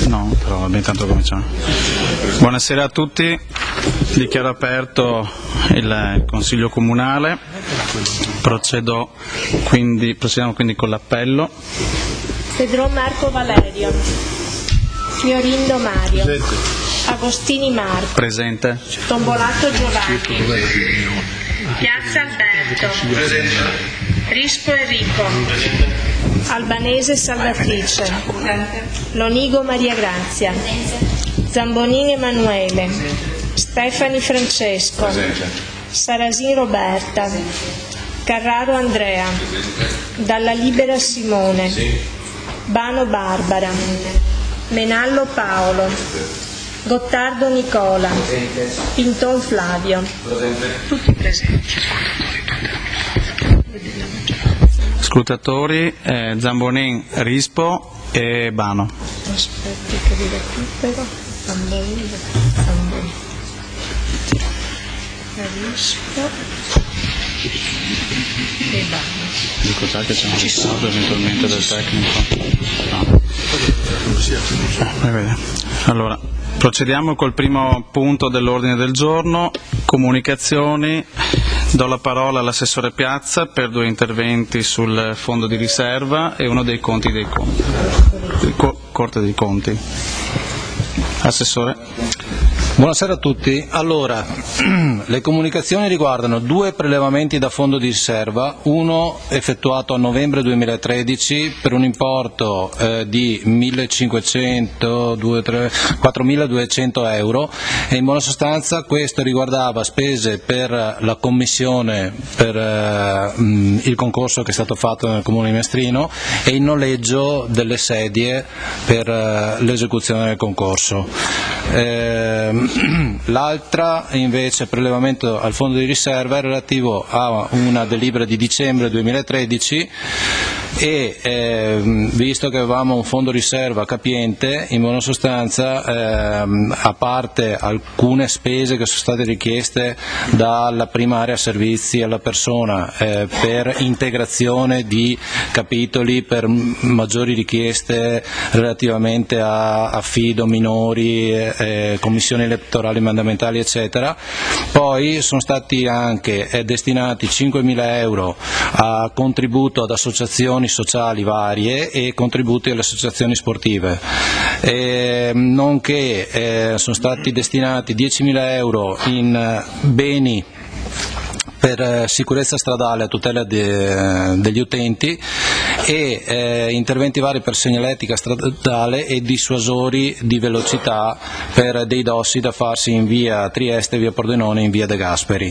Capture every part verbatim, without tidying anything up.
No, però va bene, tanto cominciamo. Buonasera a tutti, dichiaro aperto il Consiglio Comunale, procedo quindi, procediamo quindi con l'appello. Pedro Marco Valerio, Fiorindo Mario, presente. Agostini Marco, presente. Tombolato Giovanni, Piazza Alberto, presente. Rispo Enrico, presente. Albanese Salvatrice, presente. Lonigo Maria Grazia, presente. Zambonini Emanuele, presente. Stefani Francesco, presente. Sarasin Roberta, presente. Carraro Andrea, presente. Dalla Libera Simone, sì. Bano Barbara, presente. Menallo Paolo, presente. Gottardo Nicola, presente. Pinton Flavio, presente. Tutti presenti. Scrutatori eh, Zambonin, Rispo e Bano. Aspetti che vi recupero. Zambonin, Zambonin. Rispo e Bano. Dico già che c'è un ritardo eventualmente del tecnico. No. Eh, allora, procediamo col primo punto dell'ordine del giorno, comunicazioni. Do la parola all'assessore Piazza per due interventi sul fondo di riserva e uno dei conti dei conti. Co- Corte dei Conti. Assessore. Buonasera a tutti. Allora, le comunicazioni riguardano due prelevamenti da fondo di riserva, uno effettuato a novembre duemilatredici per un importo eh, di millecinquecento, quattromiladuecento euro e in buona sostanza questo riguardava spese per la commissione per eh, il concorso che è stato fatto nel Comune di Mestrino e il noleggio delle sedie per eh, l'esecuzione del concorso. Eh, L'altra invece prelevamento al fondo di riserva è relativo a una delibera di dicembre duemilatredici e eh, visto che avevamo un fondo riserva capiente, in buona sostanza eh, a parte alcune spese che sono state richieste dalla primaria servizi alla persona eh, per integrazione di capitoli, per maggiori richieste relativamente a affido minori, eh, commissioni elettorali mandamentali eccetera, poi sono stati anche eh, destinati cinquemila euro a contributo ad associazioni sociali varie e contributi alle associazioni sportive, eh, nonché eh, sono stati destinati diecimila euro in beni per sicurezza stradale a tutela de, degli utenti e eh, interventi vari per segnaletica stradale e dissuasori di velocità per dei dossi da farsi in via Trieste, via Pordenone e in via De Gasperi.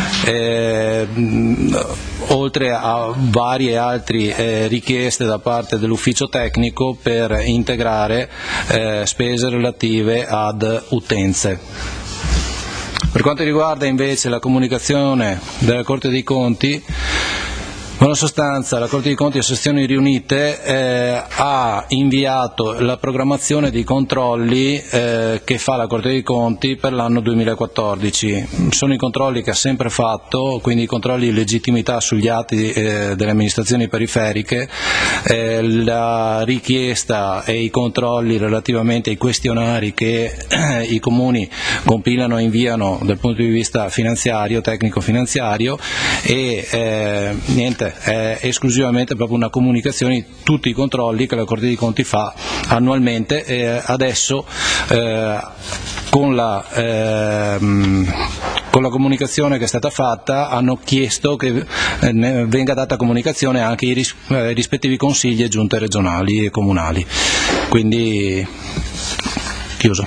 Eh, oltre a varie altre eh, richieste da parte dell'ufficio tecnico per integrare eh, spese relative ad utenze. Per quanto riguarda invece la comunicazione della Corte dei Conti, in buona sostanza la Corte dei Conti e Sezioni Riunite eh, ha inviato la programmazione dei controlli eh, che fa la Corte dei Conti per l'anno duemilaquattordici. Sono i controlli che ha sempre fatto, quindi i controlli di legittimità sugli atti eh, delle amministrazioni periferiche, eh, la richiesta e i controlli relativamente ai questionari che eh, i comuni compilano e inviano dal punto di vista finanziario, tecnico-finanziario e eh, niente. È esclusivamente proprio una comunicazione di tutti i controlli che la Corte dei Conti fa annualmente e adesso eh, con, la, eh, con la comunicazione che è stata fatta hanno chiesto che eh, ne venga data comunicazione anche ai ris- eh, rispettivi consigli e giunte regionali e comunali. Quindi chiuso.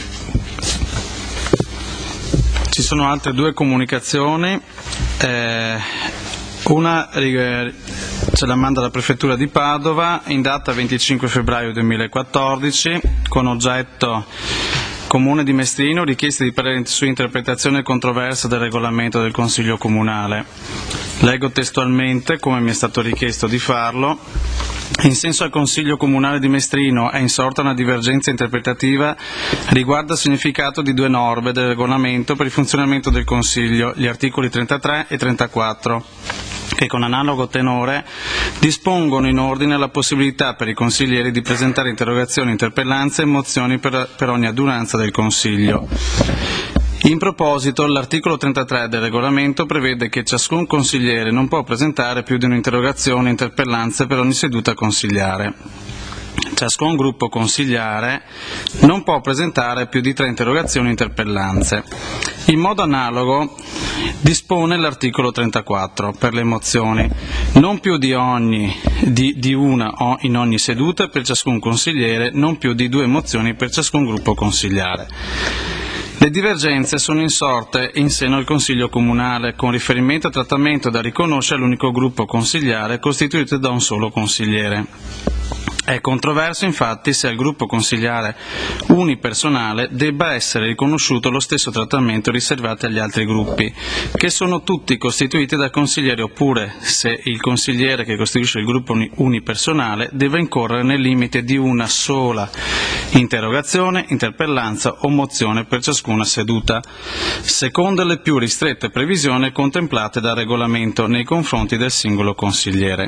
Ci sono altre due comunicazioni. Eh... Una ce la manda la Prefettura di Padova in data venticinque febbraio duemilaquattordici con oggetto Comune di Mestrino, richiesta di parere su interpretazione controversa del regolamento del Consiglio Comunale. Leggo testualmente, come mi è stato richiesto di farlo. In senso al Consiglio Comunale di Mestrino è insorta una divergenza interpretativa riguardo al significato di due norme del regolamento per il funzionamento del Consiglio, gli articoli trentatré e trentaquattro. che con analogo tenore dispongono in ordine alla possibilità per i consiglieri di presentare interrogazioni, interpellanze e mozioni per, per ogni adunanza del Consiglio. In proposito, l'articolo trentatré del regolamento prevede che ciascun consigliere non può presentare più di un'interrogazione o interpellanza per ogni seduta consigliare. Ciascun gruppo consigliare non può presentare più di tre interrogazioni o interpellanze. In modo analogo dispone l'articolo trentaquattro per le mozioni, non più di, ogni, di, di una o in ogni seduta per ciascun consigliere, non più di due mozioni per ciascun gruppo consigliare. Le divergenze sono insorte in seno al Consiglio Comunale, con riferimento al trattamento da riconoscere all'unico gruppo consigliare costituito da un solo consigliere. È controverso infatti se al gruppo consigliare unipersonale debba essere riconosciuto lo stesso trattamento riservato agli altri gruppi, che sono tutti costituiti da consiglieri, oppure se il consigliere che costituisce il gruppo unipersonale deve incorrere nel limite di una sola interrogazione, interpellanza o mozione per ciascuna seduta, secondo le più ristrette previsioni contemplate dal regolamento nei confronti del singolo consigliere.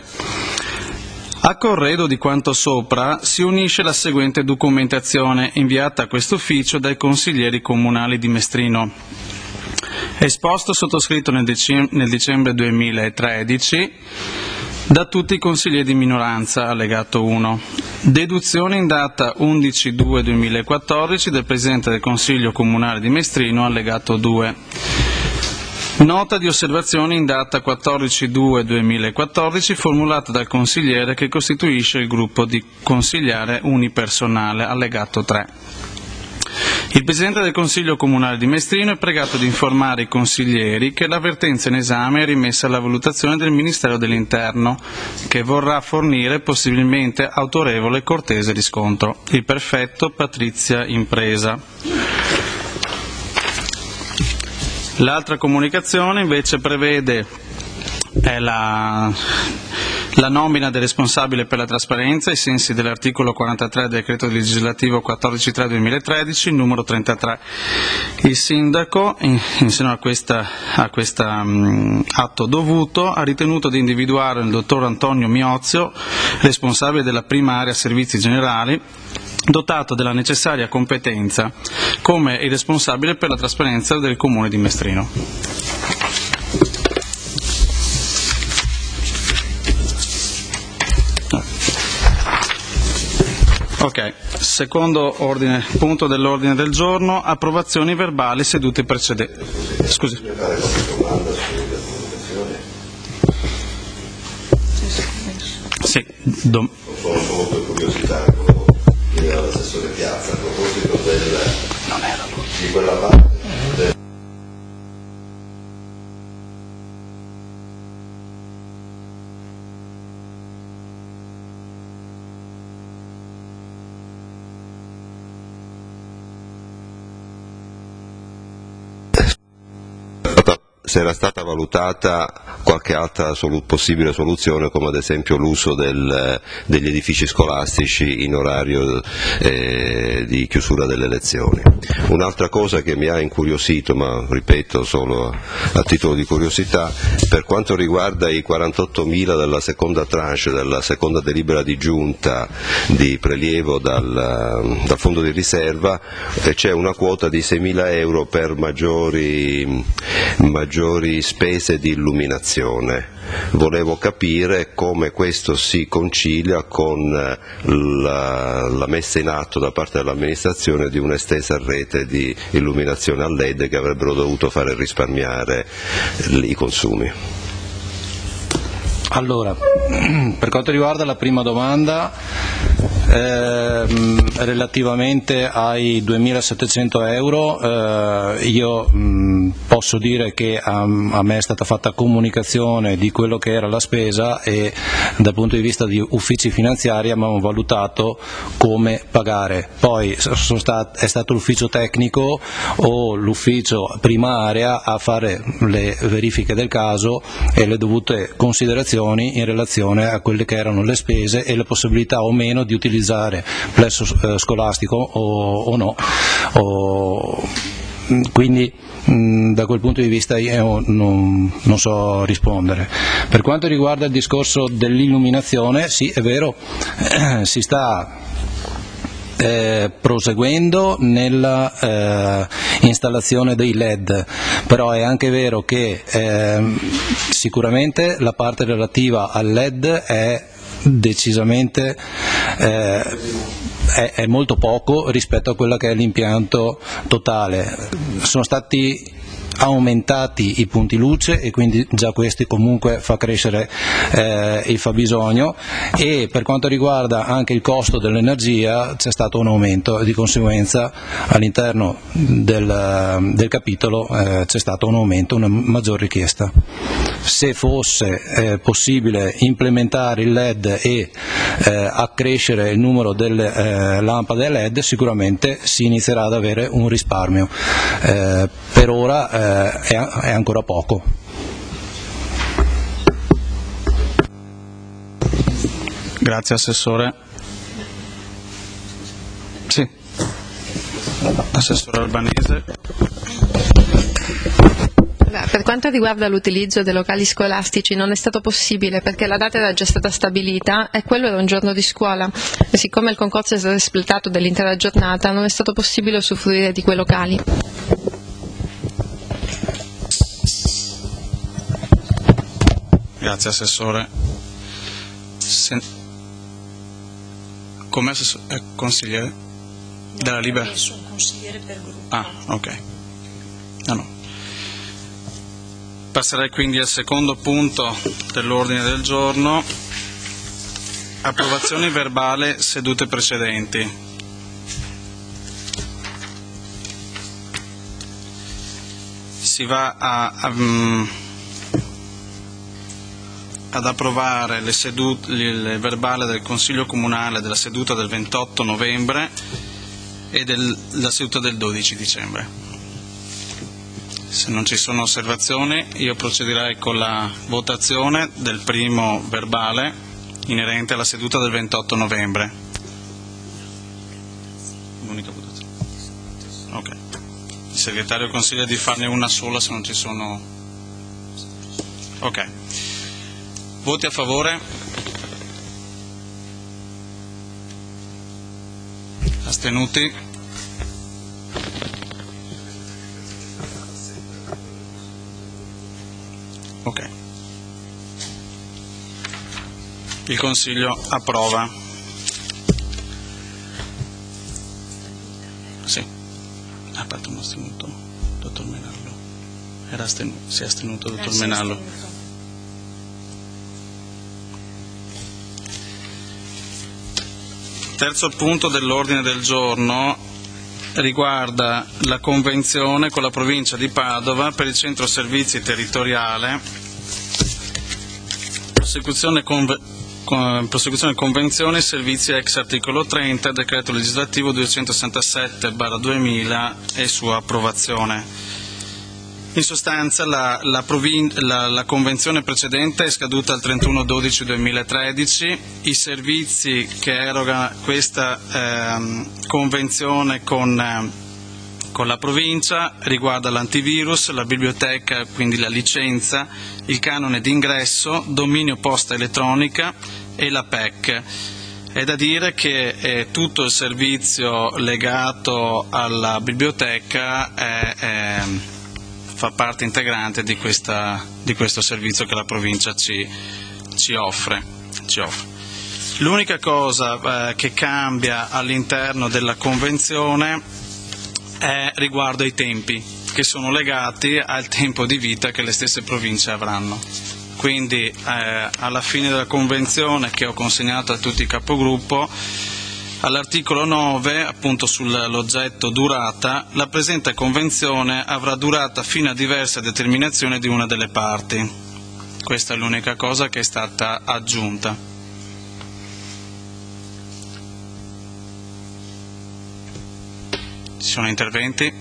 A corredo di quanto sopra si unisce la seguente documentazione inviata a questo ufficio dai consiglieri comunali di Mestrino. Esposto sottoscritto nel, dicem- nel dicembre duemilatredici da tutti i consiglieri di minoranza, allegato uno. Deduzione in data undici due duemilaquattordici del Presidente del Consiglio Comunale di Mestrino, allegato due. Nota di osservazione in data quattordici due duemilaquattordici formulata dal consigliere che costituisce il gruppo di consigliare unipersonale, allegato tre. Il Presidente del Consiglio Comunale di Mestrino è pregato di informare i consiglieri che l'avvertenza in esame è rimessa alla valutazione del Ministero dell'Interno, che vorrà fornire possibilmente autorevole e cortese riscontro. Il prefetto Patrizia Impresa. L'altra comunicazione invece prevede è la, la nomina del responsabile per la trasparenza ai sensi dell'articolo quarantatré del decreto legislativo quattordici tre duemilatredici, numero trentatré. Il sindaco, in, in seno a questo a questa, um, atto dovuto, ha ritenuto di individuare il dottor Antonio Miozio, responsabile della prima area servizi generali, dotato della necessaria competenza come il responsabile per la trasparenza del Comune di Mestrino. Ok, secondo ordine, punto dell'ordine del giorno, approvazioni verbali sedute precedenti. Scusi. Sì, dom- sono solo due curiosità. L'assessore Piazza a proposito del, non era di quella parte del... se era stata valutata qualche altra solu- possibile soluzione, come ad esempio l'uso del, degli edifici scolastici in orario eh, di chiusura delle lezioni. Un'altra cosa che mi ha incuriosito, ma ripeto solo a titolo di curiosità, per quanto riguarda i quarantottomila della seconda tranche, della seconda delibera di giunta di prelievo dal, dal fondo di riserva, eh, c'è una quota di seimila euro per maggiori, maggiori spese di illuminazione. Volevo capire come questo si concilia con la, la messa in atto da parte dell'amministrazione di un'estesa rete di illuminazione a L E D che avrebbero dovuto fare risparmiare i consumi. Allora, per quanto riguarda la prima domanda, ehm, relativamente ai duemilasettecento euro, eh, io mh, posso dire che a, a me è stata fatta comunicazione di quello che era la spesa e dal punto di vista di uffici finanziari abbiamo valutato come pagare. Poi sono stat- è stato l'ufficio tecnico o l'ufficio prima area a fare le verifiche del caso e le dovute considerazioni in relazione a quelle che erano le spese e le possibilità o meno di utilizzare plesso scolastico o, o no, o quindi mh, da quel punto di vista io non, non so rispondere. Per quanto riguarda il discorso dell'illuminazione, sì, è vero, eh, si sta Eh, proseguendo nella eh, installazione dei L E D, però è anche vero che eh, sicuramente la parte relativa al L E D è decisamente eh, è, è molto poco rispetto a quella che è l'impianto totale. Sono stati aumentati i punti luce e quindi già questi comunque fa crescere eh, il fabbisogno, e per quanto riguarda anche il costo dell'energia c'è stato un aumento e di conseguenza all'interno del, del capitolo eh, c'è stato un aumento, una maggior richiesta. Se fosse eh, possibile implementare il L E D e eh, accrescere il numero delle eh, lampade L E D, sicuramente si inizierà ad avere un risparmio. Eh, per ora eh, è, è ancora poco. Grazie Assessore. Sì. Assessore Albanese. Per quanto riguarda l'utilizzo dei locali scolastici non è stato possibile perché la data era già stata stabilita e quello era un giorno di scuola e siccome il concorso è stato espletato dell'intera giornata non è stato possibile usufruire di quei locali. Grazie Assessore. Sen... Come assessore? Eh, consigliere? Della Libera? Messo un consigliere per gruppo. Ah, ok. No, no. Passerei quindi al secondo punto dell'ordine del giorno, approvazione verbale sedute precedenti. Si va a, a, um, ad approvare le sedute, il verbale del Consiglio Comunale della seduta del ventotto novembre e della seduta del dodici dicembre. Se non ci sono osservazioni, io procederei con la votazione del primo verbale inerente alla seduta del ventotto novembre. L'unica votazione. Ok. Il segretario consiglia di farne una sola se non ci sono. Ok. Voti a favore? Astenuti? Ok. Il Consiglio approva. Sì. Ha fatto un astenuto, dottor Menallo. Era astenuto, si è astenuto, dottor Menallo. Terzo punto dell'ordine del giorno riguarda la convenzione con la provincia di Padova per il centro servizi territoriale, prosecuzione, conve, con, prosecuzione convenzione servizi ex articolo trenta decreto legislativo duecentosessantasette barra duemila e sua approvazione. In sostanza la, la, provin- la, la convenzione precedente è scaduta il trentuno dodici duemilatredici, i servizi che eroga questa eh, convenzione con, eh, con la provincia riguarda l'antivirus, la biblioteca, quindi la licenza, il canone d'ingresso, dominio posta elettronica e la P E C. È da dire che eh, tutto il servizio legato alla biblioteca è, è fa parte integrante di, questa, di questo servizio che la provincia ci, ci, offre, ci offre. L'unica cosa eh, che cambia all'interno della convenzione è riguardo ai tempi, che sono legati al tempo di vita che le stesse province avranno. Quindi eh, alla fine della convenzione che ho consegnato a tutti i capogruppo, all'articolo nove, appunto sull'oggetto durata, la presente convenzione avrà durata fino a diversa determinazione di una delle parti. Questa è l'unica cosa che è stata aggiunta. Ci sono interventi?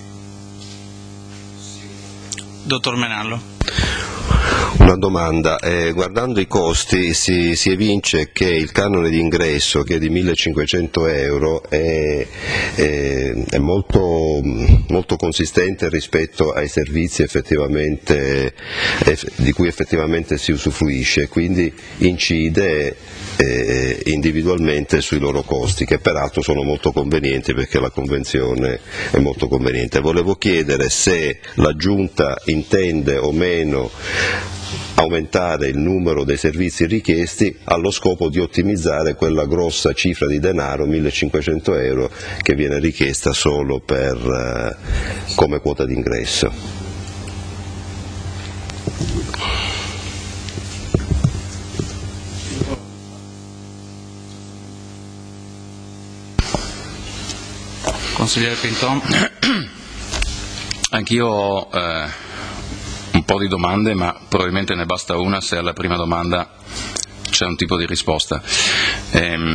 Dottor Menallo. Una domanda, eh, guardando i costi si, si evince che il canone di ingresso, che è di millecinquecento euro, è, è, è molto molto consistente rispetto ai servizi effettivamente, di cui effettivamente si usufruisce, quindi incide eh, individualmente sui loro costi, che peraltro sono molto convenienti perché la convenzione è molto conveniente. Volevo chiedere se la Giunta intende o meno aumentare il numero dei servizi richiesti allo scopo di ottimizzare quella grossa cifra di denaro, millecinquecento euro, che viene richiesta solo per, eh, come quota d'ingresso. Consigliere Pinton. Anch'io ho eh, un po' di domande, ma probabilmente ne basta una se alla prima domanda c'è un tipo di risposta. Ehm,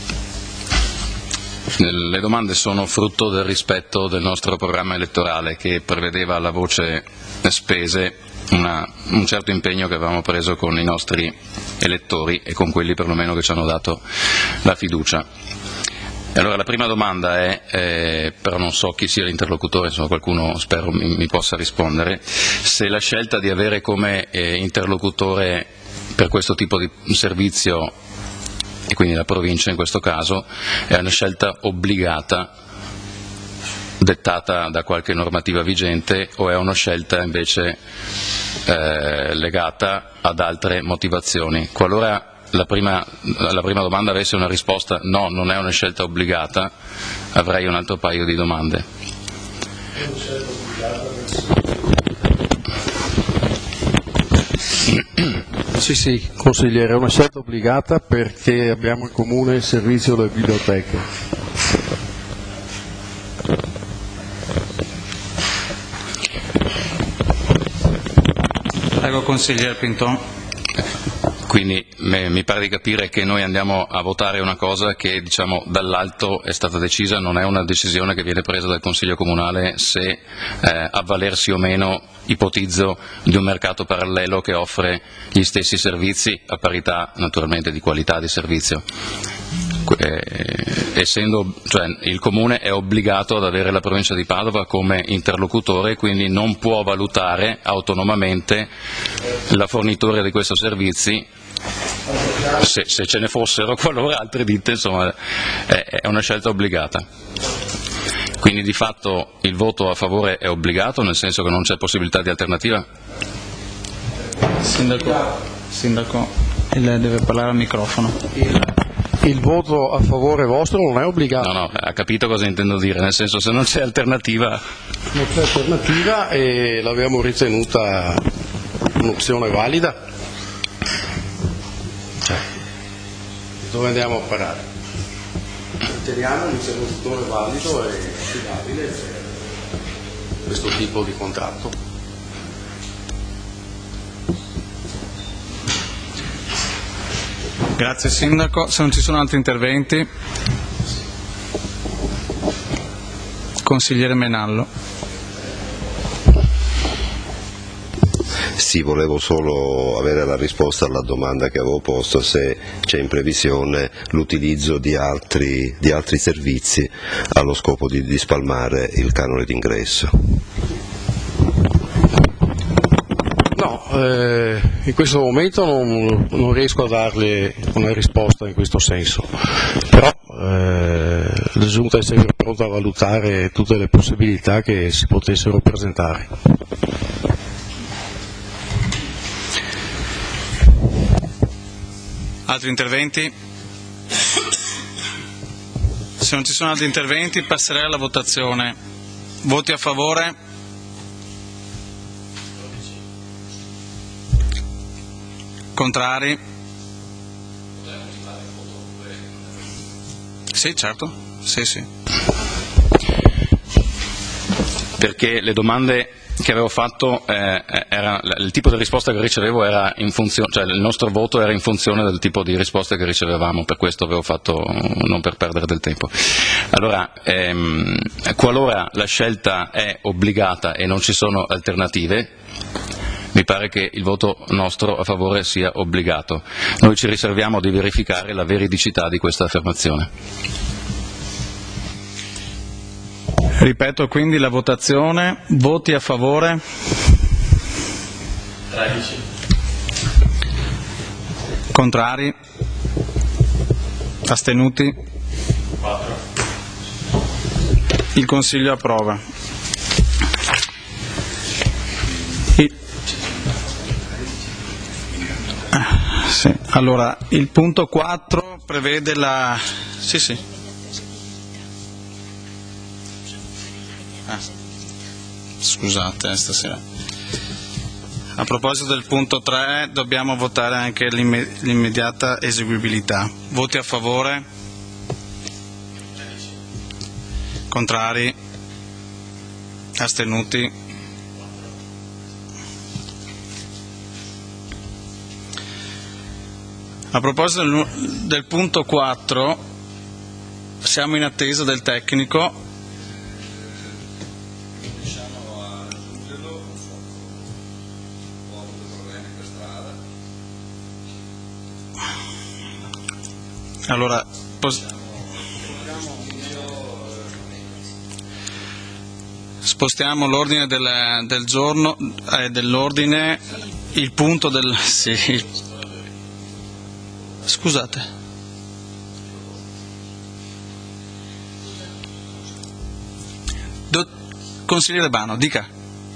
le domande sono frutto del rispetto del nostro programma elettorale, che prevedeva alla voce spese una, un certo impegno che avevamo preso con i nostri elettori e con quelli perlomeno che ci hanno dato la fiducia. Allora la prima domanda è, eh, però non so chi sia l'interlocutore, insomma qualcuno spero mi, mi possa rispondere, se la scelta di avere come eh, interlocutore per questo tipo di servizio, e quindi la provincia in questo caso, è una scelta obbligata, dettata da qualche normativa vigente, o è una scelta invece eh, legata ad altre motivazioni. Qualora La prima, la prima domanda avesse una risposta no, non è una scelta obbligata, avrei un altro paio di domande. Sì, sì, consigliere, è una scelta obbligata perché abbiamo in comune il servizio delle biblioteche. Prego, consigliere Pinton. Quindi mi pare di capire che noi andiamo a votare una cosa che, diciamo, dall'alto è stata decisa, non è una decisione che viene presa dal Consiglio Comunale se eh, avvalersi o meno, ipotizzo, di un mercato parallelo che offre gli stessi servizi a parità naturalmente di qualità di servizio. Eh, essendo, cioè, il Comune è obbligato ad avere la provincia di Padova come interlocutore, quindi non può valutare autonomamente la fornitura di questi servizi, se, se ce ne fossero, qualora altre ditte, insomma, è, è una scelta obbligata. Quindi di fatto il voto a favore è obbligato, nel senso che non c'è possibilità di alternativa? Sindaco, Sindaco, lei deve parlare al microfono. Il voto a favore vostro non è obbligato. No, no, ha capito cosa intendo dire, nel senso, se non c'è alternativa. Non c'è alternativa e l'abbiamo ritenuta un'opzione valida. Cioè, dove andiamo a parare? Riteniamo un interlocutore valido e affidabile per questo tipo di contratto. Grazie Sindaco, se non ci sono altri interventi, consigliere Menallo. Sì, volevo solo avere la risposta alla domanda che avevo posto, se c'è in previsione l'utilizzo di altri, di altri servizi allo scopo di, di spalmare il canone d'ingresso. No, eh, in questo momento non, non riesco a darle una risposta in questo senso, però eh, la Giunta è sempre pronta a valutare tutte le possibilità che si potessero presentare. Altri interventi? Se non ci sono altri interventi passerei alla votazione. Voti a favore? Contrari? Sì, certo. Sì, sì. Perché le domande che avevo fatto, eh, era, il tipo di risposta che ricevevo era in funzione, cioè il nostro voto era in funzione del tipo di risposte che ricevevamo, per questo avevo fatto, non per perdere del tempo. Allora, ehm, qualora la scelta è obbligata e non ci sono alternative, mi pare che il voto nostro a favore sia obbligato. Noi ci riserviamo di verificare la veridicità di questa affermazione. Ripeto quindi la votazione. Voti a favore? tredici. Contrari? Astenuti? quattro. Il Consiglio approva. Il... Sì. Allora, il punto quattro prevede la... Sì, sì. Ah. Scusate, stasera. A proposito del punto tre, dobbiamo votare anche l'immediata eseguibilità. Voti a favore? Contrari? Astenuti? A proposito del, del punto quattro, siamo in attesa del tecnico. Allora, pos- spostiamo l'ordine del, del giorno, eh, dell'ordine, il punto del... Sì. Scusate. Do, consigliere Bano, dica.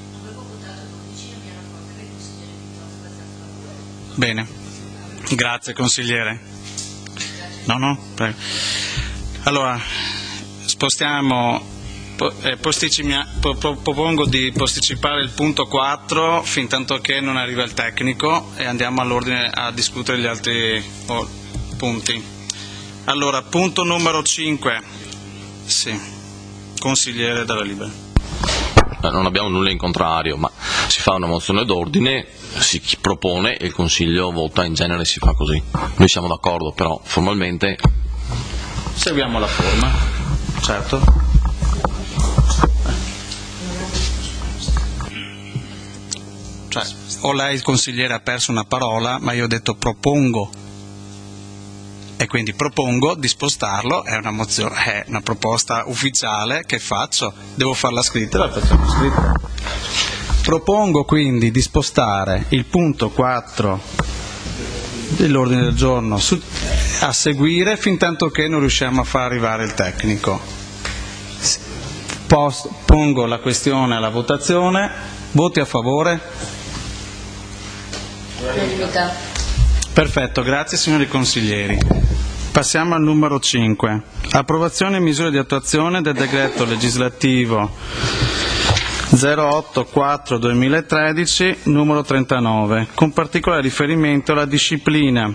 Bene. Grazie, consigliere. No, no, prego. Allora, spostiamo, eh, posticipia, propongo di posticipare il punto quattro fin tanto che non arriva il tecnico e andiamo all'ordine a discutere gli altri oh, punti. Allora, punto numero cinque. Sì, consigliere dalla Libera. Non abbiamo nulla in contrario, ma si fa una mozione d'ordine, si propone e il Consiglio vota, in genere si fa così. Noi siamo d'accordo, però formalmente... Seguiamo la forma, certo. Cioè, o lei, il consigliere, ha perso una parola, ma io ho detto propongo. E quindi propongo di spostarlo, è una mozione, è una proposta ufficiale che faccio, devo farla scritta, la facciamo scritta. Propongo quindi di spostare il punto quattro dell'ordine del giorno su, a seguire fin tanto che non riusciamo a far arrivare il tecnico. Post, pongo la questione alla votazione, voti a favore? Unanimità. Perfetto, grazie signori consiglieri. Passiamo al numero cinque. Approvazione e misure di attuazione del decreto legislativo zero otto quattro duemilatredici numero trentanove, con particolare riferimento alla disciplina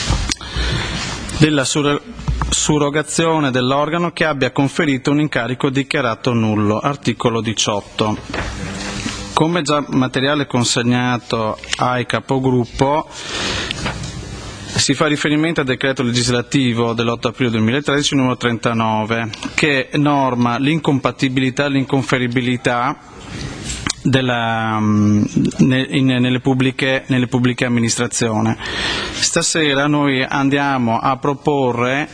della sur- surrogazione dell'organo che abbia conferito un incarico dichiarato nullo, articolo diciotto. Come già materiale consegnato ai capogruppo, si fa riferimento al decreto legislativo dell'otto aprile duemilatredici numero trentanove, che norma l'incompatibilità e l'inconferibilità della, ne, in, nelle, pubbliche, nelle pubbliche amministrazioni. Stasera noi andiamo a proporre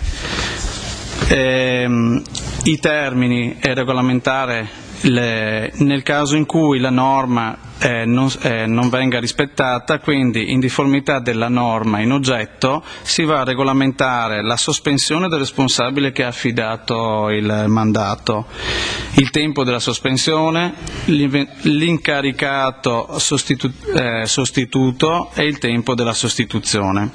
ehm, i termini e regolamentare le, nel caso in cui la norma eh, non, eh, non venga rispettata, quindi in difformità della norma in oggetto si va a regolamentare la sospensione del responsabile che ha affidato il mandato, il tempo della sospensione, l'incaricato sostitu- eh, sostituto e il tempo della sostituzione.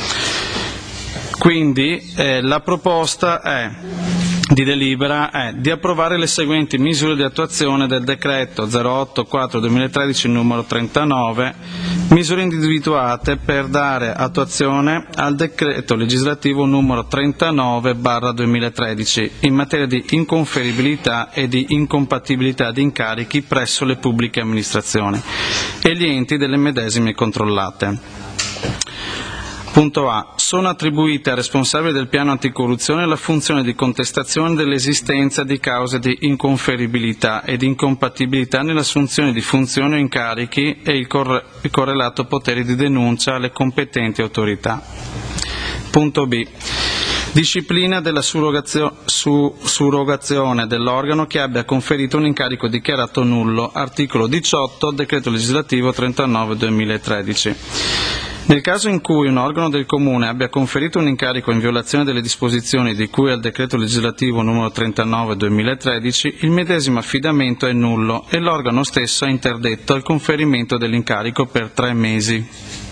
Quindi eh, la proposta è di delibera è di approvare le seguenti misure di attuazione del decreto zero otto quattro duemilatredici numero trentanove, misure individuate per dare attuazione al decreto legislativo numero trentanove barra duemilatredici in materia di inconferibilità e di incompatibilità di incarichi presso le pubbliche amministrazioni e gli enti delle medesime controllate. Punto A. Sono attribuite al responsabile del piano anticorruzione la funzione di contestazione dell'esistenza di cause di inconferibilità e di incompatibilità nell'assunzione di funzioni o incarichi e il, corre- il correlato potere di denuncia alle competenti autorità. Punto B. Disciplina della surrogazio- su- surrogazione dell'organo che abbia conferito un incarico dichiarato nullo, articolo diciotto, decreto legislativo trentanove duemilatredici. Nel caso in cui un organo del Comune abbia conferito un incarico in violazione delle disposizioni di cui al decreto legislativo numero trentanove duemilatredici, il medesimo affidamento è nullo e l'organo stesso è interdetto al conferimento dell'incarico per tre mesi.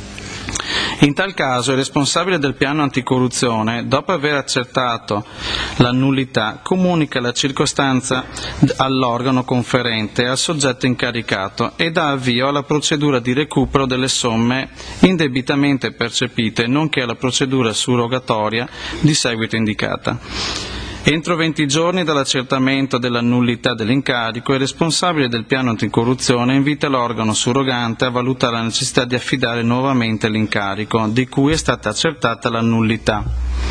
In tal caso il responsabile del piano anticorruzione, dopo aver accertato la nullità, comunica la circostanza all'organo conferente e al soggetto incaricato e dà avvio alla procedura di recupero delle somme indebitamente percepite, nonché alla procedura surrogatoria di seguito indicata. Entro venti giorni dall'accertamento della nullità dell'incarico, il responsabile del piano anticorruzione invita l'organo surrogante a valutare la necessità di affidare nuovamente l'incarico, di cui è stata accertata la nullità.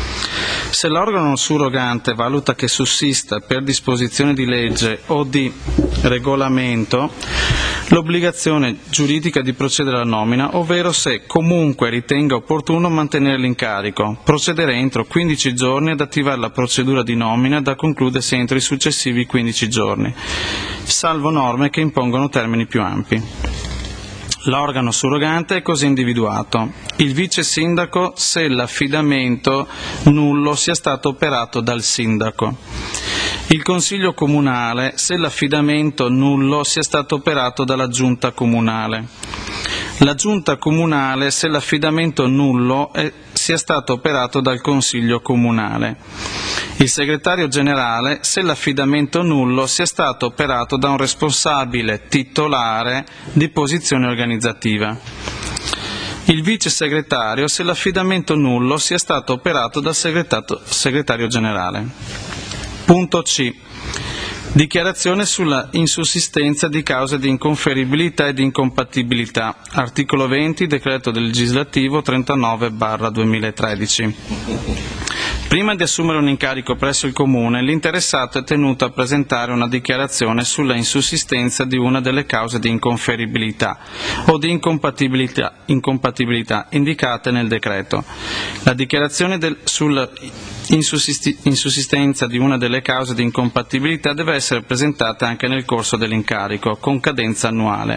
Se l'organo surrogante valuta che sussista per disposizione di legge o di regolamento l'obbligazione giuridica di procedere alla nomina, ovvero se comunque ritenga opportuno mantenere l'incarico, procedere entro quindici giorni ad attivare la procedura di nomina da concludersi entro i successivi quindici giorni, salvo norme che impongono termini più ampi. L'organo surrogante è così individuato: il vice sindaco se l'affidamento nullo sia stato operato dal sindaco, il consiglio comunale se l'affidamento nullo sia stato operato dalla giunta comunale, la giunta comunale se l'affidamento nullo è, sia stato operato dal consiglio comunale, il segretario generale se l'affidamento nullo sia stato operato da un responsabile titolare di posizione organizzativa, il vice segretario se l'affidamento nullo sia stato operato dal segretario generale. Punto C. Dichiarazione sulla insussistenza di cause di inconferibilità e di incompatibilità. Articolo venti, decreto legislativo trentanove barra duemilatredici. Prima di assumere un incarico presso il Comune, l'interessato è tenuto a presentare una dichiarazione sulla insussistenza di una delle cause di inconferibilità o di incompatibilità, incompatibilità indicate nel decreto. La dichiarazione del, sulla insussistenza di una delle cause di incompatibilità deve essere presentata anche nel corso dell'incarico, con cadenza annuale.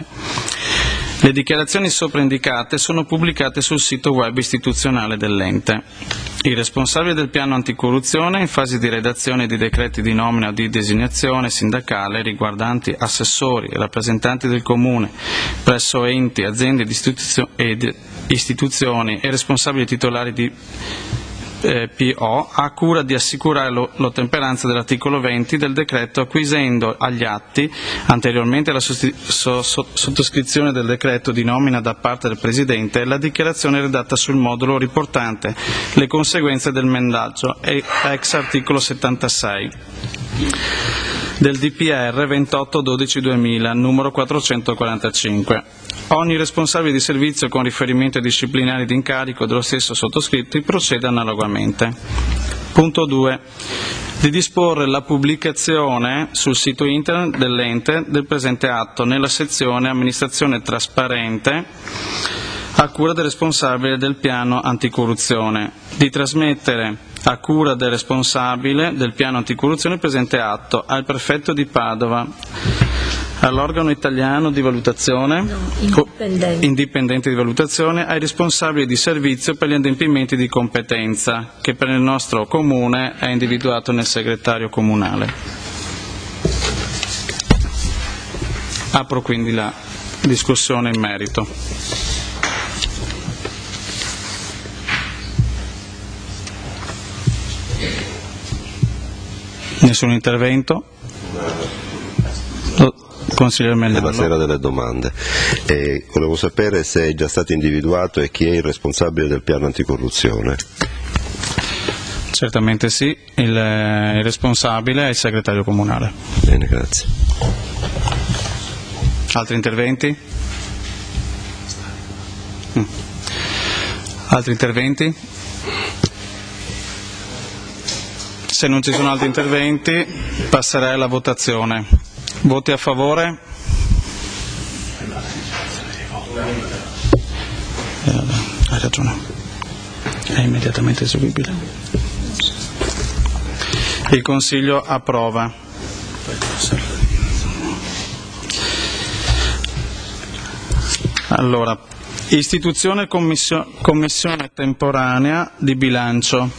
Le dichiarazioni sopra indicate sono pubblicate sul sito web istituzionale dell'ente. Il responsabile del piano anticorruzione, in fase di redazione di decreti di nomina o di designazione sindacale riguardanti assessori e rappresentanti del Comune presso enti, aziende ed istituzioni e responsabili titolari di Eh, P O, ha cura di assicurare lo, l'ottemperanza dell'articolo venti del decreto, acquisendo agli atti, anteriormente alla sosti- so, so, sottoscrizione del decreto di nomina da parte del Presidente, la dichiarazione redatta sul modulo riportante le conseguenze del mendaggio, ex articolo settantasei del D P R ventotto dodici duemila, numero quattrocentoquarantacinque. Ogni responsabile di servizio con riferimento ai disciplinari di incarico dello stesso sottoscritto procede analogamente. Punto due. Di disporre la pubblicazione sul sito internet dell'ente del presente atto nella sezione amministrazione trasparente a cura del responsabile del piano anticorruzione, di trasmettere a cura del responsabile del piano anticorruzione il presente atto al prefetto di Padova, all'organo italiano di valutazione, no, indipendente. indipendente di valutazione, ai responsabili di servizio per gli adempimenti di competenza, che per il nostro comune è individuato nel segretario comunale. Apro quindi la discussione in merito. Nessun intervento? Consigliere Mellallo. È la sera delle domande. E volevo sapere se è già stato individuato e chi è il responsabile del piano anticorruzione. Certamente sì, il, il responsabile è il segretario comunale. Bene, grazie. Altri interventi? Mm. Altri interventi? Se non ci sono altri interventi, passerei alla votazione. Voti a favore? Eh, hai ragione, è immediatamente eseguibile. Il Consiglio approva. Allora, istituzione commissione, commissione temporanea di bilancio.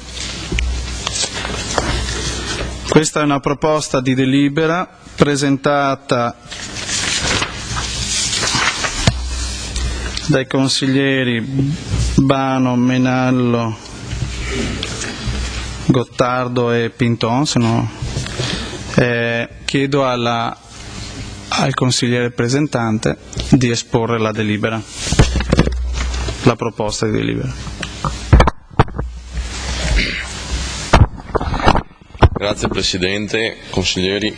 Questa è una proposta di delibera presentata dai consiglieri Bano, Menallo, Gottardo e Pinton. Se no, eh, chiedo alla, al consigliere presentante di esporre la delibera, la proposta di delibera. Grazie Presidente, consiglieri.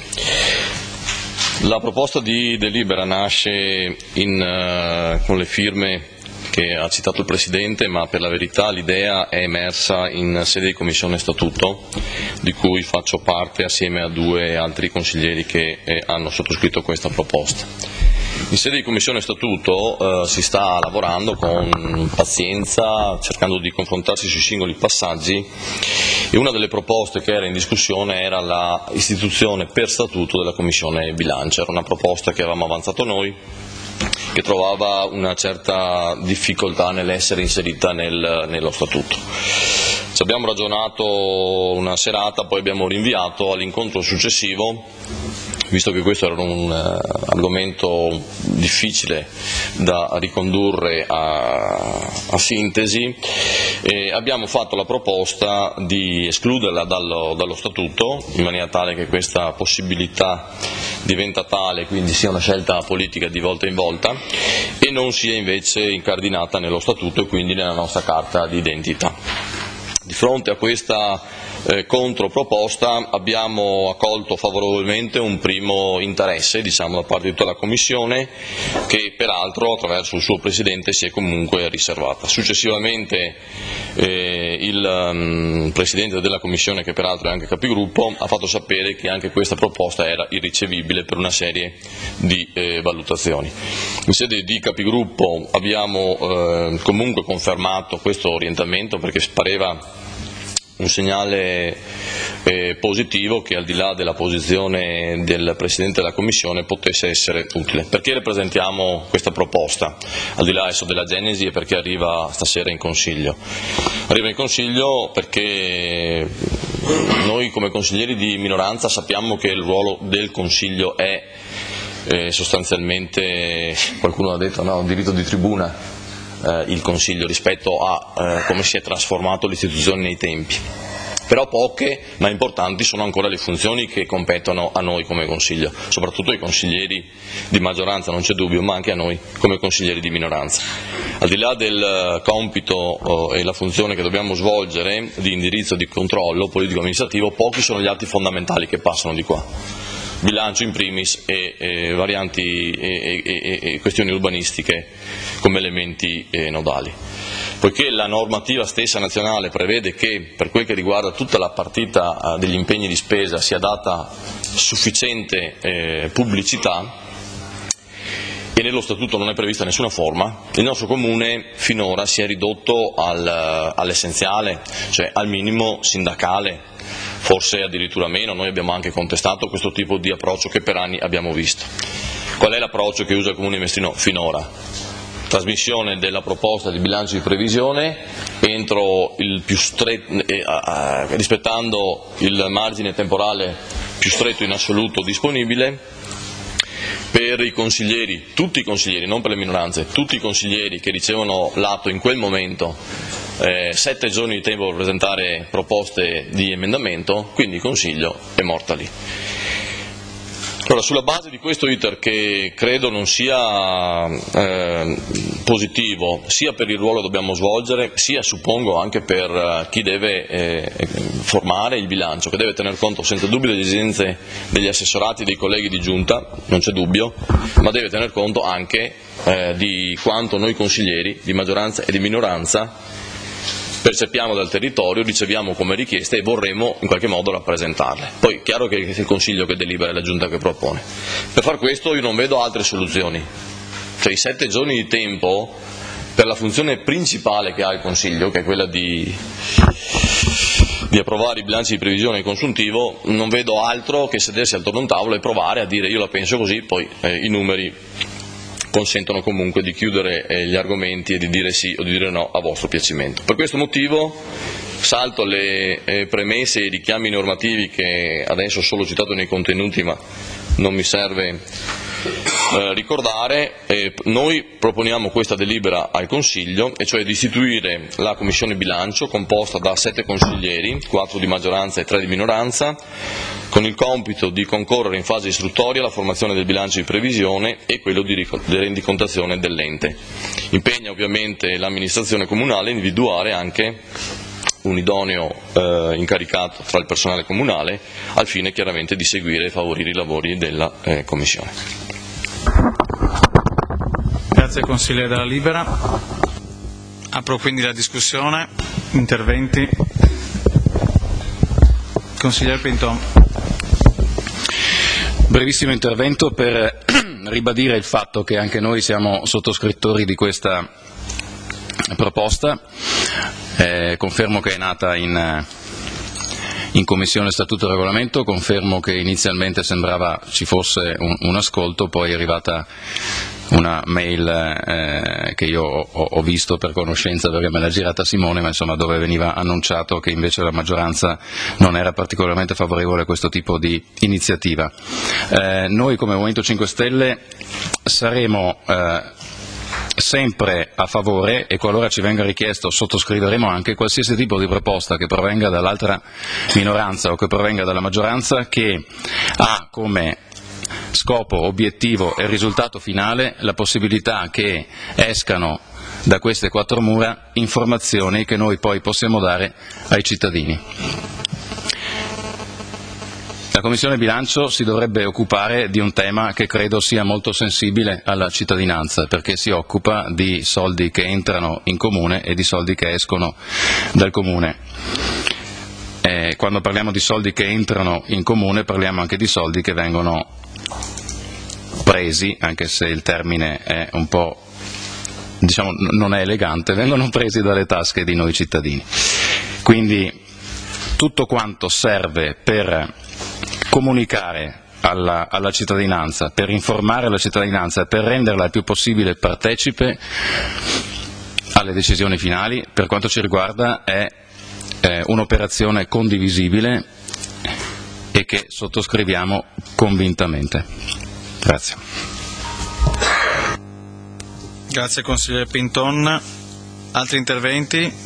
La proposta di delibera nasce in, uh, con le firme che ha citato il Presidente, ma per la verità l'idea è emersa in sede di Commissione Statuto, di cui faccio parte assieme a due altri consiglieri che eh, hanno sottoscritto questa proposta. In sede di Commissione Statuto eh, si sta lavorando con pazienza, cercando di confrontarsi sui singoli passaggi, e una delle proposte che era in discussione era la istituzione per statuto della Commissione Bilancio. Era una proposta che avevamo avanzato noi, che trovava una certa difficoltà nell'essere inserita nel, nello Statuto. Ci abbiamo ragionato una serata, poi abbiamo rinviato all'incontro successivo, visto che questo era un uh, argomento difficile da ricondurre a, a sintesi, e abbiamo fatto la proposta di escluderla dallo, dallo Statuto, in maniera tale che questa possibilità diventa tale, quindi sia una scelta politica di volta in volta, e non sia invece incardinata nello Statuto e quindi nella nostra carta d'identità. Di fronte a questa eh, controproposta abbiamo accolto favorevolmente un primo interesse, diciamo, da parte di tutta la Commissione, che peraltro attraverso il suo Presidente si è comunque riservata. Successivamente eh, il um, Presidente della Commissione, che peraltro è anche capigruppo, ha fatto sapere che anche questa proposta era irricevibile per una serie di eh, valutazioni. In sede di capigruppo abbiamo eh, comunque confermato questo orientamento, perché pareva un segnale eh, positivo che, al di là della posizione del Presidente della Commissione, potesse essere utile. Perché le presentiamo questa proposta, al di là adesso della genesi, e perché arriva stasera in Consiglio? Arriva in Consiglio perché noi come consiglieri di minoranza sappiamo che il ruolo del Consiglio è eh, sostanzialmente, qualcuno ha detto, no, un diritto di tribuna, Eh, il Consiglio rispetto a eh, come si è trasformato l'istituzione nei tempi. Però poche ma importanti sono ancora le funzioni che competono a noi come Consiglio, soprattutto ai consiglieri di maggioranza, non c'è dubbio, ma anche a noi come consiglieri di minoranza. Al di là del compito eh, e la funzione che dobbiamo svolgere di indirizzo, di controllo politico-amministrativo, pochi sono gli atti fondamentali che passano di qua. Bilancio in primis e, e varianti e, e, e questioni urbanistiche come elementi eh, nodali. Poiché la normativa stessa nazionale prevede che, per quel che riguarda tutta la partita eh, degli impegni di spesa, sia data sufficiente eh, pubblicità, e nello Statuto non è prevista nessuna forma, il nostro Comune finora si è ridotto al, all'essenziale, cioè al minimo sindacale, forse addirittura meno. Noi abbiamo anche contestato questo tipo di approccio che per anni abbiamo visto. Qual è l'approccio che usa il Comune di Mestrino finora? Trasmissione della proposta di bilancio di previsione entro il più stretto, eh, eh, rispettando il margine temporale più stretto in assoluto disponibile, per i consiglieri, tutti i consiglieri, non per le minoranze, tutti i consiglieri che ricevono l'atto in quel momento, eh, sette giorni di tempo per presentare proposte di emendamento, quindi il Consiglio è morta lì. Allora, sulla base di questo iter, che credo non sia eh, positivo sia per il ruolo che dobbiamo svolgere, sia suppongo anche per eh, chi deve eh, formare il bilancio, che deve tener conto senza dubbio delle esigenze degli assessorati e dei colleghi di giunta, non c'è dubbio, ma deve tener conto anche eh, di quanto noi consiglieri di maggioranza e di minoranza percepiamo dal territorio, riceviamo come richieste e vorremmo in qualche modo rappresentarle. Poi è chiaro che è il Consiglio che delibera, è la Giunta che propone. Per far questo io non vedo altre soluzioni, cioè i sette giorni di tempo per la funzione principale che ha il Consiglio, che è quella di di approvare i bilanci di previsione e consuntivo, non vedo altro che sedersi attorno a un tavolo e provare a dire io la penso così, poi eh, i numeri consentono comunque di chiudere eh, gli argomenti e di dire sì o di dire no a vostro piacimento. Per questo motivo salto le eh, premesse e i richiami normativi che adesso ho solo citato nei contenuti, ma non mi serve eh, ricordare. Eh, noi proponiamo questa delibera al Consiglio, e cioè di istituire la Commissione Bilancio composta da sette consiglieri, quattro di maggioranza e tre di minoranza, con il compito di concorrere in fase istruttoria alla formazione del bilancio di previsione e quello di rendicontazione dell'ente. Impegna ovviamente l'amministrazione comunale a individuare anche un idoneo eh, incaricato tra il personale comunale al fine chiaramente di seguire e favorire i lavori della eh, Commissione. Grazie consigliere della Libera. Apro quindi la discussione. Interventi. Consigliere Pinton. Brevissimo intervento per ribadire il fatto che anche noi siamo sottoscrittori di questa proposta. Eh, confermo che è nata in, in Commissione Statuto e Regolamento, confermo che inizialmente sembrava ci fosse un, un ascolto, poi è arrivata una mail eh, che io ho, ho visto per conoscenza perché me l'ha girata Simone, ma insomma dove veniva annunciato che invece la maggioranza non era particolarmente favorevole a questo tipo di iniziativa. Eh, noi come Movimento cinque Stelle saremo eh, sempre a favore, e qualora ci venga richiesto sottoscriveremo anche qualsiasi tipo di proposta che provenga dall'altra minoranza o che provenga dalla maggioranza, che ha come scopo, obiettivo e risultato finale la possibilità che escano da queste quattro mura informazioni che noi poi possiamo dare ai cittadini. La Commissione Bilancio si dovrebbe occupare di un tema che credo sia molto sensibile alla cittadinanza, perché si occupa di soldi che entrano in comune e di soldi che escono dal comune. Eh, quando parliamo di soldi che entrano in comune parliamo anche di soldi che vengono presi, anche se il termine è un po', diciamo, non è elegante, vengono presi dalle tasche di noi cittadini. Quindi tutto quanto serve per comunicare alla, alla cittadinanza, per informare la cittadinanza, per renderla il più possibile partecipe alle decisioni finali, per quanto ci riguarda è eh, un'operazione condivisibile e che sottoscriviamo convintamente. Grazie. Grazie consigliere Pinton. Altri interventi?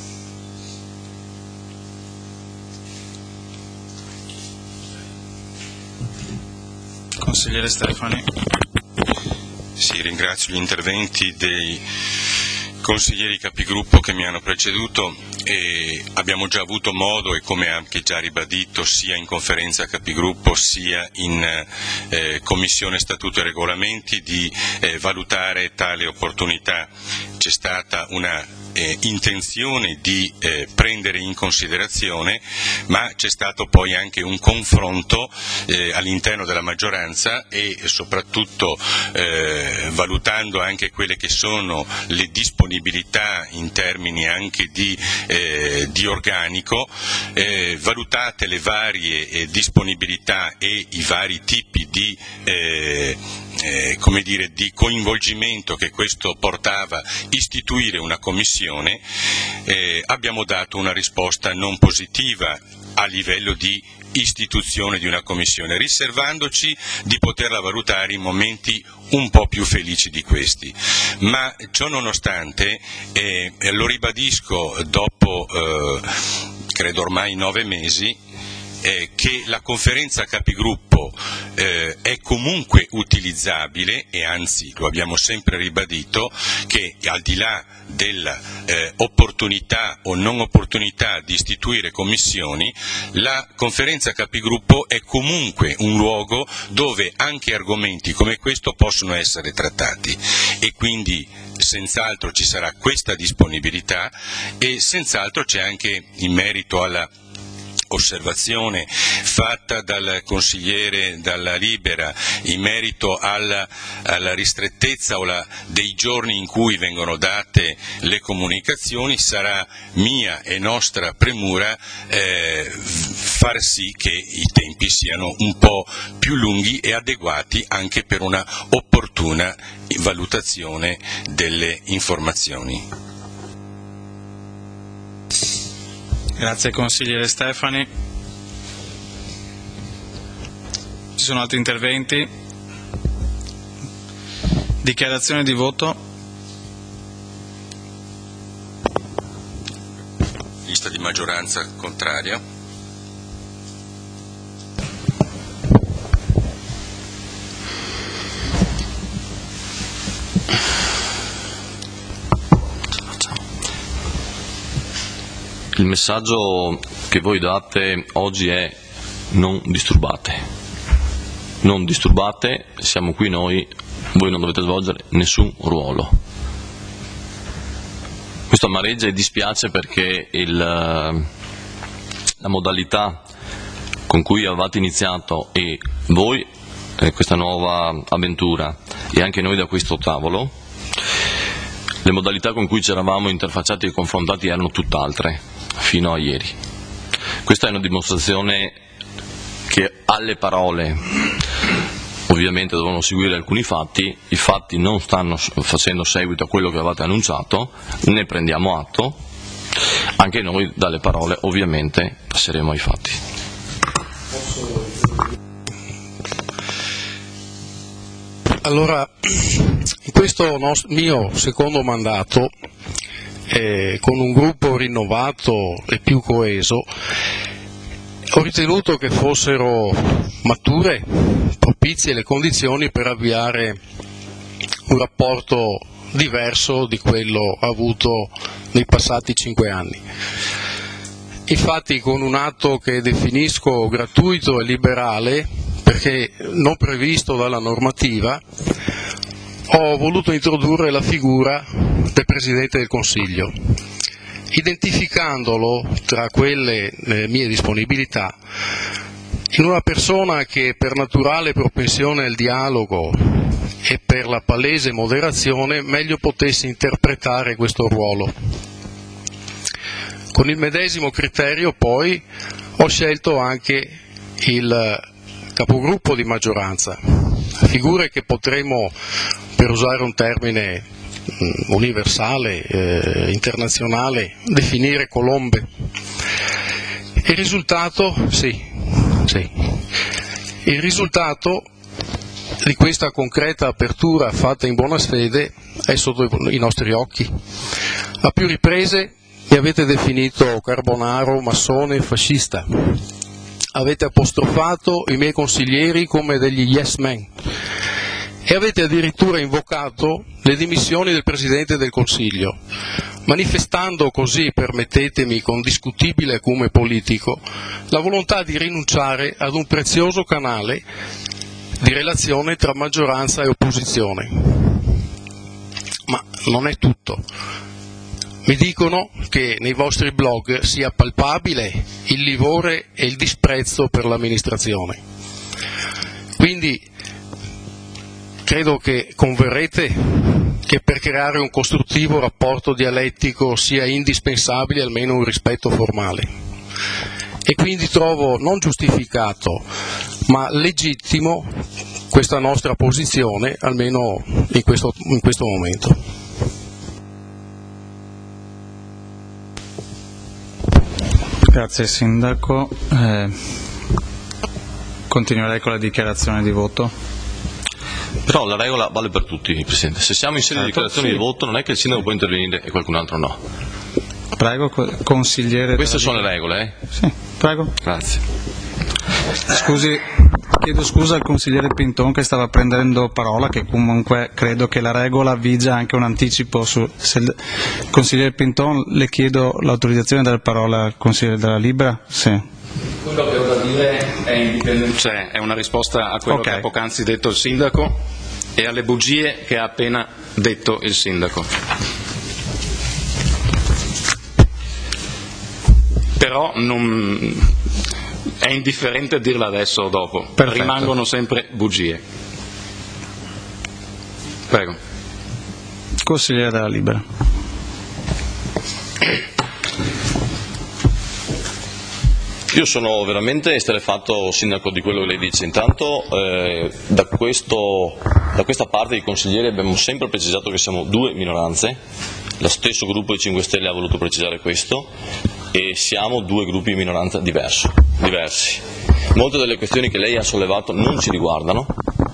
Consigliere Stefani. Sì, ringrazio gli interventi dei consiglieri capigruppo che mi hanno preceduto, e abbiamo già avuto modo, e come anche già ribadito sia in conferenza capigruppo sia in eh, Commissione Statuto e Regolamenti, di eh, valutare tale opportunità. C'è stata una Eh, intenzione di eh, prendere in considerazione, ma c'è stato poi anche un confronto eh, all'interno della maggioranza e soprattutto eh, valutando anche quelle che sono le disponibilità in termini anche di, eh, di organico, eh, valutate le varie eh, disponibilità e i vari tipi di eh, Eh, come dire, di coinvolgimento che questo portava istituire una commissione, eh, abbiamo dato una risposta non positiva a livello di istituzione di una commissione, riservandoci di poterla valutare in momenti un po' più felici di questi. Ma ciò nonostante, eh, lo ribadisco dopo eh, credo ormai nove mesi, Eh, che la conferenza capigruppo eh, è comunque utilizzabile, e anzi lo abbiamo sempre ribadito che al di là dell'opportunità eh, o non opportunità di istituire commissioni, la conferenza capigruppo è comunque un luogo dove anche argomenti come questo possono essere trattati, e quindi senz'altro ci sarà questa disponibilità, e senz'altro c'è anche in merito alla osservazione fatta dal consigliere dalla Libera in merito alla, alla ristrettezza o la, dei giorni in cui vengono date le comunicazioni, sarà mia e nostra premura eh, far sì che i tempi siano un po' più lunghi e adeguati anche per una opportuna valutazione delle informazioni. Grazie consigliere Stefani. Ci sono altri interventi? Dichiarazione di voto. Lista di maggioranza contraria. Il messaggio che voi date oggi è: non disturbate, non disturbate, siamo qui noi, voi non dovete svolgere nessun ruolo. Questo amareggia e dispiace perché il, la modalità con cui avevate iniziato e voi eh, questa nuova avventura e anche noi da questo tavolo, le modalità con cui ci eravamo interfacciati e confrontati erano tutt'altre fino a ieri. Questa è una dimostrazione che alle parole ovviamente devono seguire alcuni fatti, i fatti non stanno facendo seguito a quello che avevate annunciato, ne prendiamo atto, anche noi dalle parole ovviamente passeremo ai fatti. Allora, in questo nostro, mio secondo mandato, eh, con un gruppo rinnovato e più coeso, ho ritenuto che fossero mature, propizie le condizioni per avviare un rapporto diverso di quello avuto nei passati cinque anni. Infatti, con un atto che definisco gratuito e liberale, perché non previsto dalla normativa, ho voluto introdurre la figura del Presidente del Consiglio, identificandolo tra quelle eh, mie disponibilità in una persona che per naturale propensione al dialogo e per la palese moderazione meglio potesse interpretare questo ruolo. Con il medesimo criterio poi ho scelto anche il capogruppo di maggioranza, figure che potremo, per usare un termine universale, eh, internazionale, definire colombe. Il risultato, sì, sì, il risultato di questa concreta apertura fatta in buona fede è sotto i nostri occhi. A più riprese mi avete definito carbonaro, massone, fascista. Avete apostrofato i miei consiglieri come degli yes men e avete addirittura invocato le dimissioni del Presidente del Consiglio, manifestando così, permettetemi, con discutibile acume politico, la volontà di rinunciare ad un prezioso canale di relazione tra maggioranza e opposizione. Ma non è tutto. Mi dicono che nei vostri blog sia palpabile il livore e il disprezzo per l'amministrazione. Quindi credo che converrete che per creare un costruttivo rapporto dialettico sia indispensabile almeno un rispetto formale. E quindi trovo non giustificato ma legittimo questa nostra posizione, almeno in questo, in questo momento. Grazie Sindaco. Eh, continuerei con la dichiarazione di voto. Però la regola vale per tutti, Presidente. Se siamo in sede di dichiarazione sì. di voto non è che il Sindaco può intervenire e qualcun altro no. Prego, consigliere. Queste sono le regole, eh? Sì, prego. Grazie. Scusi, chiedo scusa al consigliere Pinton che stava prendendo parola, che comunque credo che la regola vigia anche un anticipo su. Se il consigliere Pinton, le chiedo l'autorizzazione della parola al consigliere della Libera? Sì. Quello che ho da dire è indipendente, cioè è una risposta a quello okay. che ha poc'anzi detto il Sindaco e alle bugie che ha appena detto il Sindaco. Però non, è indifferente dirla adesso o dopo. Perfetto. Rimangono sempre bugie. Prego. Consigliere della Libera. Io sono veramente esterrefatto, Sindaco, di quello che lei dice. Intanto eh, da, questo, da questa parte dei consiglieri abbiamo sempre precisato che siamo due minoranze, lo stesso gruppo dei cinque Stelle ha voluto precisare questo, e siamo due gruppi di minoranza diverso, diversi. Molte delle questioni che lei ha sollevato non ci riguardano,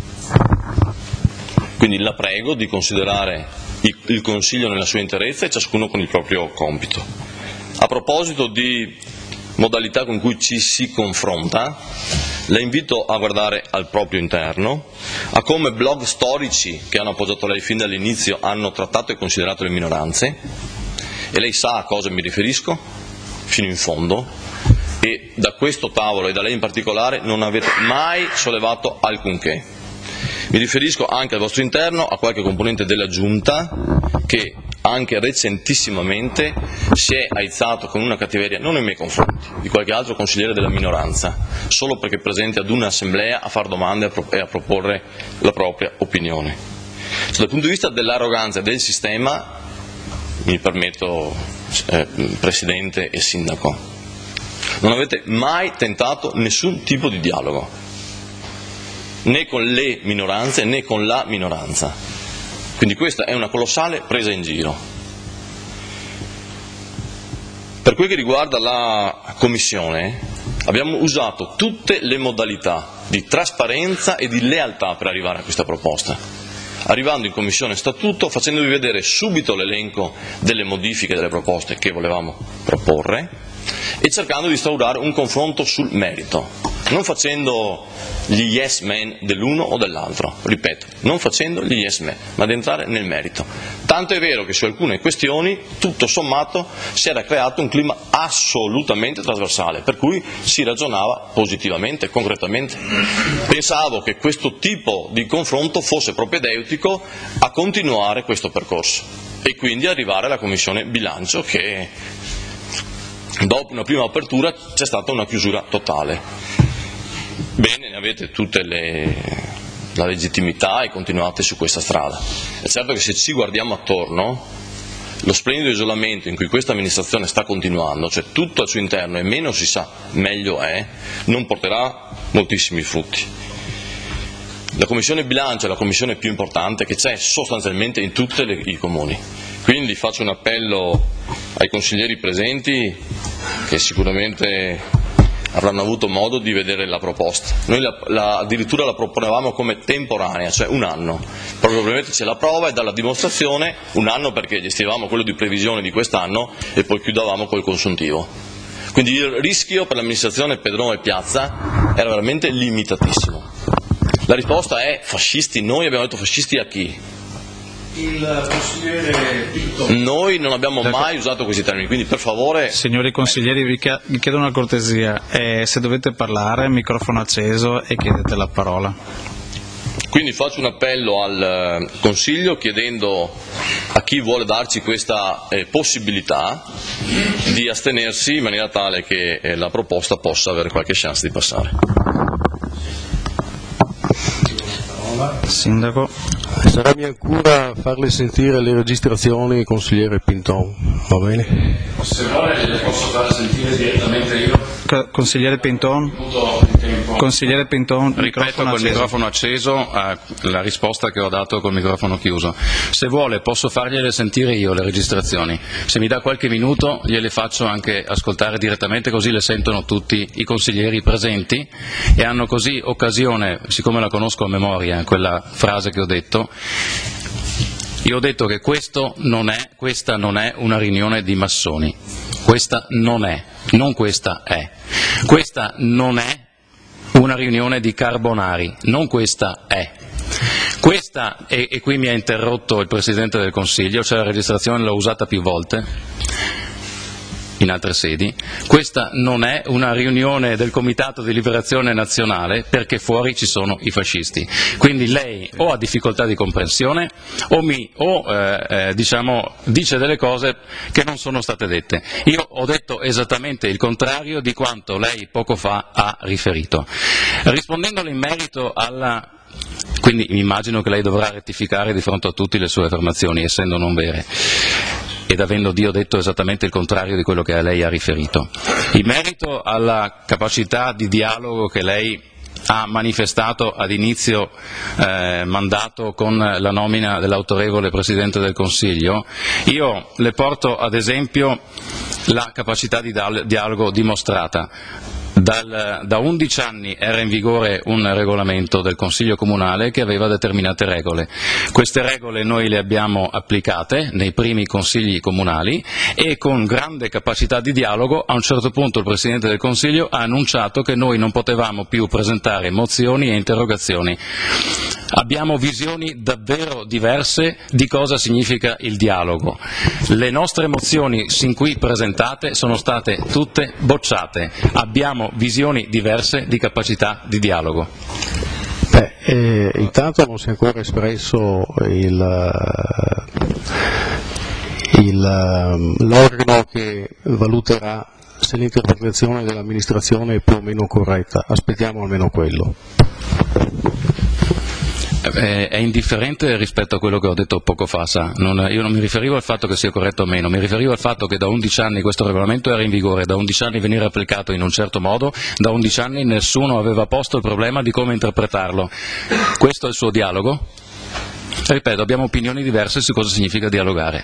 quindi la prego di considerare il, il Consiglio nella sua interezza e ciascuno con il proprio compito. A proposito di modalità con cui ci si confronta, la invito a guardare al proprio interno, a come blog storici che hanno appoggiato lei fin dall'inizio hanno trattato e considerato le minoranze, e lei sa a cosa mi riferisco fino in fondo, e da questo tavolo e da lei in particolare non avete mai sollevato alcunché. Mi riferisco anche al vostro interno, a qualche componente della Giunta che anche recentissimamente si è aizzato con una cattiveria, non nei miei confronti, di qualche altro consigliere della minoranza, solo perché presente ad un'assemblea a far domande e a proporre la propria opinione. Dal punto di vista dell'arroganza del sistema, mi permetto, eh, Presidente e Sindaco, non avete mai tentato nessun tipo di dialogo, né con le minoranze né con la minoranza. Quindi questa è una colossale presa in giro. Per quel che riguarda la Commissione, abbiamo usato tutte le modalità di trasparenza e di lealtà per arrivare a questa proposta. Arrivando in Commissione Statuto, facendovi vedere subito l'elenco delle modifiche delle proposte che volevamo proporre e cercando di instaurare un confronto sul merito, non facendo gli yes men dell'uno o dell'altro, ripeto, non facendo gli yes men, ma di entrare nel merito. Tanto è vero che su alcune questioni, tutto sommato, si era creato un clima assolutamente trasversale, per cui si ragionava positivamente, concretamente. Pensavo che questo tipo di confronto fosse propedeutico a continuare questo percorso e quindi arrivare alla Commissione Bilancio che, dopo una prima apertura, c'è stata una chiusura totale. Bene, ne avete tutte le, la legittimità e continuate su questa strada. È certo che se ci guardiamo attorno, lo splendido isolamento in cui questa amministrazione sta continuando, cioè tutto al suo interno e meno si sa meglio è, non porterà moltissimi frutti. La Commissione Bilancio è la commissione più importante che c'è sostanzialmente in tutti i comuni. Quindi faccio un appello ai consiglieri presenti che sicuramente avranno avuto modo di vedere la proposta. Noi la, la, addirittura la proponevamo come temporanea, cioè un anno, proprio per metterci alla prova e dalla dimostrazione, un anno perché gestivamo quello di previsione di quest'anno e poi chiudavamo col consuntivo. Quindi il rischio per l'amministrazione Pedrone e Piazza era veramente limitatissimo. La risposta è fascisti, noi abbiamo detto fascisti a chi? Il consigliere Pinton. Noi non abbiamo mai usato questi termini, quindi per favore... Signori consiglieri, vi chiedo una cortesia, eh, se dovete parlare, microfono acceso e chiedete la parola. Quindi faccio un appello al Consiglio chiedendo a chi vuole darci questa eh, possibilità di astenersi in maniera tale che eh, la proposta possa avere qualche chance di passare. Sindaco. Sarà mia cura farle sentire le registrazioni, consigliere Pinton, va bene? Se vuole le posso far sentire direttamente io. Consigliere Pinton, consigliere Pinton, ripeto col microfono acceso eh, la risposta che ho dato col microfono chiuso. Se vuole posso fargliele sentire io le registrazioni, se mi dà qualche minuto gliele faccio anche ascoltare direttamente, così le sentono tutti i consiglieri presenti e hanno così occasione, siccome la conosco a memoria quella frase che ho detto. Io ho detto che questo non è, questa non è una riunione di massoni, questa non è, non questa è, questa non è una riunione di carbonari, non questa è. Questa, e, e qui mi ha interrotto il Presidente del Consiglio, cioè la registrazione l'ho usata più volte, in altre sedi. Questa non è una riunione del Comitato di Liberazione Nazionale, perché fuori ci sono i fascisti. Quindi lei o ha difficoltà di comprensione o, mi, o eh, eh, diciamo, dice delle cose che non sono state dette. Io ho detto esattamente il contrario di quanto lei poco fa ha riferito. Rispondendole in merito alla... Quindi mi immagino che lei dovrà rettificare di fronte a tutte le sue affermazioni, essendo non vere, ed avendo Dio detto esattamente il contrario di quello che lei ha riferito. In merito alla capacità di dialogo che lei ha manifestato ad inizio eh, mandato con la nomina dell'autorevole Presidente del Consiglio, io le porto ad esempio la capacità di dialogo dimostrata. Dal, da undici anni era in vigore un regolamento del Consiglio Comunale che aveva determinate regole. Queste regole noi le abbiamo applicate nei primi consigli comunali e con grande capacità di dialogo a un certo punto il Presidente del Consiglio ha annunciato che noi non potevamo più presentare mozioni e interrogazioni. Abbiamo visioni davvero diverse di cosa significa il dialogo. Le nostre mozioni sin qui presentate sono state tutte bocciate. Abbiamo visioni diverse di capacità di dialogo. Beh, eh, intanto non si è ancora espresso il, il, l'organo che valuterà se l'interpretazione dell'amministrazione è più o meno corretta. Aspettiamo almeno quello. È indifferente rispetto a quello che ho detto poco fa, sa. Non, io non mi riferivo al fatto che sia corretto o meno, mi riferivo al fatto che da undici anni questo regolamento era in vigore, da undici anni veniva applicato in un certo modo, da undici anni nessuno aveva posto il problema di come interpretarlo. Questo è il suo dialogo? Ripeto, abbiamo opinioni diverse su cosa significa dialogare.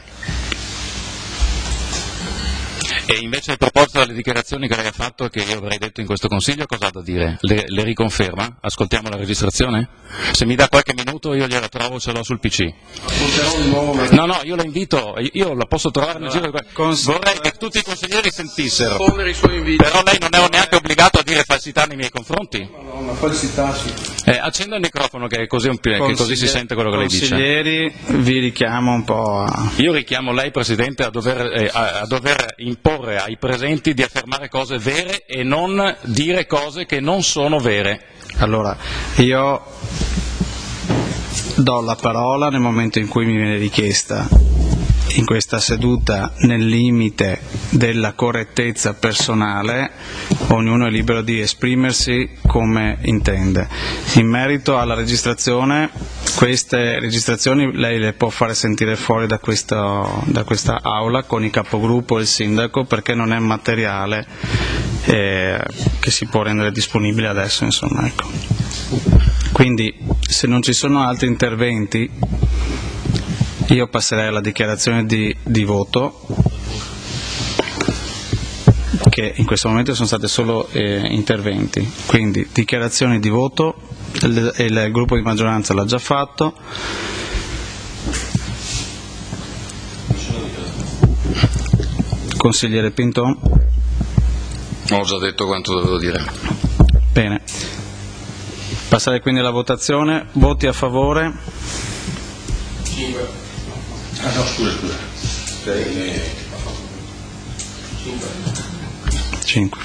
E invece a proposito delle dichiarazioni che lei ha fatto, che io avrei detto in questo Consiglio, cosa ha da dire? Le, le riconferma? Ascoltiamo la registrazione? Se mi dà qualche minuto io gliela trovo, ce l'ho sul P C. No, no, io la invito, io la posso trovare nel giro. Vorrei che tutti i consiglieri sentissero. Però lei non è neanche obbligato a dire falsità nei miei confronti. Una falsità, sì. Eh, accenda il microfono che così, un, che così si sente quello che lei dice. Consiglieri, vi richiamo un po' a... Io richiamo lei, Presidente, a dover, eh, a, a dover imporre ai presenti di affermare cose vere e non dire cose che non sono vere. Allora, io do la parola nel momento in cui mi viene richiesta in questa seduta nel limite della correttezza personale, ognuno è libero di esprimersi come intende. In merito alla registrazione, queste registrazioni lei le può fare sentire fuori da, questo, da questa aula con il capogruppo e il sindaco, perché non è materiale eh, che si può rendere disponibile adesso, insomma, ecco. Quindi se non ci sono altri interventi io passerei alla dichiarazione di, di voto, che in questo momento sono state solo eh, interventi. Quindi dichiarazione di voto, il, il, il gruppo di maggioranza l'ha già fatto. Consigliere Pinton? Ho già detto quanto dovevo dire. Bene. Passare quindi alla votazione. Voti a favore? cinque. Ah no, scusa, scusa. cinque.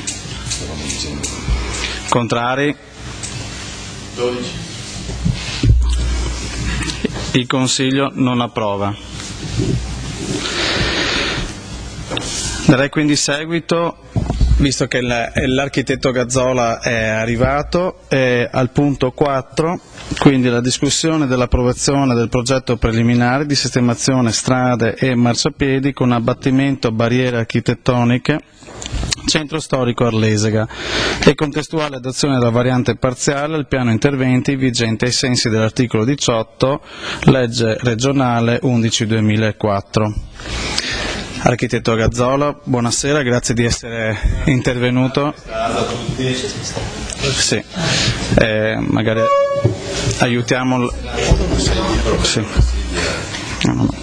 Contrari? dodici. Il Consiglio non approva. Darei quindi seguito, visto che l'architetto Gazzola è arrivato, eh, al punto quattro, quindi la discussione dell'approvazione del progetto preliminare di sistemazione strade e marciapiedi con abbattimento barriere architettoniche Centro Storico Arlesega e contestuale adozione della variante parziale al piano interventi vigente ai sensi dell'articolo diciotto, legge regionale undici duemilaquattro. Architetto Gazzola, buonasera, grazie di essere intervenuto. Sì. Eh, magari aiutiamo. L... Sì. No, no.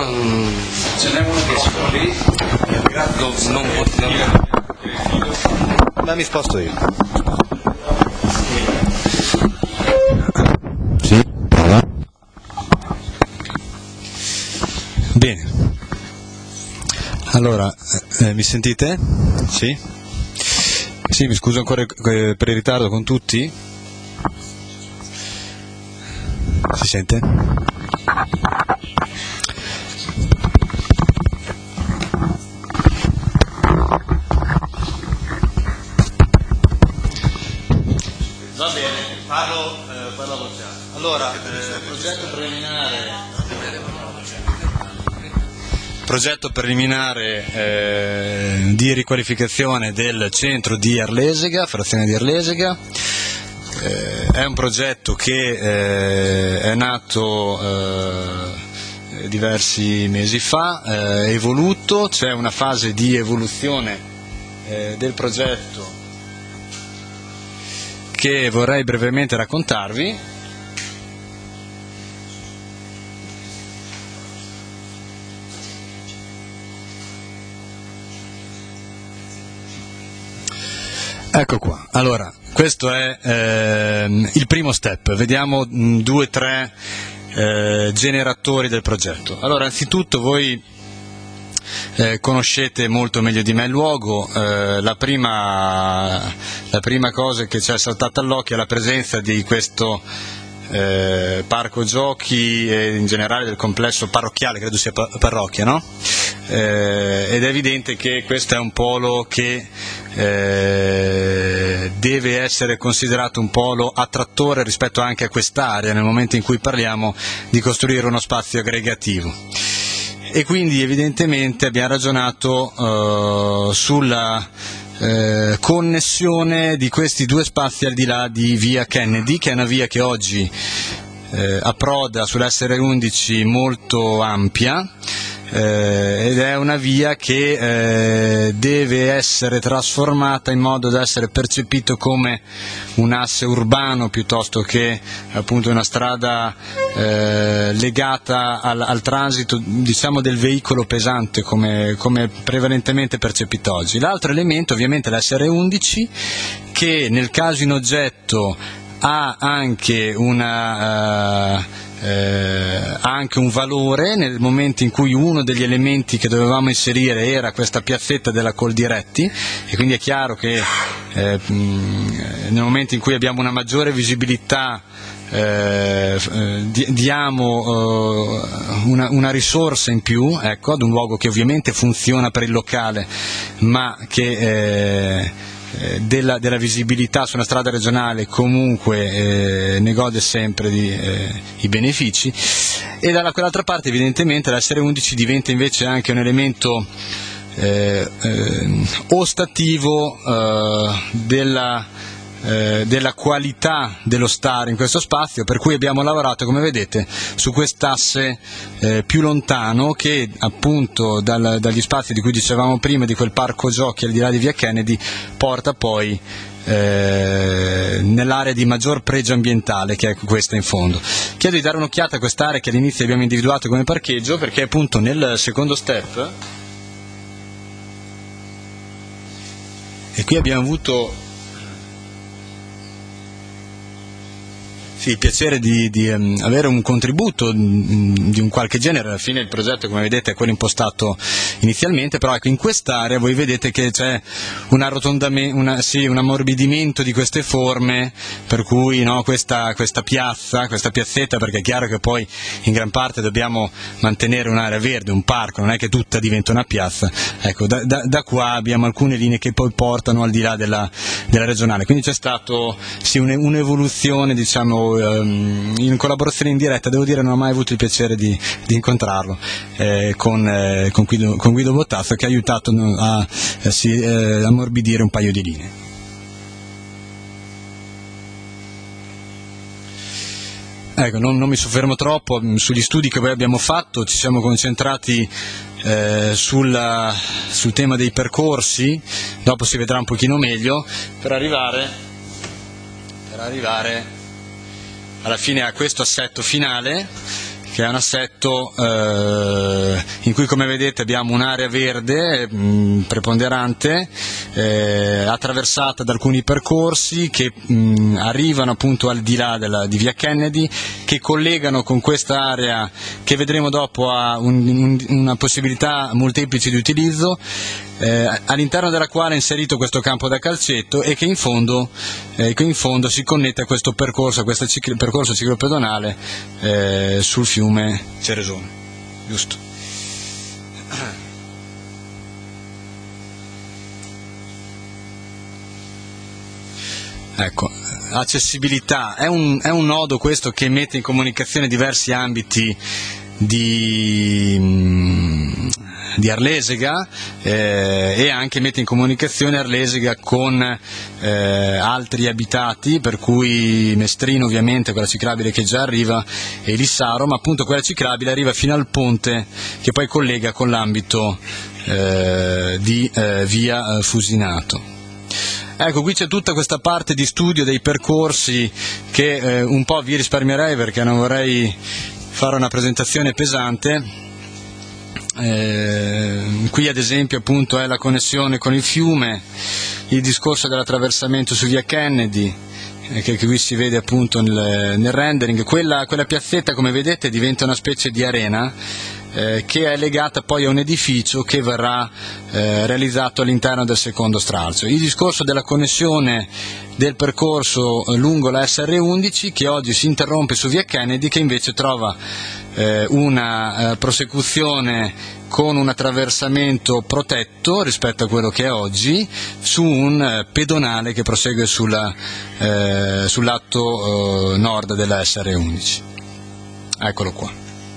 non... Ce n'è uno che sono lì, non, non posso... Ma mi sposto io. Sì, prova. Bene. Allora, eh, mi sentite? Sì? Sì, mi scuso ancora per il ritardo con tutti. Si sente? Va bene, parlo, eh, parlo a voce alta. Allora, eh, progetto preliminare... Progetto preliminare eh, di riqualificazione del centro di Arlesega, frazione di Arlesega. Eh, è un progetto che eh, è nato eh, diversi mesi fa, è eh, evoluto, c'è una fase di evoluzione eh, del progetto che vorrei brevemente raccontarvi. Ecco qua, allora, questo è ehm, il primo step, vediamo mh, due o tre eh, generatori del progetto. Allora, anzitutto voi eh, conoscete molto meglio di me il luogo, eh, la, prima, la prima cosa che ci è saltata all'occhio è la presenza di questo eh, parco giochi e in generale del complesso parrocchiale, credo sia parrocchia, no? Eh, ed è evidente che questo è un polo che eh, deve essere considerato un polo attrattore rispetto anche a quest'area nel momento in cui parliamo di costruire uno spazio aggregativo, e quindi evidentemente abbiamo ragionato eh, sulla eh, connessione di questi due spazi al di là di via Kennedy, che è una via che oggi eh, approda sull'S R undici molto ampia, Eh, ed è una via che eh, deve essere trasformata in modo da essere percepito come un asse urbano piuttosto che appunto una strada eh, legata al, al transito, diciamo, del veicolo pesante come, come prevalentemente percepito oggi. L'altro elemento ovviamente è l'S R undici, che nel caso in oggetto ha anche una uh, Eh, ha anche un valore nel momento in cui uno degli elementi che dovevamo inserire era questa piazzetta della Coldiretti, e quindi è chiaro che eh, nel momento in cui abbiamo una maggiore visibilità eh, diamo eh, una, una risorsa in più, ecco, ad un luogo che ovviamente funziona per il locale ma che eh, Della, della visibilità su una strada regionale comunque eh, ne gode sempre di, eh, i benefici, e da quell'altra parte evidentemente la S R undici diventa invece anche un elemento eh, eh, ostativo eh, della, eh, della qualità dello stare in questo spazio, per cui abbiamo lavorato, come vedete, su quest'asse eh, più lontano che appunto dal, dagli spazi di cui dicevamo prima, di quel parco giochi al di là di via Kennedy, porta poi eh, nell'area di maggior pregio ambientale, che è questa in fondo. Chiedo di dare un'occhiata a quest'area che all'inizio abbiamo individuato come parcheggio, perché appunto nel secondo step, e qui abbiamo avuto sì, il piacere di, di um, avere un contributo um, di un qualche genere. Alla fine il progetto, come vedete, è quello impostato inizialmente, però ecco, in quest'area voi vedete che c'è un arrotondamento, una, sì, un ammorbidimento di queste forme, per cui no, questa, questa piazza, questa piazzetta, perché è chiaro che poi in gran parte dobbiamo mantenere un'area verde, un parco, non è che tutta diventa una piazza, ecco, da, da, da qua abbiamo alcune linee che poi portano al di là della, della regionale, quindi c'è stato sì, un'evoluzione, diciamo, in collaborazione in diretta. Devo dire, non ho mai avuto il piacere di, di incontrarlo eh, con, eh, con, Guido, con Guido Bottazzo, che ha aiutato a eh, sì, eh, ammorbidire un paio di linee. Ecco, non, non mi soffermo troppo sugli studi che poi abbiamo fatto, ci siamo concentrati eh, sulla, sul tema dei percorsi, dopo si vedrà un pochino meglio, per arrivare, per arrivare alla fine a questo assetto finale che è un assetto eh, in cui, come vedete, abbiamo un'area verde mh, preponderante, eh, attraversata da alcuni percorsi che mh, arrivano appunto al di là della, di via Kennedy, che collegano con questa area che vedremo dopo a un, un, una possibilità molteplici di utilizzo, eh, all'interno della quale è inserito questo campo da calcetto e che in fondo, eh, che in fondo si connette a questo percorso, a questo ciclo, percorso ciclopedonale eh, sul fiume Ceresone. Giusto. Ecco, accessibilità è un, è un nodo questo che mette in comunicazione diversi ambiti di, di Arlesega eh, e anche mette in comunicazione Arlesega con eh, altri abitati, per cui Mestrino ovviamente, quella ciclabile che già arriva, e Lissaro, ma appunto quella ciclabile arriva fino al ponte che poi collega con l'ambito eh, di eh, via eh, Fusinato. Ecco, qui c'è tutta questa parte di studio dei percorsi che eh, un po' vi risparmierei perché non vorrei fare una presentazione pesante. Eh, qui ad esempio appunto è la connessione con il fiume, il discorso dell'attraversamento su via Kennedy, eh, che, che qui si vede appunto nel, nel rendering. Quella, quella piazzetta, come vedete, diventa una specie di arena eh, che è legata poi a un edificio che verrà eh, realizzato all'interno del secondo stralcio. Il discorso della connessione del percorso lungo la S R undici, che oggi si interrompe su via Kennedy, che invece trova eh, una eh, prosecuzione con un attraversamento protetto rispetto a quello che è oggi, su un eh, pedonale che prosegue sulla, eh, sul lato eh, nord della S R undici. Eccolo qua.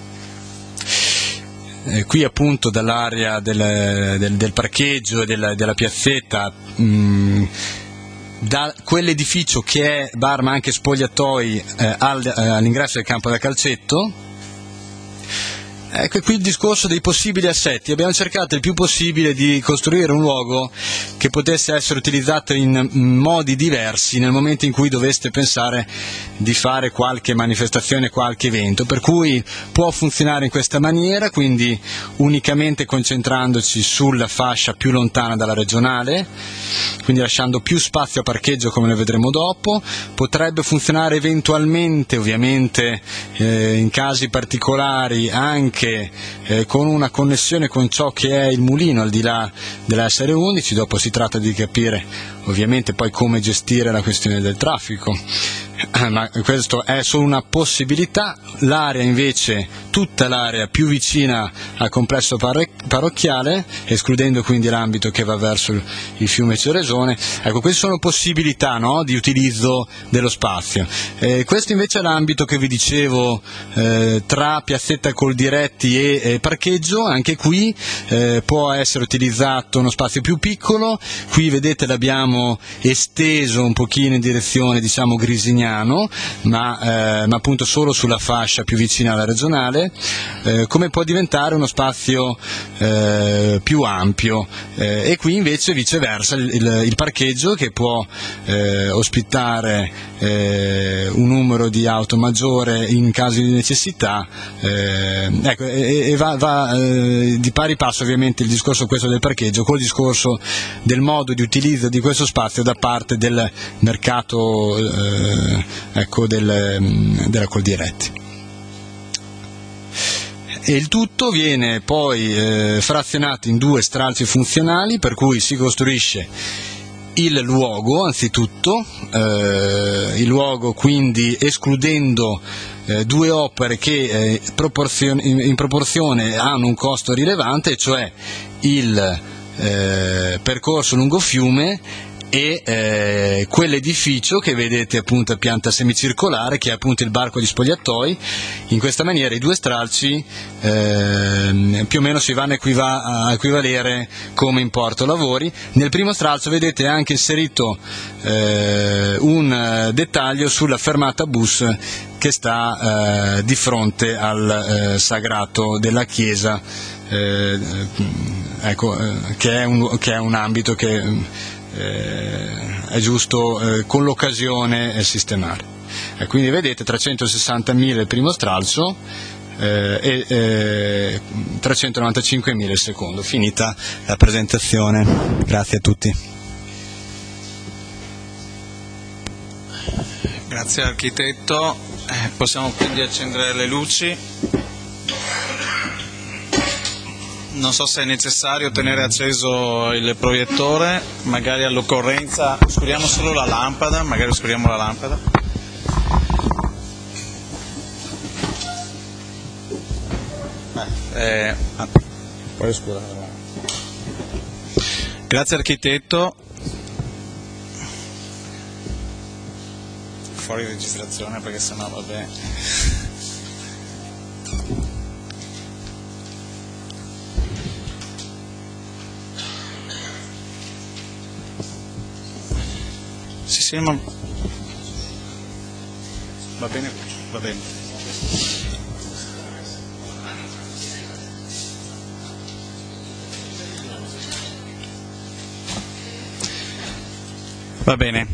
Eh, qui appunto dall'area del, del, del parcheggio e della, della piazzetta, mh, da quell'edificio che è bar ma anche spogliatoi eh, al, eh, all'ingresso del campo da calcetto. Ecco qui il discorso dei possibili assetti. Abbiamo cercato il più possibile di costruire un luogo che potesse essere utilizzato in modi diversi nel momento in cui doveste pensare di fare qualche manifestazione, qualche evento, per cui può funzionare in questa maniera, quindi unicamente concentrandoci sulla fascia più lontana dalla regionale, quindi lasciando più spazio a parcheggio, come lo vedremo dopo. Potrebbe funzionare eventualmente, ovviamente eh, in casi particolari, anche Eh, con una connessione con ciò che è il mulino al di là della S R undici. Dopo si tratta di capire ovviamente poi come gestire la questione del traffico, ma questo è solo una possibilità. L'area invece, tutta l'area più vicina al complesso parro- parrocchiale, escludendo quindi l'ambito che va verso il, il fiume Ceresone, ecco, queste sono possibilità, no, di utilizzo dello spazio. Eh, questo invece è l'ambito che vi dicevo eh, tra piazzetta Coldiretti e eh, parcheggio. Anche qui eh, può essere utilizzato uno spazio più piccolo. Qui vedete l'abbiamo esteso un pochino in direzione, diciamo, grisignano, ma, eh, ma appunto solo sulla fascia più vicina alla regionale, eh, come può diventare uno spazio eh, più ampio, eh, e qui invece viceversa il, il, il parcheggio, che può eh, ospitare eh, un numero di auto maggiore in caso di necessità, eh, ecco, e, e va, va eh, di pari passo ovviamente il discorso questo del parcheggio col discorso del modo di utilizzo di questo spazio da parte del mercato eh, ecco, del, della Coldiretti. E il tutto viene poi eh, frazionato in due stralci funzionali, per cui si costruisce il luogo anzitutto, eh, il luogo quindi escludendo eh, due opere che eh, proporzione, in, in proporzione hanno un costo rilevante, cioè il eh, percorso lungo fiume e eh, quell'edificio che vedete appunto a pianta semicircolare, che è appunto il barco di spogliatoi. In questa maniera i due stralci eh, più o meno si vanno a, equiva- a equivalere come importo lavori. Nel primo stralcio vedete è anche inserito eh, un dettaglio sulla fermata bus che sta eh, di fronte al eh, sagrato della chiesa, eh, ecco, eh, che, è un, che è un ambito che Eh, è giusto eh, con l'occasione eh, sistemare. E quindi vedete trecentosessantamila il primo stralcio, eh, e eh, trecentonovantacinquemila il secondo. Finita la presentazione, grazie a tutti. Grazie architetto, eh, possiamo quindi accendere le luci. Non so se è necessario tenere acceso il proiettore, magari all'occorrenza oscuriamo solo la lampada, magari oscuriamo la lampada. Eh, eh, poi oscurare. Grazie architetto. Fuori registrazione perché sennò vabbè. Sì, sì, ma va bene, va bene. Va bene.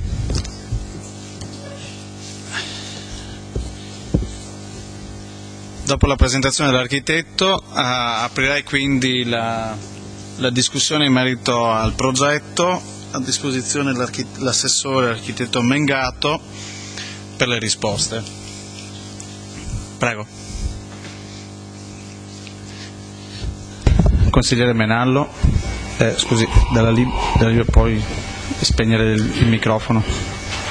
Dopo la presentazione dell'architetto uh, aprirei quindi la, la discussione in merito al progetto. A disposizione l'assessore architetto Mengato per le risposte. Prego. Consigliere Menallo, eh, scusi, dalla lib- dalla lib- puoi spegnere il, il microfono.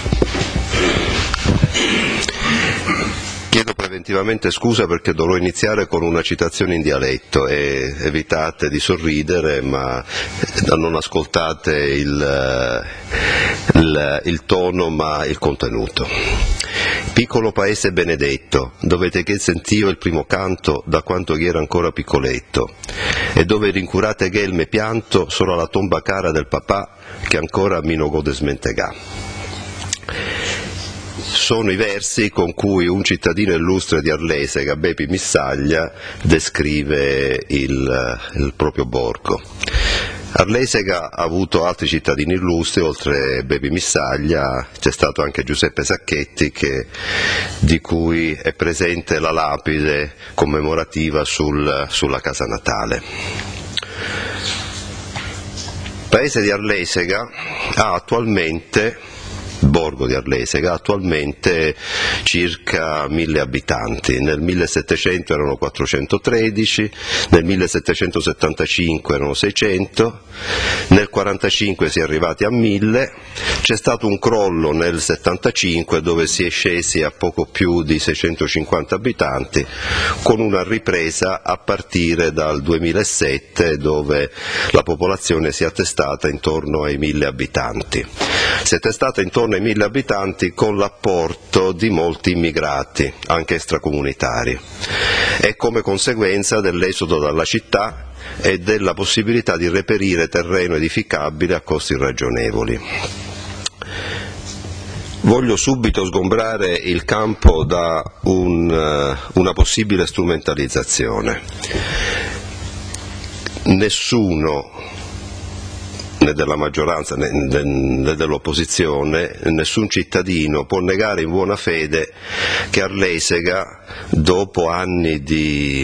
Chiedo preventivamente scusa perché dovrò iniziare con una citazione in dialetto e evitate di sorridere, ma non ascoltate il, il, il tono ma il contenuto. Piccolo paese benedetto, dove te che sentivo il primo canto da quanto che era ancora piccoletto, e dove rincurate che il me pianto solo alla tomba cara del papà che ancora mi non gode smentegà. Sono i versi con cui un cittadino illustre di Arlesega, Bepi Missaglia, descrive il, il proprio borgo. Arlesega ha avuto altri cittadini illustri, oltre Bepi Missaglia c'è stato anche Giuseppe Sacchetti, che, di cui è presente la lapide commemorativa sul, sulla casa natale. Il paese di Arlesega ha attualmente Il borgo di Arlesega ha attualmente circa mille abitanti, nel millesettecento erano quattrocentotredici, nel millesettecentosettantacinque erano seicento, nel quarantacinque si è arrivati a mille, c'è stato un crollo nel settantacinque dove si è scesi a poco più di seicentocinquanta abitanti, con una ripresa a partire dal duemilasette dove la popolazione si è attestata intorno ai mille abitanti. Si è attestata intorno ai mille abitanti con l'apporto di molti immigrati, anche extracomunitari, e come conseguenza dell'esodo dalla città e della possibilità di reperire terreno edificabile a costi ragionevoli. Voglio subito sgombrare il campo da un, una possibile strumentalizzazione. Nessuno, né della maggioranza né dell'opposizione, nessun cittadino può negare in buona fede che Arlesega, dopo anni di,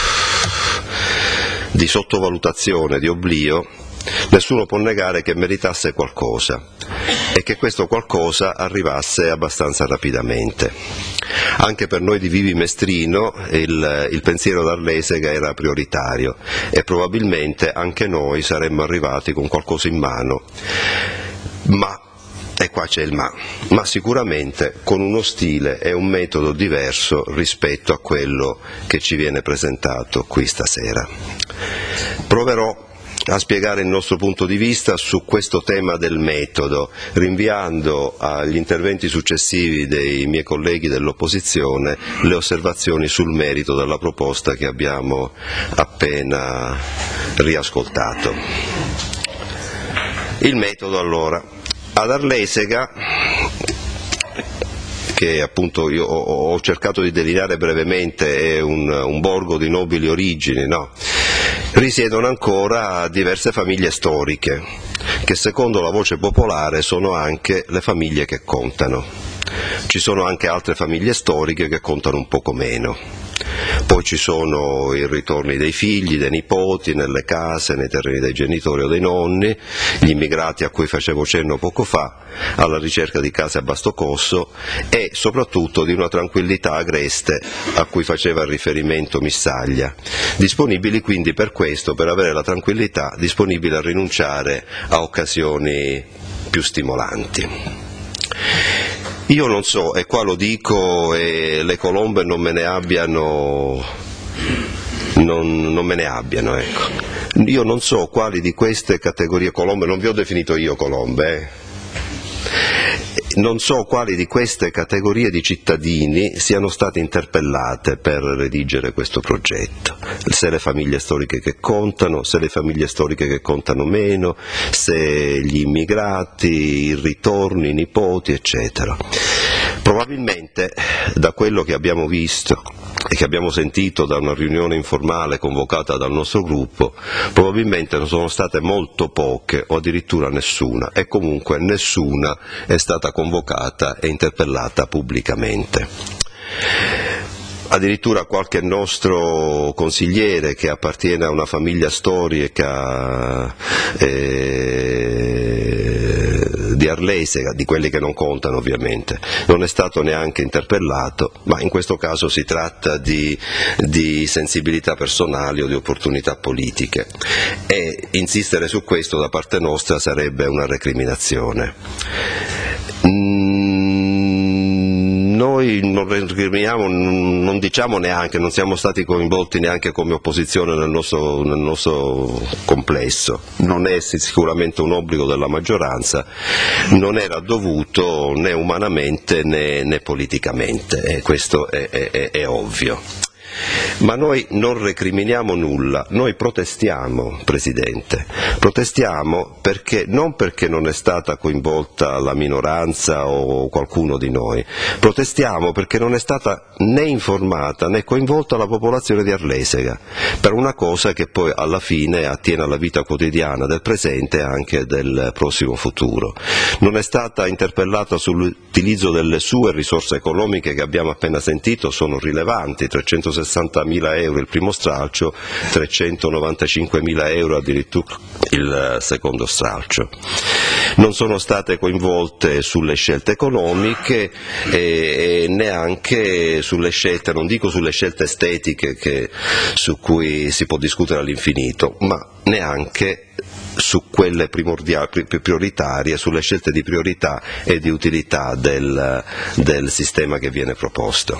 di sottovalutazione, di oblio, nessuno può negare che meritasse qualcosa e che questo qualcosa arrivasse abbastanza rapidamente. Anche per noi di Vivi Mestrino il, il pensiero d'Arlesega era prioritario e probabilmente anche noi saremmo arrivati con qualcosa in mano, ma, e qua c'è il ma, ma sicuramente con uno stile e un metodo diverso rispetto a quello che ci viene presentato qui stasera. Proverò a spiegare il nostro punto di vista su questo tema del metodo, rinviando agli interventi successivi dei miei colleghi dell'opposizione le osservazioni sul merito della proposta che abbiamo appena riascoltato. Il metodo allora. Ad Arlesega, che appunto io ho cercato di delineare brevemente, è un, un borgo di nobili origini, no? Risiedono ancora diverse famiglie storiche, che secondo la voce popolare sono anche le famiglie che contano. Ci sono anche altre famiglie storiche che contano un poco meno. poi ci sono i ritorni dei figli, dei nipoti, nelle case, nei terreni dei genitori o dei nonni, gli immigrati a cui facevo cenno poco fa, alla ricerca di case a basso costo e soprattutto di una tranquillità agreste a cui faceva riferimento Missaglia. Disponibili quindi per questo, per avere la tranquillità, disponibili a rinunciare a occasioni più stimolanti. Io non so, e qua lo dico, e le colombe non me ne abbiano, non, non me ne abbiano, ecco. Io non so quali di queste categorie colombe, non vi ho definito io colombe, eh. Non so quali di queste categorie di cittadini siano state interpellate per redigere questo progetto, se le famiglie storiche che contano, se le famiglie storiche che contano meno, se gli immigrati, i ritorni, i nipoti, eccetera. Probabilmente, da quello che abbiamo visto e che abbiamo sentito da una riunione informale convocata dal nostro gruppo, probabilmente non sono state molto poche o addirittura nessuna, e comunque nessuna è stata convocata e interpellata pubblicamente. Addirittura qualche nostro consigliere che appartiene a una famiglia storica eh, di Arlesega, di quelli che non contano ovviamente, non è stato neanche interpellato, ma in questo caso si tratta di, di sensibilità personali o di opportunità politiche, e insistere su questo da parte nostra sarebbe una recriminazione. Noi non recriminiamo, non diciamo neanche, non siamo stati coinvolti neanche come opposizione nel nostro, nel nostro complesso, non è sicuramente un obbligo della maggioranza, non era dovuto né umanamente né, né politicamente, e questo è, è, è ovvio. Ma noi non recriminiamo nulla, noi protestiamo, Presidente, protestiamo perché, non perché non è stata coinvolta la minoranza o qualcuno di noi, protestiamo perché non è stata né informata né coinvolta la popolazione di Arlesega, per una cosa che poi alla fine attiene alla vita quotidiana del presente e anche del prossimo futuro. Non è stata interpellata sull'utilizzo delle sue risorse economiche che abbiamo appena sentito, sono rilevanti, trecentosessantamila euro il primo stralcio, trecentonovantacinquemila euro addirittura il secondo stralcio. Non sono state coinvolte sulle scelte economiche e, e neanche sulle scelte, non dico sulle scelte estetiche che, su cui si può discutere all'infinito, ma neanche su quelle primordiali, prioritarie, sulle scelte di priorità e di utilità del, del sistema che viene proposto.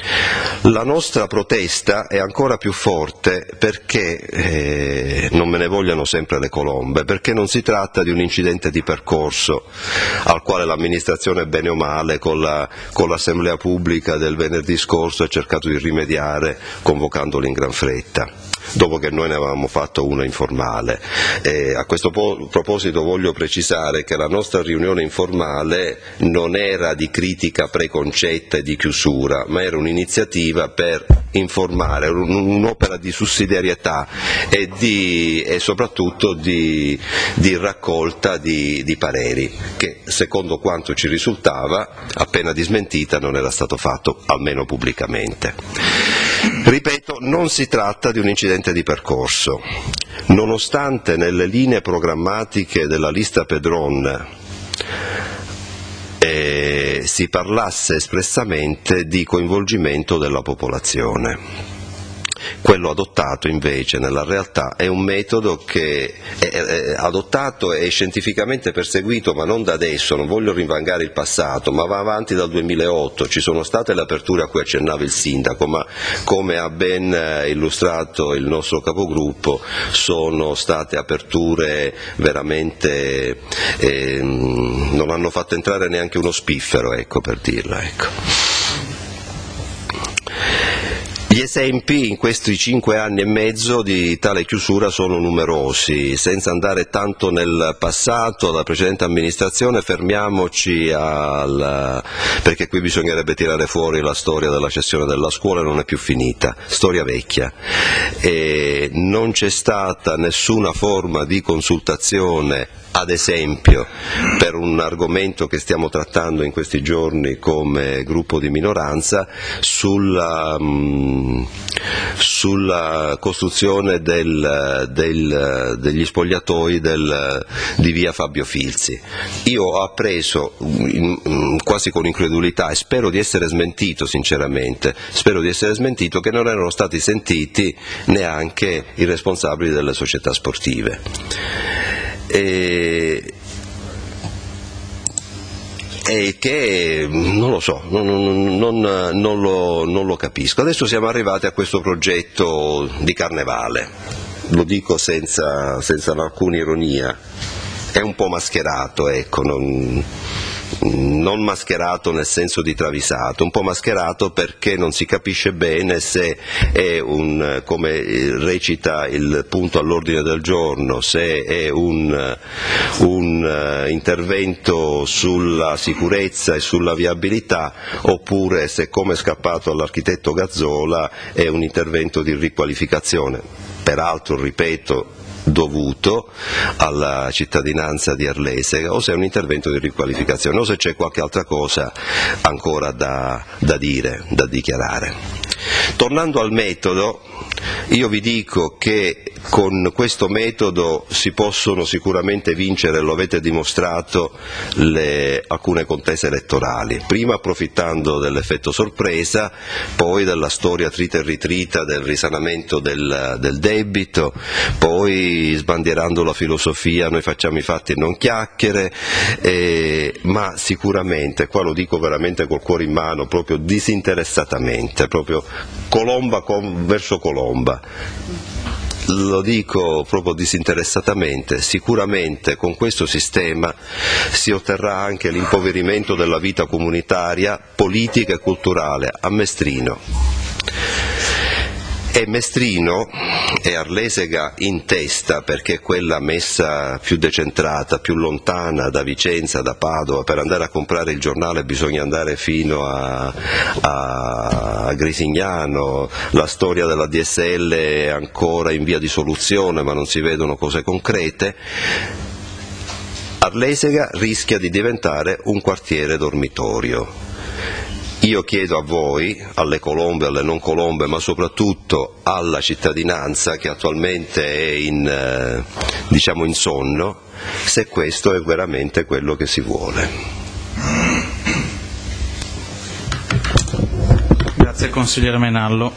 La nostra protesta è ancora più forte perché, eh, non me ne vogliano sempre le colombe, perché non si tratta di un incidente di percorso al quale l'amministrazione bene o male con, la, con l'assemblea pubblica del venerdì scorso ha cercato di rimediare convocandoli in gran fretta, dopo che noi ne avevamo fatto una informale. Eh, a questo po- proposito voglio precisare che la nostra riunione informale non era di critica preconcetta e di chiusura, ma era un'iniziativa per informare, un- un'opera di sussidiarietà e, di, e soprattutto di, di raccolta di, di pareri, che secondo quanto ci risultava, appena dismentita, non era stato fatto, almeno pubblicamente. Ripeto, non si tratta di un incidente di percorso, nonostante nelle linee programmatiche della lista Pedron eh, si parlasse espressamente di coinvolgimento della popolazione. Quello adottato invece nella realtà è un metodo che è, è adottato e scientificamente perseguito, ma non da adesso, non voglio rinvangare il passato, ma va avanti dal duemilaotto, ci sono state le aperture a cui accennava il sindaco, ma come ha ben illustrato il nostro capogruppo sono state aperture veramente, eh, non hanno fatto entrare neanche uno spiffero, ecco, per dirla, ecco. Gli esempi in questi cinque anni e mezzo di tale chiusura sono numerosi, senza andare tanto nel passato, alla precedente amministrazione, fermiamoci al, perché qui bisognerebbe tirare fuori la storia della cessione della scuola, non è più finita, storia vecchia. E non c'è stata nessuna forma di consultazione ad esempio per un argomento che stiamo trattando in questi giorni come gruppo di minoranza, sulla, mh, sulla costruzione del, del, degli spogliatoi del, di via Fabio Filzi. Io ho appreso in, quasi con incredulità, e spero di essere smentito sinceramente, spero di essere smentito, che non erano stati sentiti neanche i responsabili delle società sportive. E, e che non lo so, non, non, non, lo, non lo capisco. Adesso siamo arrivati a questo progetto di carnevale, lo dico senza, senza alcuna ironia, è un po' mascherato, ecco, non, non mascherato nel senso di travisato, un po' mascherato perché non si capisce bene se è un, come recita il punto all'ordine del giorno, se è un, un intervento sulla sicurezza e sulla viabilità, oppure se, come è scappato all'architetto Gazzola, è un intervento di riqualificazione, peraltro, ripeto, dovuto alla cittadinanza di Arlesega, o se è un intervento di riqualificazione, o se c'è qualche altra cosa ancora da, da dire, da dichiarare. Tornando al metodo, io vi dico che con questo metodo si possono sicuramente vincere, lo avete dimostrato, le, alcune contese elettorali, prima approfittando dell'effetto sorpresa, poi della storia trita e ritrita del risanamento del, del debito, poi sbandierando la filosofia noi facciamo i fatti e non chiacchiere, eh, ma sicuramente, qua lo dico veramente col cuore in mano, proprio disinteressatamente, proprio colomba con, verso colomba, lo dico proprio disinteressatamente, sicuramente con questo sistema si otterrà anche l'impoverimento della vita comunitaria, politica e culturale a Mestrino. E Mestrino e Arlesega in testa, perché è quella messa più decentrata, più lontana da Vicenza, da Padova. Per andare a comprare il giornale bisogna andare fino a, a, a Grisignano, la storia della D S L è ancora in via di soluzione ma non si vedono cose concrete. Arlesega rischia di diventare un quartiere dormitorio. Io chiedo a voi, alle colombe, alle non colombe, ma soprattutto alla cittadinanza che attualmente è in, eh, diciamo in sonno, se questo è veramente quello che si vuole. Grazie consigliere Menallo.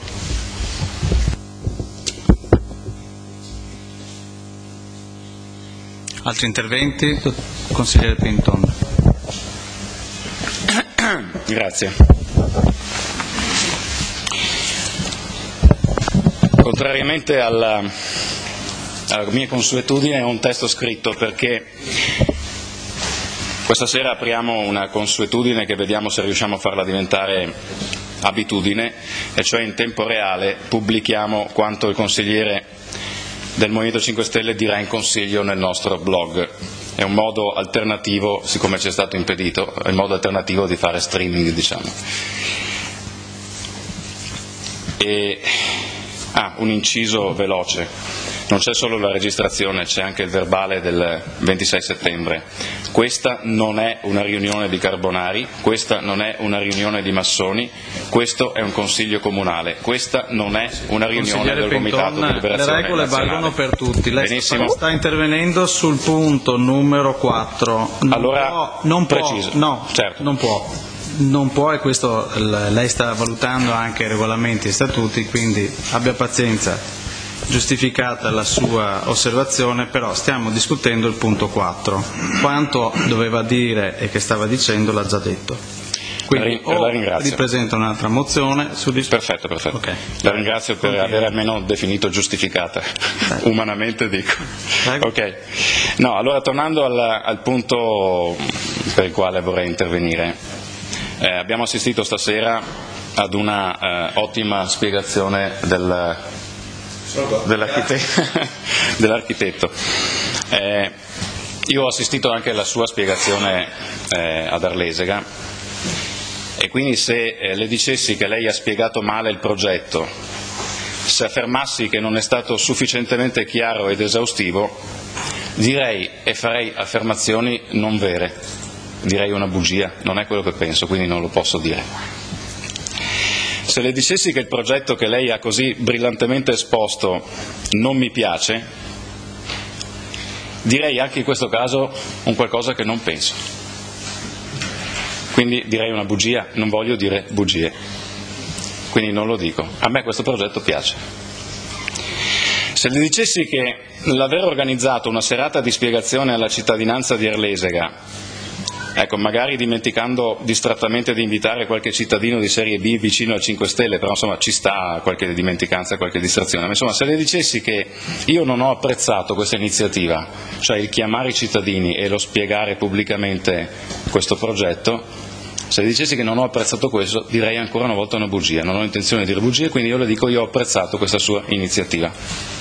Altri interventi? Consigliere Pinton. Grazie. Contrariamente alla, alla mia consuetudine è un testo scritto, perché questa sera apriamo una consuetudine che vediamo se riusciamo a farla diventare abitudine, e cioè in tempo reale pubblichiamo quanto il consigliere del Movimento cinque Stelle dirà in consiglio nel nostro blog. È un modo alternativo, siccome ci è stato impedito, è un modo alternativo di fare streaming, diciamo. E, ah, un inciso veloce. Non c'è solo la registrazione, c'è anche il verbale del ventisei settembre. Questa non è una riunione di Carbonari, questa non è una riunione di massoni, questo è un consiglio comunale, questa non è una riunione del Comitato di Liberazione Le regole Nazionale. valgono per tutti. Lei Benissimo. sta intervenendo sul punto numero quattro. Non allora, può, non può, preciso. no, Certo. non può. Non può, e questo lei sta valutando anche i regolamenti e statuti, quindi abbia pazienza. Giustificata la sua osservazione, però stiamo discutendo il punto quattro. Quanto doveva dire e che stava dicendo l'ha già detto. Quindi la, la ringrazio. ripresenta un'altra mozione su dis- Perfetto, perfetto. Okay. La ringrazio per Continua. aver almeno definito giustificata. Prego. Umanamente dico. Prego. Ok. No, allora tornando al, al punto per il quale vorrei intervenire. Eh, abbiamo assistito stasera ad una eh, ottima spiegazione del Dell'architetto, dell'architetto. Eh, io ho assistito anche alla sua spiegazione eh, ad Arlesega, e quindi se eh, le dicessi che lei ha spiegato male il progetto, se affermassi che non è stato sufficientemente chiaro ed esaustivo, direi e farei affermazioni non vere, direi una bugia, non è quello che penso, quindi non lo posso dire. Se le dicessi che il progetto che lei ha così brillantemente esposto non mi piace, direi anche in questo caso un qualcosa che non penso. Quindi direi una bugia, non voglio dire bugie, quindi non lo dico. A me questo progetto piace. Se le dicessi che l'aver organizzato una serata di spiegazione alla cittadinanza di Erlesega, ecco, magari dimenticando distrattamente di invitare qualche cittadino di serie B vicino al cinque Stelle, però insomma ci sta qualche dimenticanza, qualche distrazione, ma insomma se le dicessi che io non ho apprezzato questa iniziativa, cioè il chiamare i cittadini e lo spiegare pubblicamente questo progetto, se le dicessi che non ho apprezzato questo, direi ancora una volta una bugia, non ho intenzione di dire bugie, quindi io le dico io ho apprezzato questa sua iniziativa.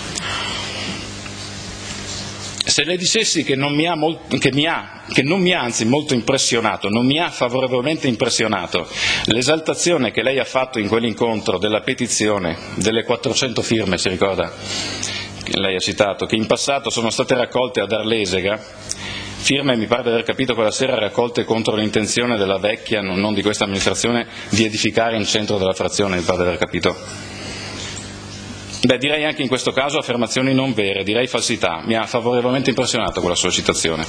Se le dicessi che non mi ha, molto, che mi ha, che non mi ha anzi molto impressionato, non mi ha favorevolmente impressionato l'esaltazione che lei ha fatto in quell'incontro della petizione, delle quattrocento firme, si ricorda, che lei ha citato, che in passato sono state raccolte ad Arlesega, firme mi pare di aver capito quella sera raccolte contro l'intenzione della vecchia, non di questa amministrazione, di edificare in centro della frazione, mi pare di aver capito. Beh, direi anche in questo caso affermazioni non vere, direi falsità. Mi ha favorevolmente impressionato quella sua citazione.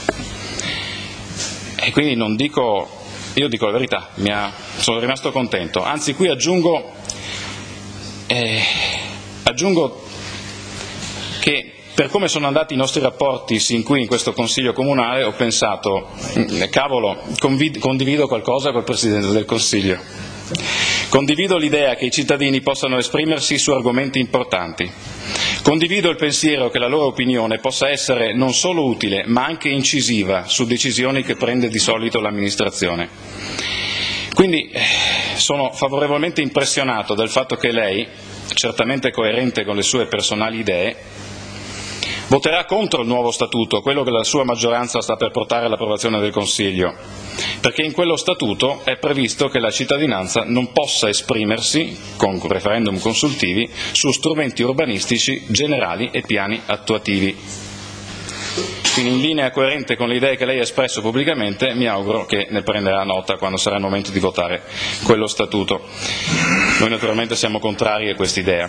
E quindi non dico, io dico la verità, mi ha, sono rimasto contento. Anzi, qui aggiungo, eh, aggiungo che per come sono andati i nostri rapporti sin qui in questo Consiglio Comunale ho pensato, cavolo, convid- condivido qualcosa col Presidente del Consiglio. Condivido l'idea che i cittadini possano esprimersi su argomenti importanti. Condivido il pensiero che la loro opinione possa essere non solo utile, ma anche incisiva su decisioni che prende di solito l'amministrazione. Quindi sono favorevolmente impressionato del fatto che lei, certamente coerente con le sue personali idee, voterà contro il nuovo statuto, quello che la sua maggioranza sta per portare all'approvazione del Consiglio, perché in quello statuto è previsto che la cittadinanza non possa esprimersi, con referendum consultivi, su strumenti urbanistici generali e piani attuativi. Quindi in linea coerente con le idee che lei ha espresso pubblicamente, mi auguro che ne prenderà nota quando sarà il momento di votare quello statuto. Noi naturalmente siamo contrari a quest'idea.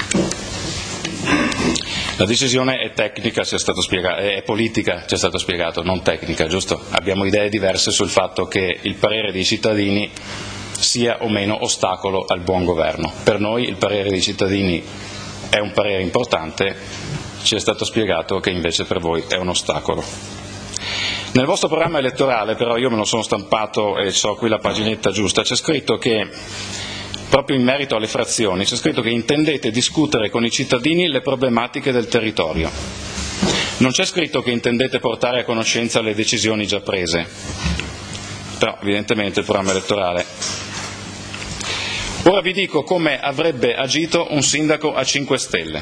La decisione è tecnica, ci è stato spiegato, è politica, ci è stato spiegato, non tecnica, giusto? Abbiamo idee diverse sul fatto che il parere dei cittadini sia o meno ostacolo al buon governo. Per noi il parere dei cittadini è un parere importante, ci è stato spiegato che invece per voi è un ostacolo. Nel vostro programma elettorale, però, io me lo sono stampato e ho qui la paginetta giusta, c'è scritto che proprio in merito alle frazioni, c'è scritto che intendete discutere con i cittadini le problematiche del territorio. Non c'è scritto che intendete portare a conoscenza le decisioni già prese, però evidentemente il programma elettorale. Ora vi dico come avrebbe agito un sindaco a cinque Stelle.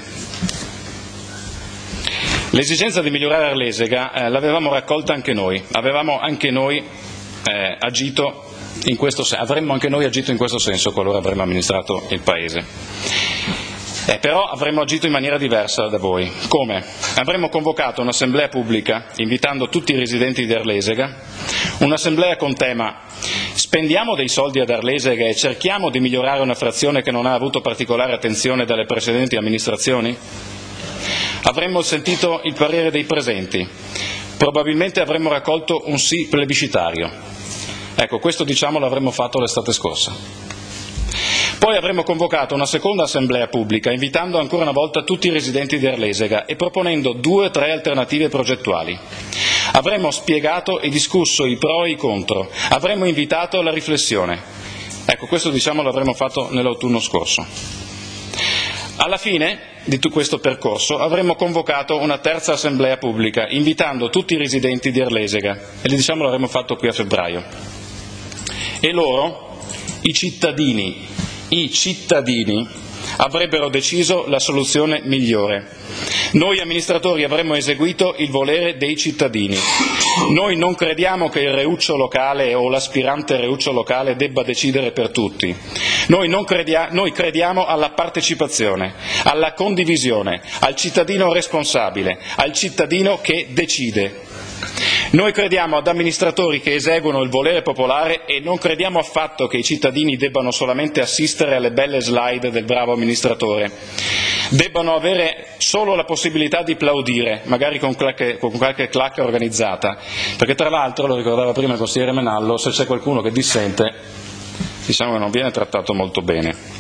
L'esigenza di migliorare Arlesega eh, l'avevamo raccolta anche noi, avevamo anche noi eh, agito in questo senso, avremmo anche noi agito in questo senso qualora avremmo amministrato il Paese. Eh, però avremmo agito in maniera diversa da voi. Come? Avremmo convocato un'assemblea pubblica invitando tutti i residenti di Arlesega, un'assemblea con tema spendiamo dei soldi ad Arlesega e cerchiamo di migliorare una frazione che non ha avuto particolare attenzione dalle precedenti amministrazioni? Avremmo sentito il parere dei presenti, probabilmente avremmo raccolto un sì plebiscitario. Ecco, questo diciamo l'avremmo fatto l'estate scorsa. Poi avremmo convocato una seconda assemblea pubblica, invitando ancora una volta tutti i residenti di Arlesega e proponendo due o tre alternative progettuali. Avremmo spiegato e discusso i pro e i contro, avremmo invitato alla riflessione. Ecco, questo diciamo l'avremmo fatto nell'autunno scorso. Alla fine di tutto questo percorso avremmo convocato una terza assemblea pubblica, invitando tutti i residenti di Arlesega, e li diciamo l'avremmo fatto qui a febbraio. E loro, i cittadini, i cittadini avrebbero deciso la soluzione migliore. Noi amministratori avremmo eseguito il volere dei cittadini. Noi non crediamo che il reuccio locale o l'aspirante reuccio locale debba decidere per tutti. Noi, non credia- noi crediamo alla partecipazione, alla condivisione, al cittadino responsabile, al cittadino che decide. Noi crediamo ad amministratori che eseguono il volere popolare e non crediamo affatto che i cittadini debbano solamente assistere alle belle slide del bravo amministratore. Debbano avere solo la possibilità di plaudire, magari con qualche, con qualche clacca organizzata, perché tra l'altro, lo ricordava prima il consigliere Menallo, se c'è qualcuno che dissente, diciamo che non viene trattato molto bene.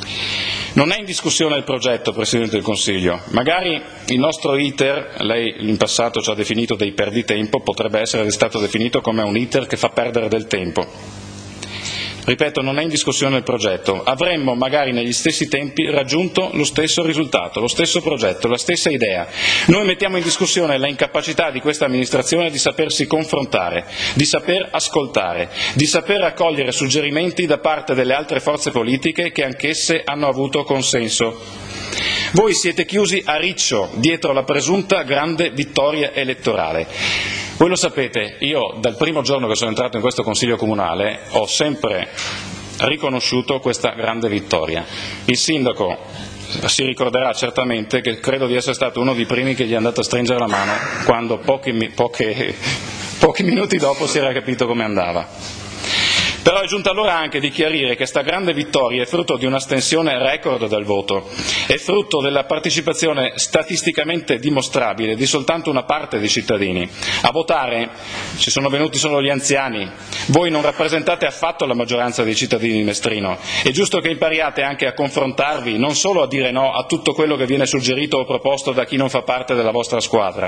Non è in discussione il progetto, Presidente del Consiglio. Magari il nostro iter, lei in passato ci ha definito dei perditempo, potrebbe essere stato definito come un iter che fa perdere del tempo. Ripeto, non è in discussione il progetto. Avremmo magari negli stessi tempi raggiunto lo stesso risultato, lo stesso progetto, la stessa idea. Noi mettiamo in discussione la incapacità di questa amministrazione di sapersi confrontare, di saper ascoltare, di saper raccogliere suggerimenti da parte delle altre forze politiche che anch'esse hanno avuto consenso. Voi siete chiusi a riccio dietro la presunta grande vittoria elettorale. Voi lo sapete, io dal primo giorno che sono entrato in questo Consiglio Comunale ho sempre riconosciuto questa grande vittoria. Il sindaco si ricorderà certamente che credo di essere stato uno dei primi che gli è andato a stringere la mano quando pochi, poche, pochi minuti dopo si era capito come andava. Però è giunta l'ora anche di chiarire che sta grande vittoria è frutto di un'astensione record dal voto, è frutto della partecipazione statisticamente dimostrabile di soltanto una parte dei cittadini. A votare ci sono venuti solo gli anziani, voi non rappresentate affatto la maggioranza dei cittadini di Mestrino. È giusto che impariate anche a confrontarvi, non solo a dire no a tutto quello che viene suggerito o proposto da chi non fa parte della vostra squadra.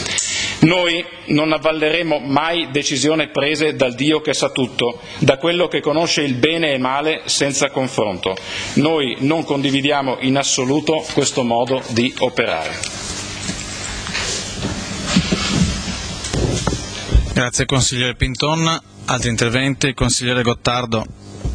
Noi non avvalleremo mai decisioni prese dal Dio che sa tutto, da quello che conosce il bene e il male senza confronto. Noi non condividiamo in assoluto questo modo di operare. Grazie consigliere Pinton. Altri interventi? Consigliere Gottardo.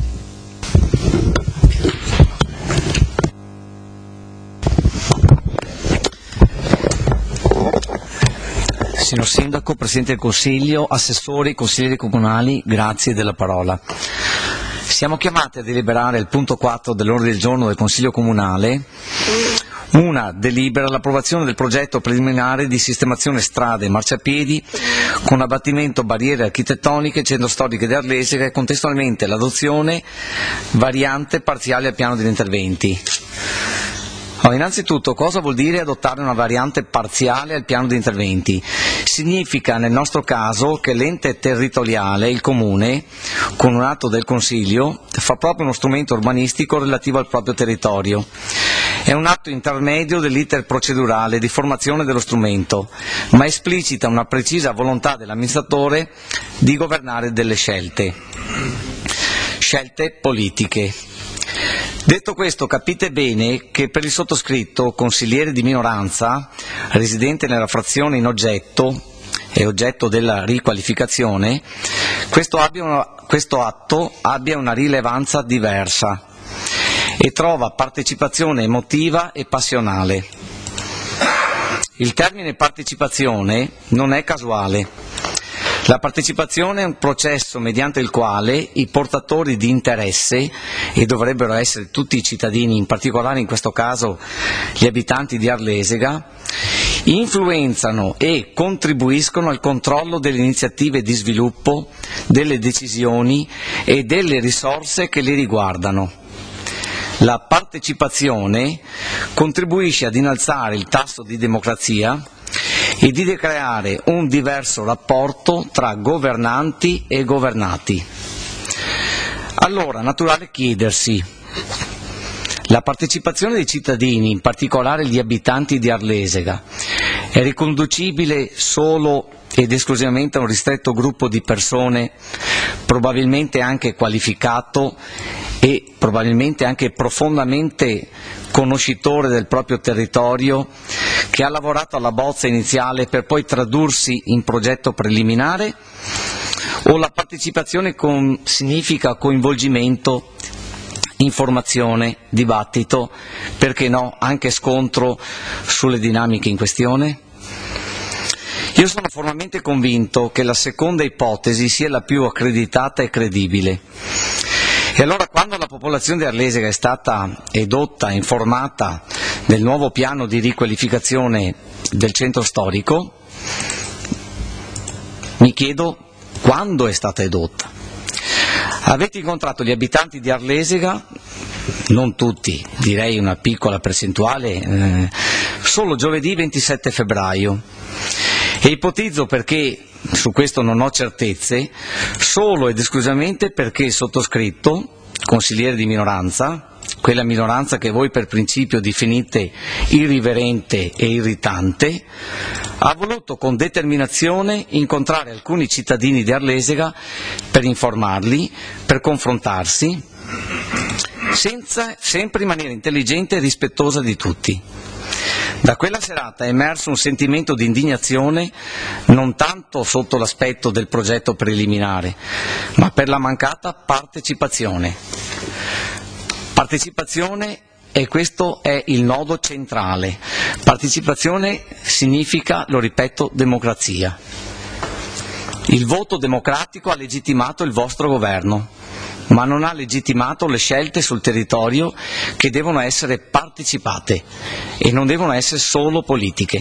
Signor Sindaco, Presidente del Consiglio, assessori, consiglieri comunali, grazie della parola. Siamo chiamati a deliberare il punto quattro dell'ordine del giorno del Consiglio Comunale, una delibera l'approvazione del progetto preliminare di sistemazione strade e marciapiedi con abbattimento barriere architettoniche, centro storico di Arlesica e contestualmente l'adozione variante parziale al piano degli interventi. Allora, innanzitutto, cosa vuol dire adottare una variante parziale al piano di interventi? Significa nel nostro caso che l'ente territoriale, il Comune, con un atto del Consiglio, fa proprio uno strumento urbanistico relativo al proprio territorio. È un atto intermedio dell'iter procedurale di formazione dello strumento, ma esplicita una precisa volontà dell'amministratore di governare delle scelte, scelte politiche. Detto questo, capite bene che per il sottoscritto, consigliere di minoranza, residente nella frazione in oggetto e oggetto della riqualificazione, questo, abbia una, questo atto abbia una rilevanza diversa e trova partecipazione emotiva e passionale. Il termine partecipazione non è casuale. La partecipazione è un processo mediante il quale i portatori di interesse, e dovrebbero essere tutti i cittadini, in particolare in questo caso gli abitanti di Arlesica, influenzano e contribuiscono al controllo delle iniziative di sviluppo, delle decisioni e delle risorse che li riguardano. La partecipazione contribuisce ad innalzare il tasso di democrazia e di creare un diverso rapporto tra governanti e governati. Allora, naturale chiedersi, la partecipazione dei cittadini, in particolare gli abitanti di Arlesica, è riconducibile solo ed esclusivamente a un ristretto gruppo di persone, probabilmente anche qualificato e probabilmente anche profondamente conoscitore del proprio territorio, che ha lavorato alla bozza iniziale per poi tradursi in progetto preliminare, o la partecipazione con, significa coinvolgimento informazione, dibattito, perché no, anche scontro sulle dinamiche in questione? Io sono formalmente convinto che la seconda ipotesi sia la più accreditata e credibile. E allora, quando la popolazione di Arlesega è stata edotta, informata del nuovo piano di riqualificazione del centro storico, mi chiedo quando è stata edotta. Avete incontrato gli abitanti di Arlesega, non tutti, direi una piccola percentuale, eh, solo giovedì ventisette febbraio. E ipotizzo, perché su questo non ho certezze, solo ed esclusivamente perché il sottoscritto, consigliere di minoranza, quella minoranza che voi per principio definite irriverente e irritante, ha voluto con determinazione incontrare alcuni cittadini di Arlesega per informarli, per confrontarsi, senza, sempre in maniera intelligente e rispettosa di tutti. Da quella serata è emerso un sentimento di indignazione non tanto sotto l'aspetto del progetto preliminare, ma per la mancata partecipazione. Partecipazione, e questo è il nodo centrale. Partecipazione significa, lo ripeto, democrazia. Il voto democratico ha legittimato il vostro governo, ma non ha legittimato le scelte sul territorio, che devono essere partecipate e non devono essere solo politiche.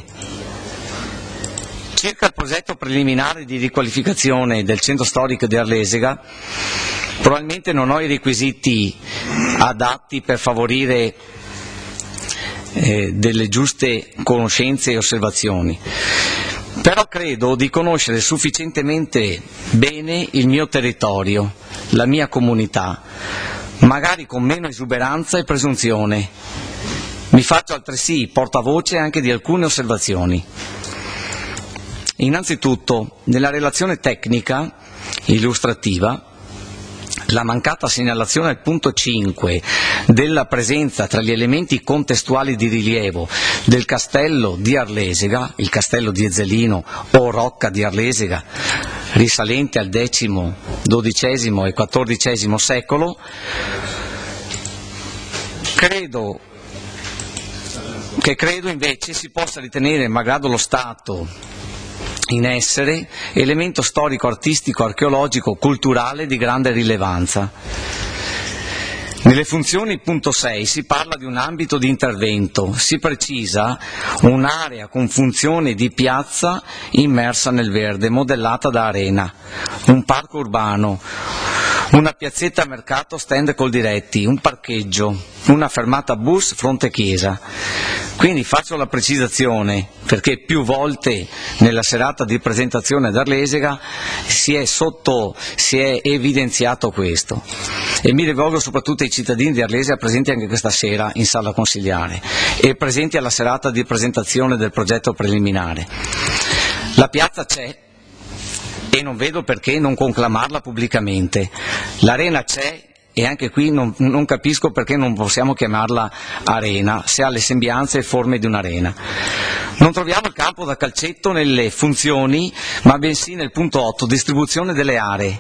Circa il progetto preliminare di riqualificazione del centro storico di Arlesega, probabilmente non ho i requisiti adatti per favorire eh, delle giuste conoscenze e osservazioni, però credo di conoscere sufficientemente bene il mio territorio, la mia comunità, magari con meno esuberanza e presunzione. Mi faccio altresì portavoce anche di alcune osservazioni. Innanzitutto, nella relazione tecnica illustrativa, la mancata segnalazione al punto cinque della presenza tra gli elementi contestuali di rilievo del castello di Arlesega, il castello di Ezzelino o Rocca di Arlesega, risalente al decimo, dodicesimo e quattordicesimo secolo, credo che credo invece si possa ritenere, malgrado lo stato in essere, elemento storico, artistico, archeologico, culturale di grande rilevanza. Nelle funzioni punto sei si parla di un ambito di intervento, si precisa un'area con funzione di piazza immersa nel verde, modellata da arena, un parco urbano, una piazzetta a mercato stand col diretti, un parcheggio, una fermata bus fronte chiesa. Quindi faccio la precisazione, perché più volte nella serata di presentazione ad Arlesega si è, sotto, si è evidenziato questo, e mi rivolgo soprattutto ai cittadini di Arlesega presenti anche questa sera in sala consigliare e presenti alla serata di presentazione del progetto preliminare. La piazza c'è e non vedo perché non conclamarla pubblicamente, l'arena c'è e anche qui non, non capisco perché non possiamo chiamarla arena, se ha le sembianze e forme di un'arena. Non troviamo il campo da calcetto nelle funzioni, ma bensì nel punto otto, distribuzione delle aree.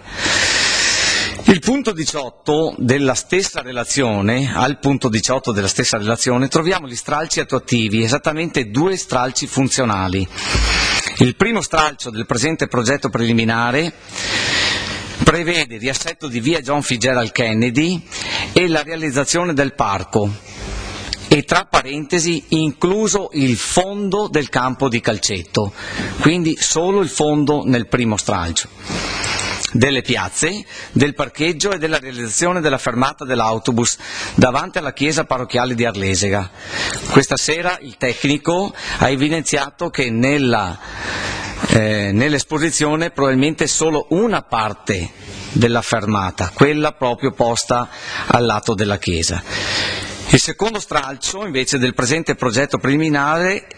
Il punto diciotto della stessa relazione, al punto diciotto della stessa relazione, troviamo gli stralci attuativi, esattamente due stralci funzionali. Il primo stralcio del presente progetto preliminare prevede il riassetto di via John Fitzgerald Kennedy e la realizzazione del parco, e tra parentesi incluso il fondo del campo di calcetto, quindi solo il fondo nel primo stralcio, delle piazze, del parcheggio e della realizzazione della fermata dell'autobus davanti alla chiesa parrocchiale di Arlesega. Questa sera il tecnico ha evidenziato che nella Eh, nell'esposizione probabilmente solo una parte della fermata, quella proprio posta al lato della chiesa. Il secondo stralcio invece del presente progetto preliminare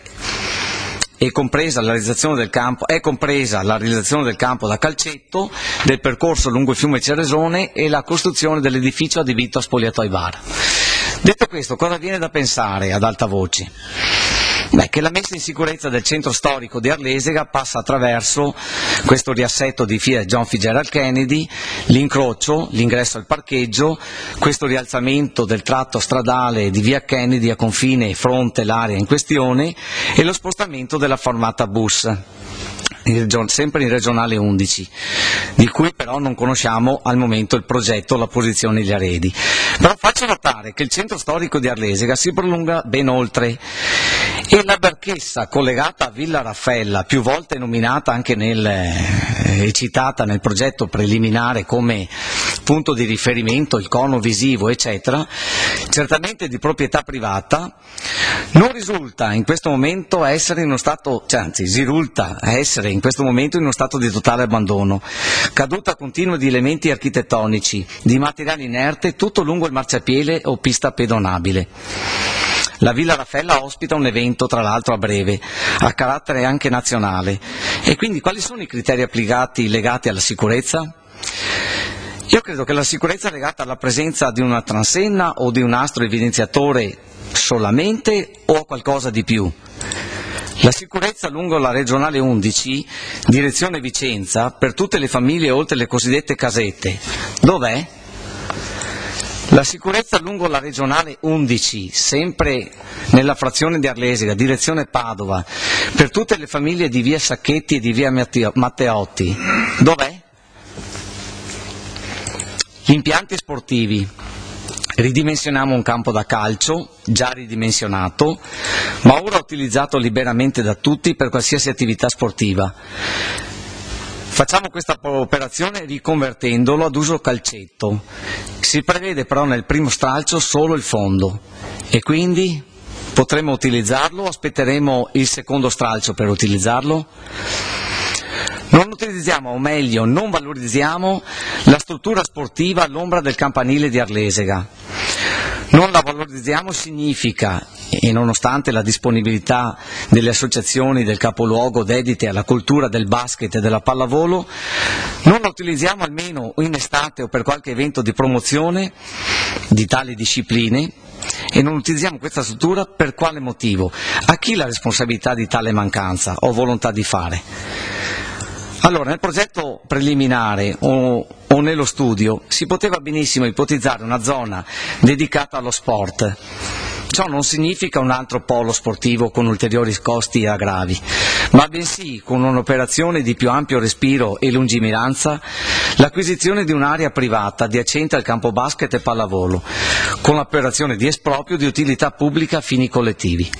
è compresa la realizzazione del campo, è compresa la realizzazione del campo da calcetto, del percorso lungo il fiume Ceresone e la costruzione dell'edificio adibito a spogliatoi bar. Detto questo, cosa viene da pensare ad alta voce? Beh, che la messa in sicurezza del centro storico di Arlesega passa attraverso questo riassetto di via John Fitzgerald Kennedy, l'incrocio, l'ingresso al parcheggio, questo rialzamento del tratto stradale di via Kennedy a confine fronte l'area in questione e lo spostamento della fermata bus, sempre in regionale undici, di cui però non conosciamo al momento il progetto, la posizione e gli arredi. Però faccio notare che il centro storico di Arlesega si prolunga ben oltre e la Berchessa collegata a Villa Raffaella, più volte nominata anche nel, eh, citata nel progetto preliminare come punto di riferimento, il cono visivo eccetera, certamente di proprietà privata, non risulta in questo momento essere in uno stato, cioè, anzi risulta essere in questo momento in uno stato di totale abbandono, caduta continua di elementi architettonici, di materiale inerte tutto lungo il marciapiede o pista pedonabile. La Villa Raffaella ospita un evento, tra l'altro a breve, a carattere anche nazionale. E quindi quali sono i criteri applicati legati alla sicurezza? Io credo che la sicurezza è legata alla presenza di una transenna o di un nastro evidenziatore solamente o a qualcosa di più. La sicurezza lungo la regionale undici, direzione Vicenza, per tutte le famiglie oltre le cosiddette casette, dov'è? La sicurezza lungo la regionale undici, sempre nella frazione di Arlesega, direzione Padova, per tutte le famiglie di via Sacchetti e di via Matteotti, dov'è? Gli impianti sportivi. Ridimensioniamo un campo da calcio, già ridimensionato, ma ora utilizzato liberamente da tutti per qualsiasi attività sportiva. Facciamo questa operazione riconvertendolo ad uso calcetto. Si prevede però nel primo stralcio solo il fondo e quindi potremo utilizzarlo o aspetteremo il secondo stralcio per utilizzarlo? Non utilizziamo, o meglio, non valorizziamo la struttura sportiva all'ombra del campanile di Arlesega. Non la valorizziamo significa, e nonostante la disponibilità delle associazioni del capoluogo dedite alla cultura del basket e della pallavolo, non la utilizziamo almeno in estate o per qualche evento di promozione di tali discipline e non utilizziamo questa struttura per quale motivo? A chi la responsabilità di tale mancanza o volontà di fare? Allora, nel progetto preliminare o, o nello studio si poteva benissimo ipotizzare una zona dedicata allo sport. Ciò non significa un altro polo sportivo con ulteriori costi e aggravi, ma bensì con un'operazione di più ampio respiro e lungimiranza l'acquisizione di un'area privata adiacente al campo basket e pallavolo, con l'operazione di esproprio di utilità pubblica a fini collettivi.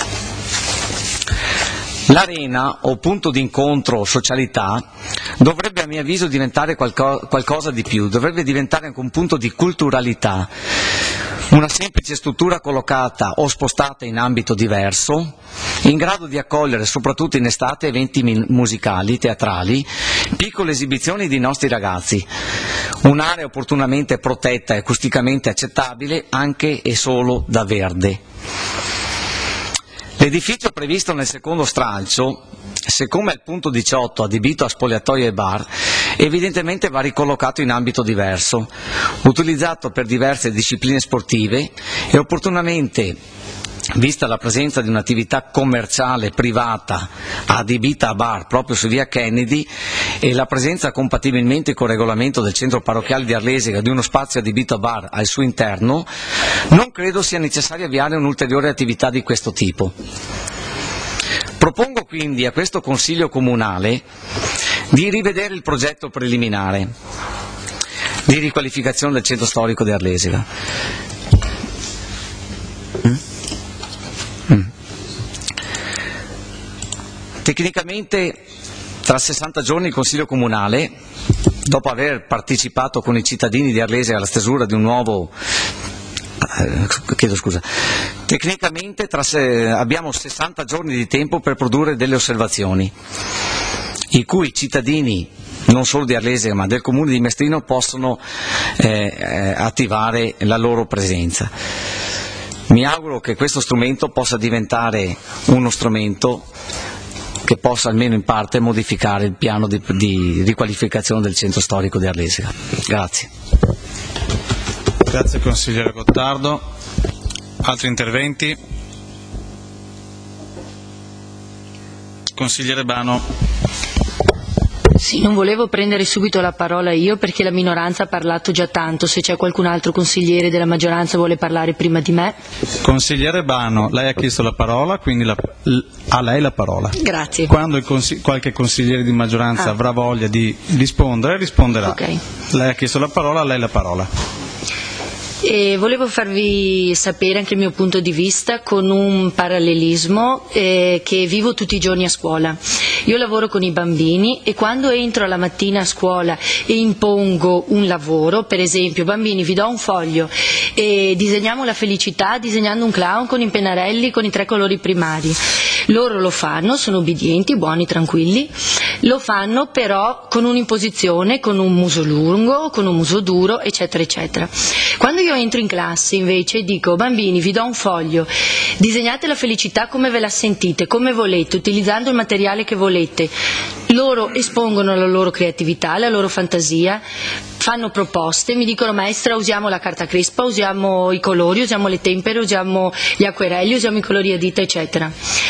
L'arena o punto di incontro o socialità dovrebbe a mio avviso diventare qualco, qualcosa di più, dovrebbe diventare anche un punto di culturalità, una semplice struttura collocata o spostata in ambito diverso, in grado di accogliere soprattutto in estate eventi musicali, teatrali, piccole esibizioni dei nostri ragazzi, un'area opportunamente protetta e acusticamente accettabile anche e solo da verde. L'edificio previsto nel secondo stralcio, siccome al punto diciotto adibito a spogliatoio e bar, evidentemente va ricollocato in ambito diverso, utilizzato per diverse discipline sportive e opportunamente, vista la presenza di un'attività commerciale privata adibita a bar proprio su via Kennedy e la presenza compatibilmente con il regolamento del centro parrocchiale di Arlesega di uno spazio adibito a bar al suo interno, non credo sia necessario avviare un'ulteriore attività di questo tipo. Propongo quindi a questo Consiglio Comunale di rivedere il progetto preliminare di riqualificazione del centro storico di Arlesega. Mm? Mm. Tecnicamente tra sessanta giorni il Consiglio Comunale, dopo aver partecipato con i cittadini di Arlesega alla stesura di un nuovo eh, chiedo scusa, tecnicamente tra se, abbiamo sessanta giorni di tempo per produrre delle osservazioni, i cui cittadini non solo di Arlesega ma del comune di Mestrino possono eh, eh, attivare la loro presenza. Mi auguro che questo strumento possa diventare uno strumento che possa almeno in parte modificare il piano di, di riqualificazione del centro storico di Arlesega. Grazie. Grazie consigliere Gottardo. Altri interventi? Consigliere Bano. Sì, non volevo prendere subito la parola io perché la minoranza ha parlato già tanto. Se c'è qualcun altro consigliere della maggioranza vuole parlare prima di me. Consigliere Bano, lei ha chiesto la parola, quindi la, l, a lei la parola. Grazie. Quando il consi- qualche consigliere di maggioranza ah. avrà voglia di rispondere, risponderà. Okay. Lei ha chiesto la parola, a lei la parola. E volevo farvi sapere anche il mio punto di vista con un parallelismo eh, che vivo tutti i giorni a scuola. Io lavoro con i bambini e quando entro alla mattina a scuola e impongo un lavoro, per esempio, bambini, vi do un foglio e disegniamo la felicità disegnando un clown con i pennarelli con i tre colori primari. Loro lo fanno, sono obbedienti, buoni, tranquilli, lo fanno però con un'imposizione, con un muso lungo, con un muso duro, eccetera, eccetera. Quando io entro in classe invece e dico bambini vi do un foglio, disegnate la felicità come ve la sentite, come volete, utilizzando il materiale che volete, loro espongono la loro creatività, la loro fantasia, fanno proposte, mi dicono maestra usiamo la carta crespa, usiamo i colori, usiamo le tempere, usiamo gli acquerelli, usiamo i colori a dita, eccetera.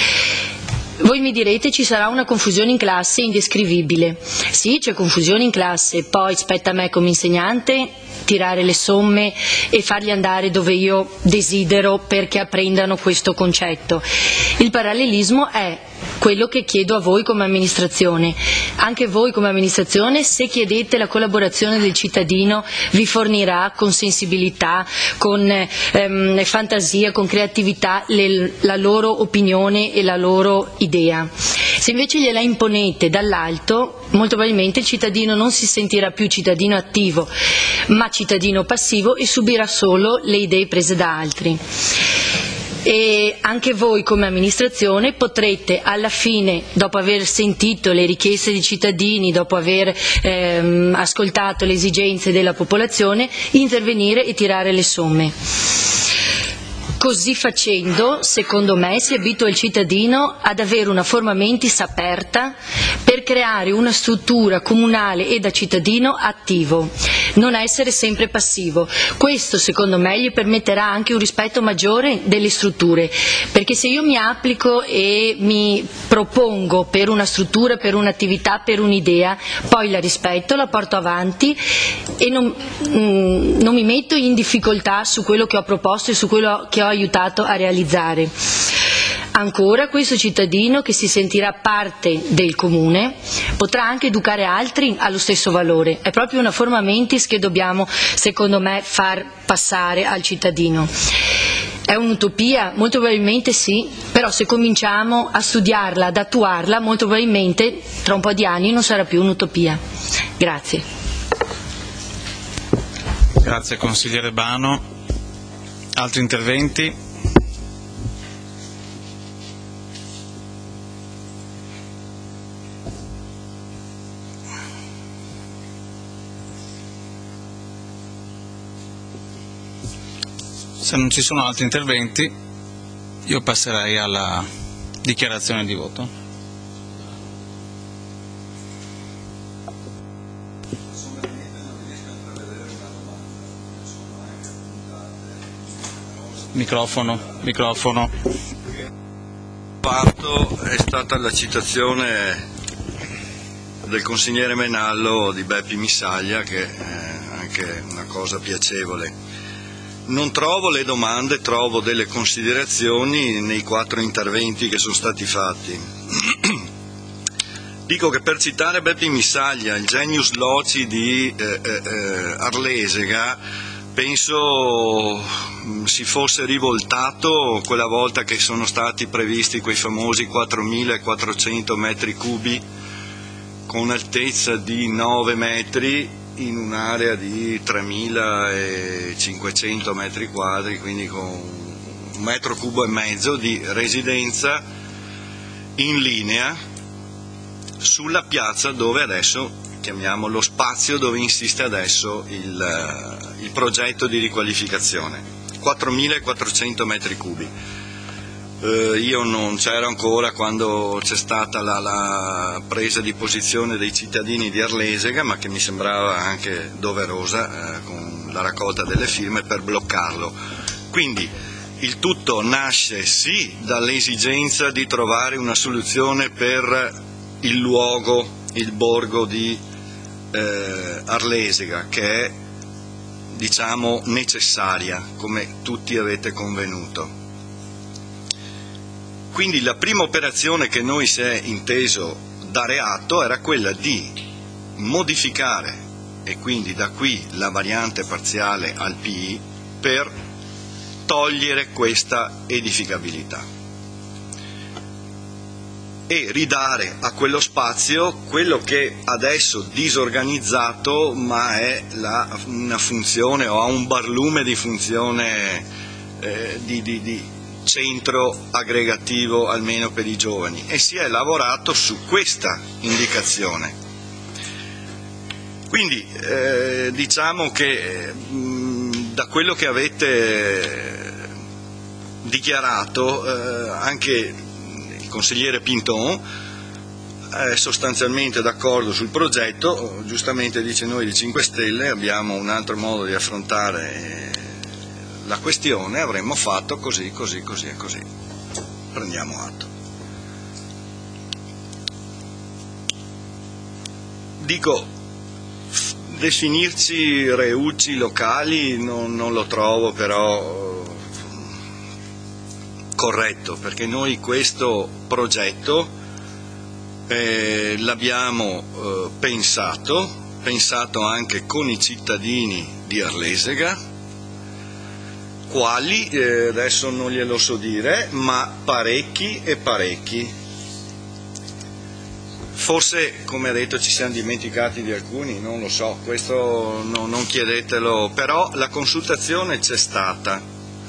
Voi mi direte ci sarà una confusione in classe indescrivibile. Sì, c'è confusione in classe, poi spetta a me come insegnante tirare le somme e farli andare dove io desidero perché apprendano questo concetto. Il parallelismo è quello che chiedo a voi come amministrazione. Anche voi come amministrazione, se chiedete la collaborazione del cittadino, vi fornirà con sensibilità, con ehm, fantasia, con creatività le, la loro opinione e la loro idea. Se invece gliela imponete dall'alto, molto probabilmente il cittadino non si sentirà più cittadino attivo, ma cittadino passivo e subirà solo le idee prese da altri. E anche voi come amministrazione potrete alla fine, dopo aver sentito le richieste dei cittadini, dopo aver ehm, ascoltato le esigenze della popolazione, intervenire e tirare le somme. Così facendo, secondo me, si abitua il cittadino ad avere una forma mentis aperta per creare una struttura comunale e da cittadino attivo, non essere sempre passivo. Questo, secondo me, gli permetterà anche un rispetto maggiore delle strutture, perché se io mi applico e mi propongo per una struttura, per un'attività, per un'idea, poi la rispetto, la porto avanti e non, mm, non mi metto in difficoltà su quello che ho proposto e su quello che ho aiutato a realizzare. Ancora, questo cittadino che si sentirà parte del comune potrà anche educare altri allo stesso valore. È proprio una forma mentis che dobbiamo, secondo me, far passare al cittadino. È un'utopia? Molto probabilmente sì, però se cominciamo a studiarla, ad attuarla, molto probabilmente tra un po' di anni non sarà più un'utopia. Grazie. Grazie consigliere Bano. Altri interventi? Se non ci sono altri interventi, io passerei alla dichiarazione di voto. Microfono, microfono. Parto è stata la citazione del consigliere Menallo di Beppi Missaglia, che è anche una cosa piacevole. Non trovo le domande, trovo delle considerazioni nei quattro interventi che sono stati fatti. Dico che per citare Beppi Missaglia, il genius loci di eh, eh, Arlesega, penso si fosse rivoltato quella volta che sono stati previsti quei famosi quattromilaquattrocento metri cubi con altezza di nove metri in un'area di tremilacinquecento metri quadri, quindi con un metro cubo e mezzo di residenza in linea sulla piazza dove adesso, chiamiamo lo spazio dove insiste adesso il, il progetto di riqualificazione, quattromilaquattrocento metri cubi. Eh, io non c'ero ancora quando c'è stata la, la presa di posizione dei cittadini di Arlesega, ma che mi sembrava anche doverosa eh, con la raccolta delle firme per bloccarlo. Quindi il tutto nasce sì dall'esigenza di trovare una soluzione per il luogo, il borgo di eh, Arlesega, che è, diciamo, necessaria, come tutti avete convenuto. Quindi la prima operazione che noi si è inteso dare atto era quella di modificare, e quindi da qui la variante parziale al P I, per togliere questa edificabilità e ridare a quello spazio quello che adesso disorganizzato, ma è la, una funzione o ha un barlume di funzione eh, di, di, di centro aggregativo, almeno per i giovani, e si è lavorato su questa indicazione. Quindi eh, diciamo che mh, da quello che avete dichiarato eh, anche il consigliere Pinton è sostanzialmente d'accordo sul progetto. Giustamente dice: noi di cinque Stelle abbiamo un altro modo di affrontare la questione, avremmo fatto così, così, così e così. Prendiamo atto. Dico, definirci reucci locali non, non lo trovo però corretto, perché noi questo progetto eh, l'abbiamo eh, pensato, pensato anche con i cittadini di Arlesega, quali, eh, adesso non glielo so dire, ma parecchi e parecchi. Forse, come ha detto, ci siamo dimenticati di alcuni, non lo so, questo no, non chiedetelo, però la consultazione c'è stata.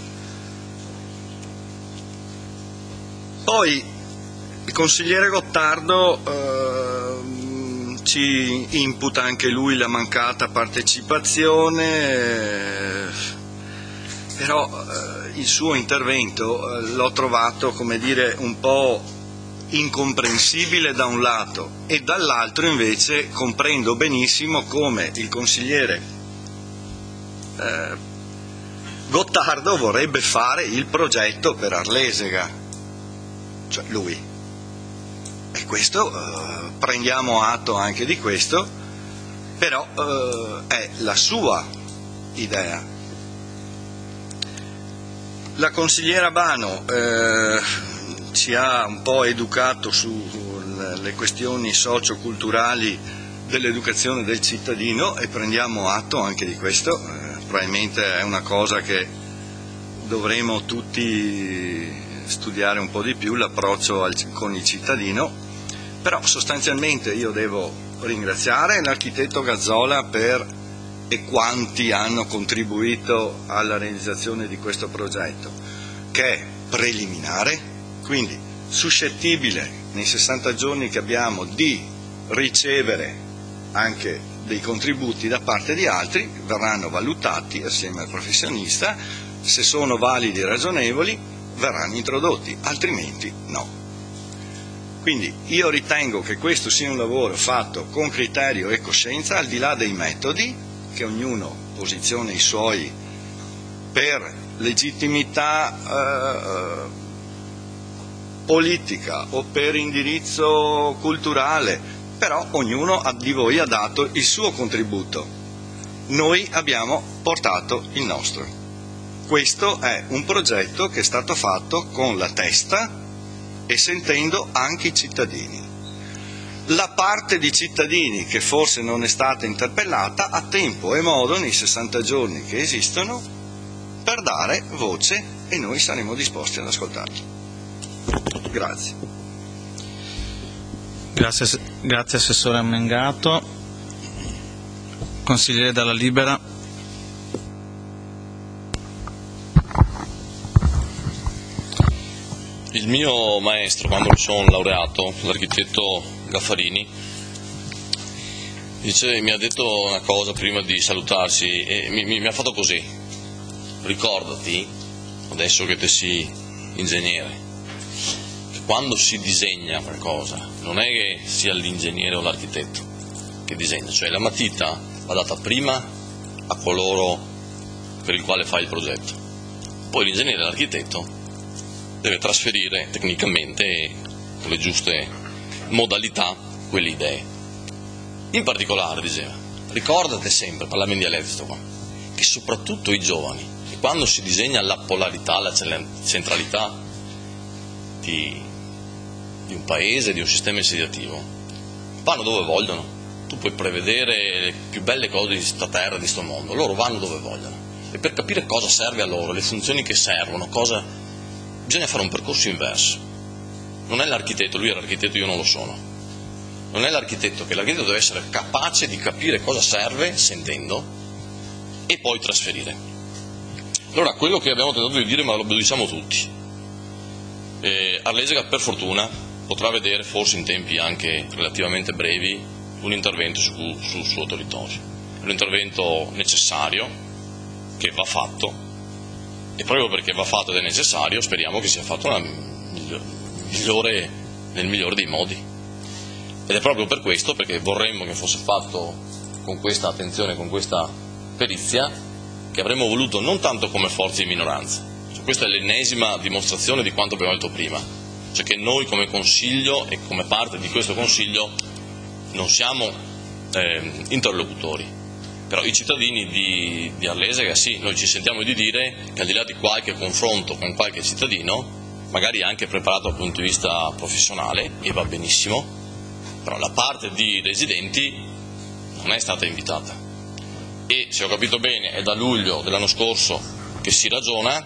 Poi il consigliere Gottardo eh, ci imputa anche lui la mancata partecipazione, eh, però eh, il suo intervento eh, l'ho trovato, come dire, un po' incomprensibile da un lato, e dall'altro invece comprendo benissimo come il consigliere eh, Gottardo vorrebbe fare il progetto per Arlesega, cioè lui, e questo eh, prendiamo atto anche di questo, però eh, è la sua idea. La consigliera Bano eh, ci ha un po' educato sulle questioni socio-culturali dell'educazione del cittadino, e prendiamo atto anche di questo. Eh, probabilmente è una cosa che dovremo tutti studiare un po' di più, l'approccio al, con il cittadino, però sostanzialmente io devo ringraziare l'architetto Gazzola per e quanti hanno contribuito alla realizzazione di questo progetto, che è preliminare, quindi suscettibile nei sessanta giorni che abbiamo di ricevere anche dei contributi da parte di altri, verranno valutati assieme al professionista, se sono validi e ragionevoli verranno introdotti, altrimenti no. Quindi io ritengo che questo sia un lavoro fatto con criterio e coscienza, al di là dei metodi, che ognuno posiziona i suoi per legittimità eh, politica o per indirizzo culturale, però ognuno di voi ha dato il suo contributo, noi abbiamo portato il nostro. Questo è un progetto che è stato fatto con la testa e sentendo anche i cittadini. La parte di cittadini che forse non è stata interpellata ha tempo e modo nei sessanta giorni che esistono per dare voce, e noi saremo disposti ad ascoltarli. Grazie. Grazie, grazie Assessore Mengato. Consigliere Dalla Libera. Il mio maestro, quando mi sono laureato, l'architetto Gaffarini, dice, mi ha detto una cosa prima di salutarci e mi, mi, mi ha fatto così: ricordati, adesso che te sei ingegnere, che quando si disegna qualcosa non è che sia l'ingegnere o l'architetto che disegna, cioè la matita va data prima a coloro per il quale fai il progetto, poi l'ingegnere e l'architetto deve trasferire tecnicamente con le giuste modalità quelle idee. In particolare, diceva, ricordate sempre, parlava in dialetto qua, che soprattutto i giovani, che quando si disegna la polarità, la centralità di, di un paese, di un sistema insediativo, vanno dove vogliono. Tu puoi prevedere le più belle cose di sta terra, di sto mondo, loro vanno dove vogliono. E per capire cosa serve a loro, le funzioni che servono, cosa... bisogna fare un percorso inverso. Non è l'architetto, lui è l'architetto, io non lo sono. Non è l'architetto, che l'architetto deve essere capace di capire cosa serve, sentendo, e poi trasferire. Allora, quello che abbiamo tentato di dire, ma lo diciamo tutti, eh, Arlesega per fortuna potrà vedere, forse in tempi anche relativamente brevi, un intervento su, sul suo territorio. È un intervento necessario, che va fatto, e proprio perché va fatto ed è necessario, speriamo che sia fatto una migliore, nel migliore dei modi. Ed è proprio per questo, perché vorremmo che fosse fatto con questa attenzione, con questa perizia, che avremmo voluto non tanto come forze di minoranza. Cioè, questa è l'ennesima dimostrazione di quanto abbiamo detto prima, cioè che noi come Consiglio e come parte di questo Consiglio non siamo eh, interlocutori, però i cittadini di, di Arlesega sì, noi ci sentiamo di dire che al di là di qualche confronto con qualche cittadino, magari anche preparato dal punto di vista professionale, e va benissimo, però la parte di residenti non è stata invitata. E se ho capito bene è da luglio dell'anno scorso che si ragiona.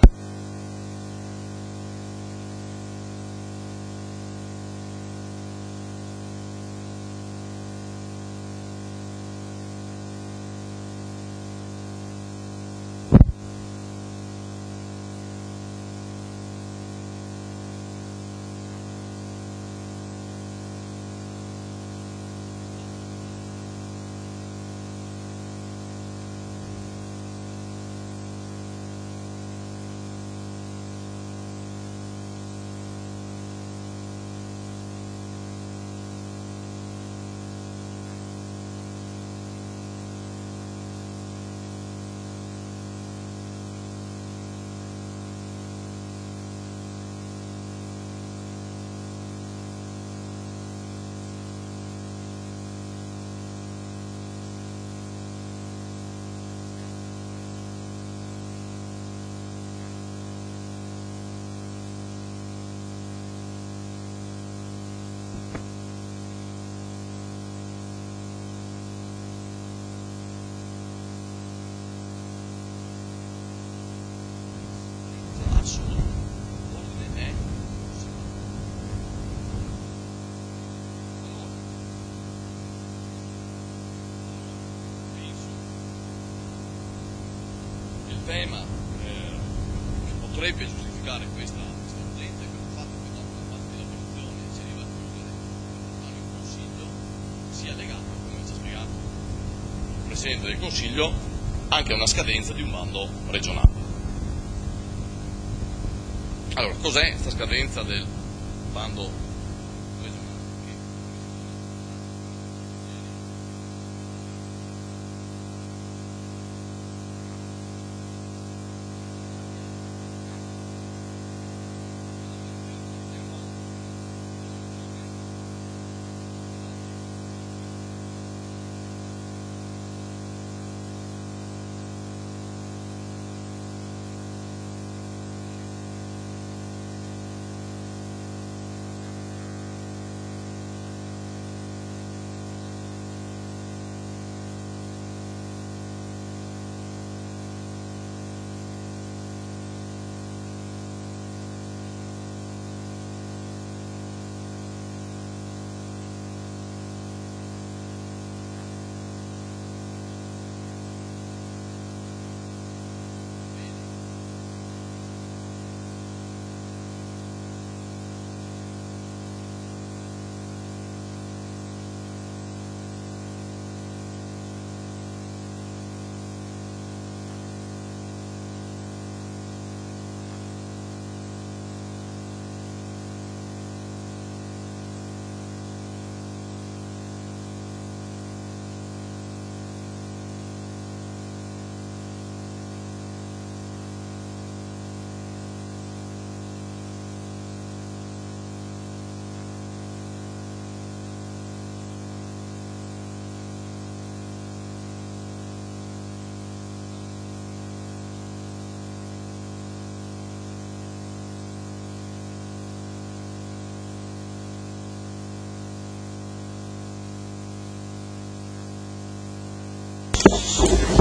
Tema eh, che potrebbe giustificare questa, questa urgenza è il fatto che dopo la parte della produzione si arriva a chiudere il Consiglio, sia legato, come ci ha spiegato il Presidente del Consiglio, anche a una scadenza di un bando regionale. Allora, cos'è questa scadenza del bando regionale?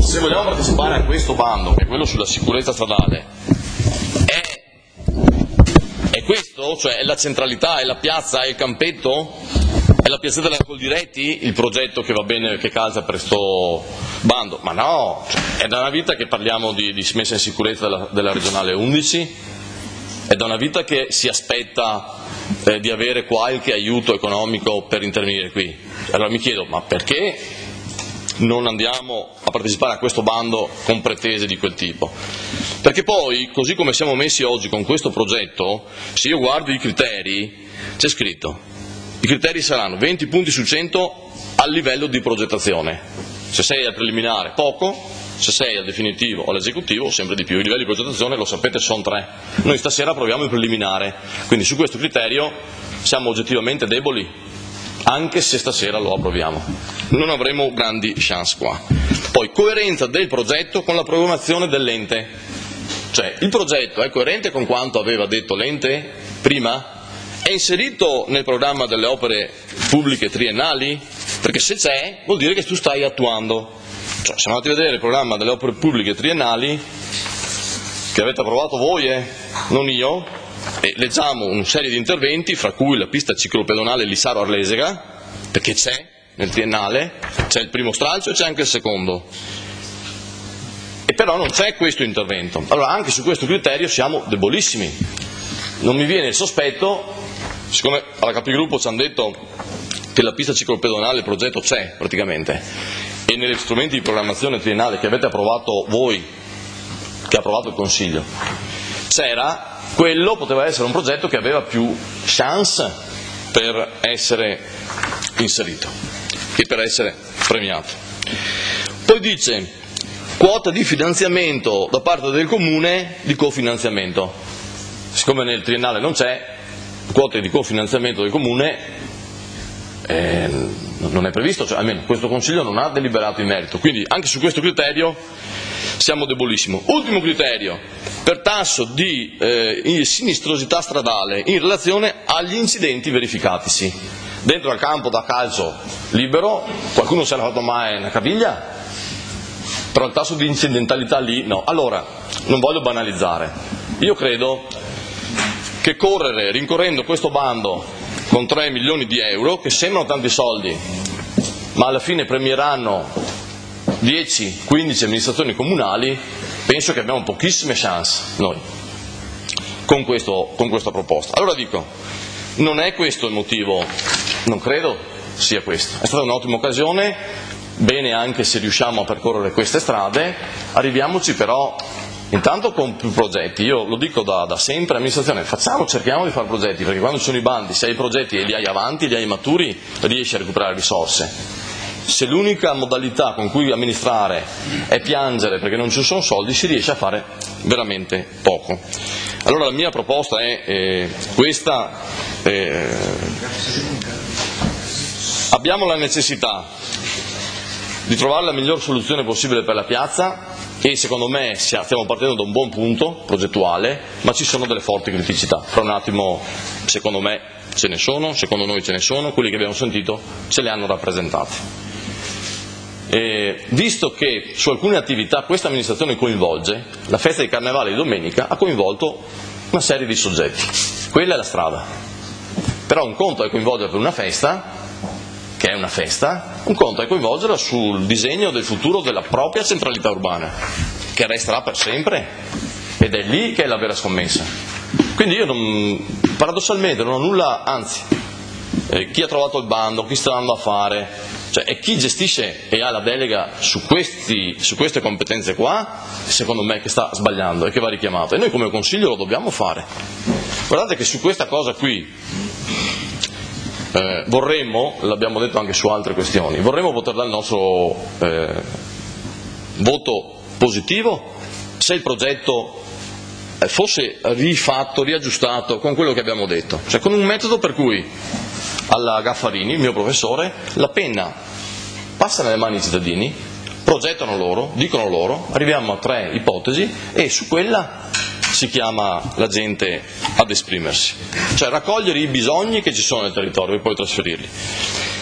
se vogliamo partecipare a questo bando, che è quello sulla sicurezza stradale, è, è questo? Cioè è la centralità, è la piazza, è il campetto, è la piazzetta della Coldiretti il progetto che va bene, che calza per questo bando? Ma no, cioè, è da una vita che parliamo di, di messa in sicurezza della, della regionale undici, è da una vita che si aspetta eh, di avere qualche aiuto economico per intervenire qui. Allora mi chiedo, ma perché non andiamo a partecipare a questo bando con pretese di quel tipo? Perché poi, così come siamo messi oggi con questo progetto, se io guardo i criteri, c'è scritto, i criteri saranno venti punti su cento al livello di progettazione. Se sei al preliminare poco, se sei al definitivo o all'esecutivo sempre di più. I livelli di progettazione, lo sapete, sono tre. Noi stasera proviamo il preliminare, quindi su questo criterio siamo oggettivamente deboli, anche se stasera lo approviamo. Non avremo grandi chance qua. Poi coerenza del progetto con la programmazione dell'ente. Cioè il progetto è coerente con quanto aveva detto l'ente prima? È inserito nel programma delle opere pubbliche triennali? Perché se c'è vuol dire che tu stai attuando. Cioè, siamo andati a vedere il programma delle opere pubbliche triennali che avete approvato voi, eh, non io, e leggiamo una serie di interventi, fra cui la pista ciclopedonale Lissaro-Arlesega, perché c'è nel triennale, c'è il primo stralcio e c'è anche il secondo. E però non c'è questo intervento. Allora anche su questo criterio siamo debolissimi. Non mi viene il sospetto, siccome alla capigruppo ci hanno detto che la pista ciclopedonale, il progetto c'è praticamente, e negli strumenti di programmazione triennale che avete approvato voi, che ha approvato il Consiglio, c'era, quello poteva essere un progetto che aveva più chance per essere inserito e per essere premiato. Poi dice quota di finanziamento da parte del Comune di cofinanziamento. Siccome nel triennale non c'è, quote di cofinanziamento del Comune eh, non è previsto, cioè almeno questo Consiglio non ha deliberato in merito, quindi anche su questo criterio siamo debolissimi. Ultimo criterio, per tasso di eh, sinistrosità stradale in relazione agli incidenti verificatisi. Dentro al campo da calcio libero, qualcuno se l'ha fatto mai una caviglia? Però il tasso di incidentalità lì no. Allora, non voglio banalizzare, io credo che correre, rincorrendo questo bando con tre milioni di euro, che sembrano tanti soldi, ma alla fine premieranno dieci quindici amministrazioni comunali, penso che abbiamo pochissime chance noi con, questo, con questa proposta. Allora dico, non è questo il motivo, non credo sia questo. È stata un'ottima occasione, bene anche se riusciamo a percorrere queste strade, arriviamoci però intanto con più progetti. Io lo dico da, da sempre, amministrazione, facciamo, cerchiamo di fare progetti, perché quando ci sono i bandi, se hai i progetti e li hai avanti, li hai maturi, riesci a recuperare risorse. Se l'unica modalità con cui amministrare è piangere perché non ci sono soldi, si riesce a fare veramente poco. Allora la mia proposta è eh, questa, eh, abbiamo la necessità di trovare la miglior soluzione possibile per la piazza, e secondo me stiamo partendo da un buon punto progettuale, ma ci sono delle forti criticità. Fra un attimo, secondo me ce ne sono, secondo noi ce ne sono, quelli che abbiamo sentito ce le hanno rappresentate. E visto che su alcune attività questa amministrazione coinvolge, la festa di Carnevale di domenica ha coinvolto una serie di soggetti, quella è la strada. Però un conto è coinvolgere per una festa, che è una festa, un conto è coinvolgerla sul disegno del futuro della propria centralità urbana, che resterà per sempre, ed è lì che è la vera scommessa. Quindi io non, paradossalmente non ho nulla, anzi, eh, chi ha trovato il bando, chi sta andando a fare, cioè è chi gestisce e ha la delega su, questi, su queste competenze qua, secondo me che sta sbagliando e che va richiamato, e noi come Consiglio lo dobbiamo fare. Guardate che su questa cosa qui Eh, vorremmo, l'abbiamo detto anche su altre questioni, vorremmo poter dare il nostro eh, voto positivo se il progetto eh, fosse rifatto, riaggiustato con quello che abbiamo detto, cioè con un metodo per cui alla Gaffarini, il mio professore, la penna passa nelle mani dei cittadini, progettano loro, dicono loro, arriviamo a tre ipotesi e su quella si chiama la gente ad esprimersi, cioè raccogliere i bisogni che ci sono nel territorio e poi trasferirli.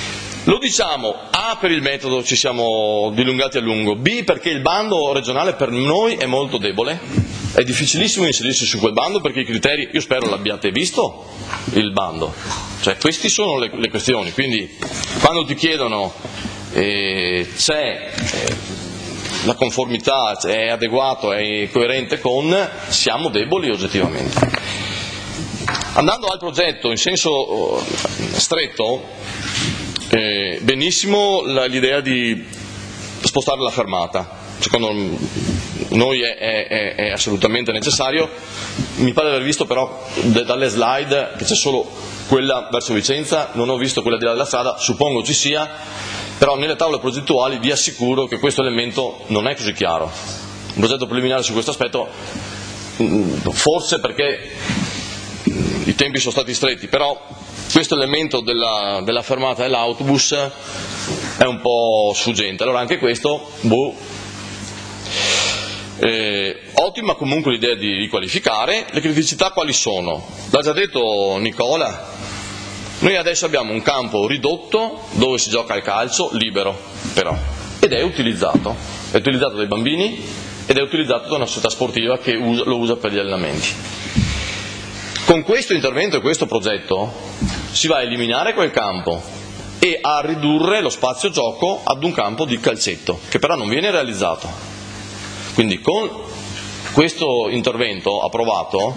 Lo diciamo A per il metodo, ci siamo dilungati a lungo, B perché il bando regionale per noi è molto debole, è difficilissimo inserirsi su quel bando perché i criteri, io spero l'abbiate visto il bando, cioè queste sono le, le questioni, quindi quando ti chiedono eh, c'è eh, la conformità, è adeguato, è coerente con, siamo deboli oggettivamente. Andando al progetto in senso stretto, Eh, benissimo l'idea di spostare la fermata, secondo noi è, è, è assolutamente necessario. Mi pare di aver visto però dalle slide che c'è solo quella verso Vicenza, non ho visto quella di là della strada, suppongo ci sia, però nelle tavole progettuali vi assicuro che questo elemento non è così chiaro. Un progetto preliminare su questo aspetto, forse perché i tempi sono stati stretti, però questo elemento della, della fermata dell'autobus è un po' sfuggente, allora anche questo, boh. Eh, ottima comunque l'idea di riqualificare. Le criticità quali sono? L'ha già detto Nicola, noi adesso abbiamo un campo ridotto dove si gioca il calcio, libero però, ed è utilizzato, è utilizzato dai bambini ed è utilizzato da una società sportiva che usa, lo usa per gli allenamenti. Con questo intervento e questo progetto si va a eliminare quel campo e a ridurre lo spazio gioco ad un campo di calcetto, che però non viene realizzato. Quindi con questo intervento approvato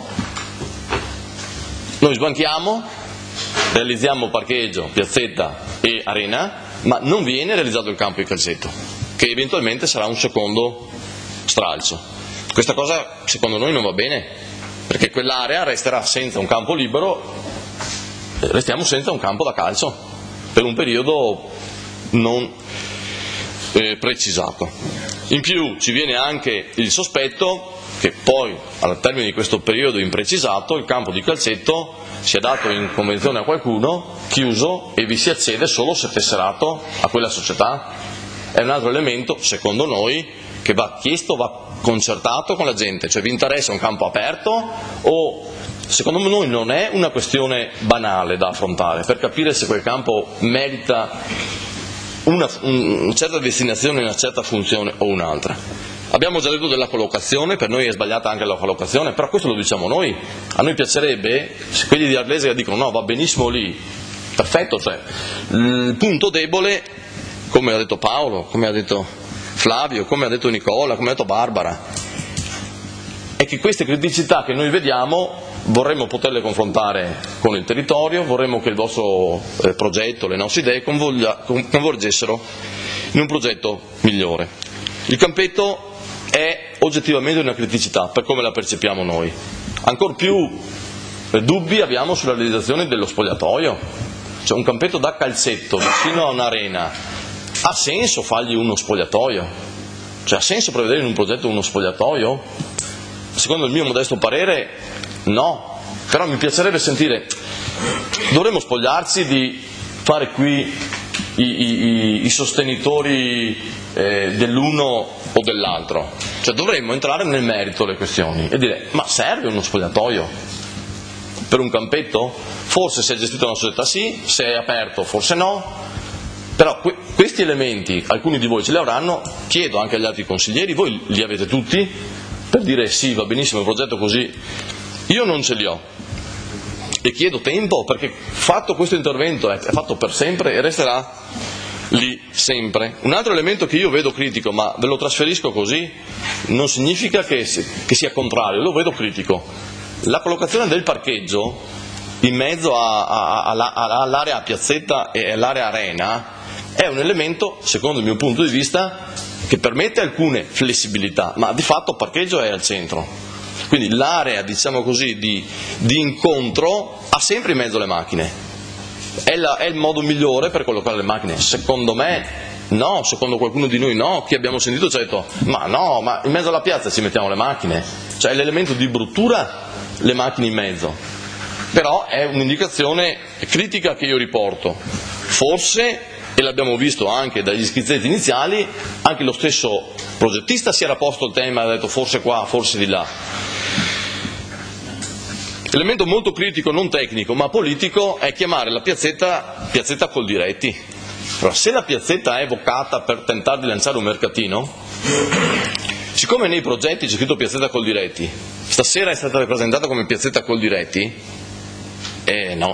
noi sbanchiamo, realizziamo parcheggio, piazzetta e arena, ma non viene realizzato il campo di calcetto, che eventualmente sarà un secondo stralcio. Questa cosa secondo noi non va bene, perché quell'area resterà senza un campo libero, restiamo senza un campo da calcio per un periodo non eh, precisato. In più ci viene anche il sospetto che poi al termine di questo periodo imprecisato il campo di calcetto sia dato in convenzione a qualcuno, chiuso, e vi si accede solo se tesserato a quella società. È un altro elemento, secondo noi, che va chiesto, va concertato con la gente, cioè vi interessa un campo aperto o... Secondo noi non è una questione banale da affrontare per capire se quel campo merita una, una certa destinazione, una certa funzione o un'altra. Abbiamo già detto della collocazione, per noi è sbagliata anche la collocazione, però questo lo diciamo noi. A noi piacerebbe, se quelli di Arlesega dicono no, va benissimo lì, perfetto, cioè il punto debole, come ha detto Paolo, come ha detto Flavio, come ha detto Nicola, come ha detto Barbara, è che queste criticità che noi vediamo vorremmo poterle confrontare con il territorio, vorremmo che il vostro eh, progetto, le nostre idee convergessero in un progetto migliore. Il campetto è oggettivamente una criticità per come la percepiamo noi. Ancor più eh, dubbi abbiamo sulla realizzazione dello spogliatoio, cioè un campetto da calcetto vicino a un'arena, ha senso fargli uno spogliatoio? Cioè ha senso prevedere in un progetto uno spogliatoio? Secondo il mio modesto parere no, però mi piacerebbe sentire, dovremmo spogliarci di fare qui i, i, i sostenitori eh, dell'uno o dell'altro, cioè dovremmo entrare nel merito delle questioni e dire ma serve uno spogliatoio per un campetto? Forse se è gestito da una società sì, se è aperto forse no, però que- questi elementi alcuni di voi ce li avranno, chiedo anche agli altri consiglieri, voi li avete tutti per dire sì va benissimo il progetto così. Io non ce li ho e chiedo tempo perché fatto questo intervento è fatto per sempre e resterà lì sempre. Un altro elemento che io vedo critico, ma ve lo trasferisco così, non significa che, che sia contrario, lo vedo critico. La collocazione del parcheggio in mezzo a, a, a, a, all'area piazzetta e all'area arena è un elemento, secondo il mio punto di vista, che permette alcune flessibilità, ma di fatto il parcheggio è al centro. Quindi l'area, diciamo così, di, di incontro ha sempre in mezzo le macchine. È, la, è il modo migliore per collocare le macchine? Secondo me no, secondo qualcuno di noi no. Chi abbiamo sentito ci ha detto ma no, ma in mezzo alla piazza ci mettiamo le macchine. Cioè è l'elemento di bruttura le macchine in mezzo. Però è un'indicazione critica che io riporto. Forse, e l'abbiamo visto anche dagli schizzetti iniziali, anche lo stesso progettista si era posto il tema e ha detto forse qua, forse di là. Elemento molto critico, non tecnico ma politico, è chiamare la piazzetta piazzetta Coldiretti. Allora, se la piazzetta è evocata per tentare di lanciare un mercatino, siccome nei progetti c'è scritto piazzetta Coldiretti, stasera è stata rappresentata come piazzetta Coldiretti? Eh no.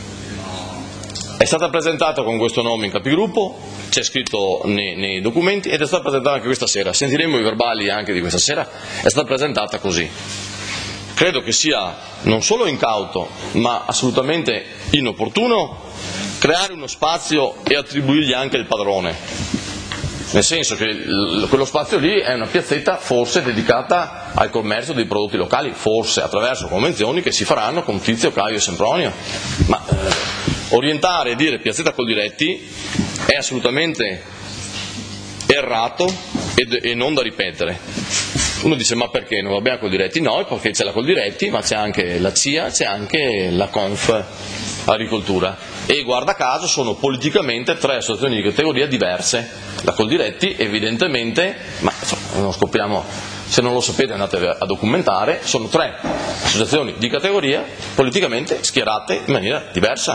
È stata presentata con questo nome in capigruppo, c'è scritto nei, nei documenti ed è stata presentata anche questa sera. Sentiremo i verbali anche di questa sera, è stata presentata così. Credo che sia non solo incauto, ma assolutamente inopportuno creare uno spazio e attribuirgli anche il padrone, nel senso che quello spazio lì è una piazzetta forse dedicata al commercio dei prodotti locali, forse attraverso convenzioni che si faranno con Tizio, Caio e Sempronio, ma eh, orientare e dire piazzetta Coldiretti è assolutamente errato ed, e non da ripetere. Uno dice ma perché non va bene a Coldiretti? No, perché c'è la Coldiretti, ma c'è anche la C I A, c'è anche la Conf Agricoltura e guarda caso sono politicamente tre associazioni di categoria diverse. La Coldiretti evidentemente, ma non scopriamo, se non lo sapete andate a documentare, sono tre associazioni di categoria politicamente schierate in maniera diversa.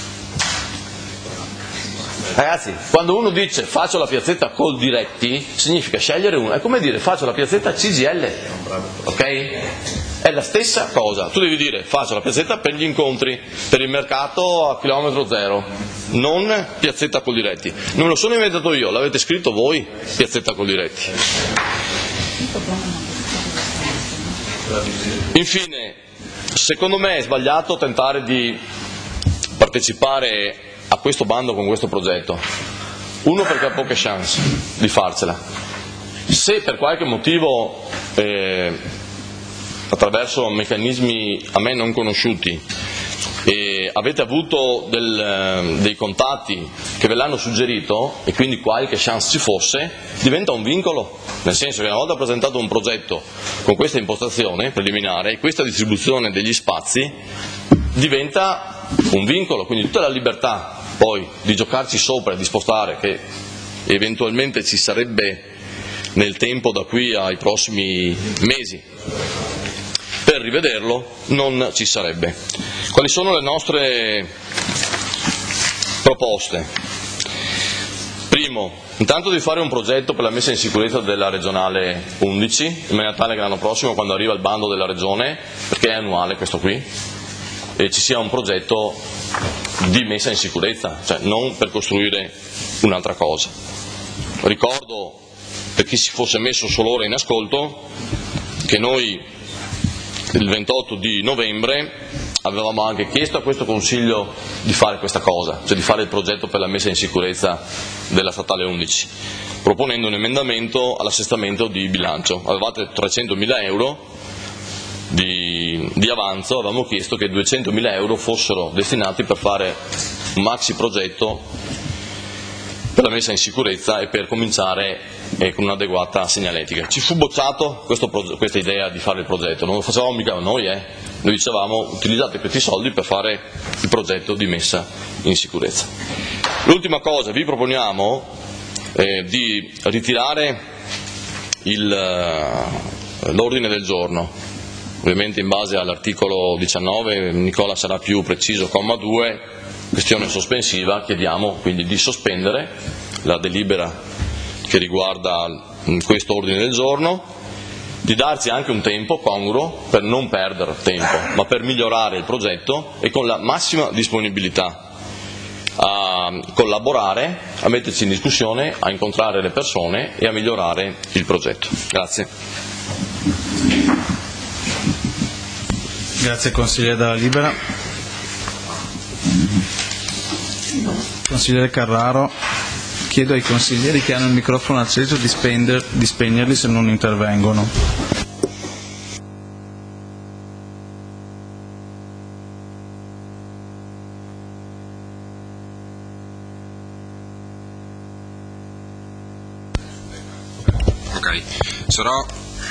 Ragazzi, quando uno dice faccio la piazzetta Coldiretti significa scegliere uno, è come dire faccio la piazzetta C G I L, ok? È la stessa cosa, tu devi dire faccio la piazzetta per gli incontri, per il mercato a chilometro zero, non piazzetta Coldiretti. Non lo sono inventato io, l'avete scritto voi, piazzetta Coldiretti. Infine, secondo me è sbagliato tentare di partecipare a questo bando con questo progetto. Uno, perché ha poche chance di farcela. Se per qualche motivo eh, attraverso meccanismi a me non conosciuti e avete avuto del, dei contatti che ve l'hanno suggerito e quindi qualche chance ci fosse, diventa un vincolo, nel senso che una volta presentato un progetto con questa impostazione preliminare e questa distribuzione degli spazi diventa un vincolo, quindi tutta la libertà poi di giocarci sopra e di spostare che eventualmente ci sarebbe nel tempo da qui ai prossimi mesi per rivederlo non ci sarebbe. Quali sono le nostre proposte? Primo, intanto di fare un progetto per la messa in sicurezza della regionale undici, in maniera tale che l'anno prossimo, quando arriva il bando della regione, perché è annuale questo qui, e ci sia un progetto di messa in sicurezza, cioè non per costruire un'altra cosa. Ricordo, per chi si fosse messo solo ora in ascolto, che noi il ventotto di novembre avevamo anche chiesto a questo Consiglio di fare questa cosa, cioè di fare il progetto per la messa in sicurezza della statale undici, proponendo un emendamento all'assestamento di bilancio. Avevate trecentomila euro di, di avanzo, avevamo chiesto che duecentomila euro fossero destinati per fare un maxi progetto per la messa in sicurezza e per cominciare eh, con un'adeguata segnaletica. Ci fu bocciato questo, questa idea di fare il progetto, non lo facevamo mica noi, eh. Noi dicevamo utilizzate questi soldi per fare il progetto di messa in sicurezza. L'ultima cosa, vi proponiamo eh, di ritirare l'ordine del giorno, ovviamente in base all'articolo diciannove, Nicola sarà più preciso, comma due, questione sospensiva, chiediamo quindi di sospendere la delibera che riguarda questo ordine del giorno, di darci anche un tempo congruo per non perdere tempo, ma per migliorare il progetto e con la massima disponibilità a collaborare, a metterci in discussione, a incontrare le persone e a migliorare il progetto. Grazie. Grazie consigliere Dalla Libera. Consigliere Carraro, chiedo ai consiglieri che hanno il microfono acceso di, spender, di spegnerli se non intervengono. Ok, sarò,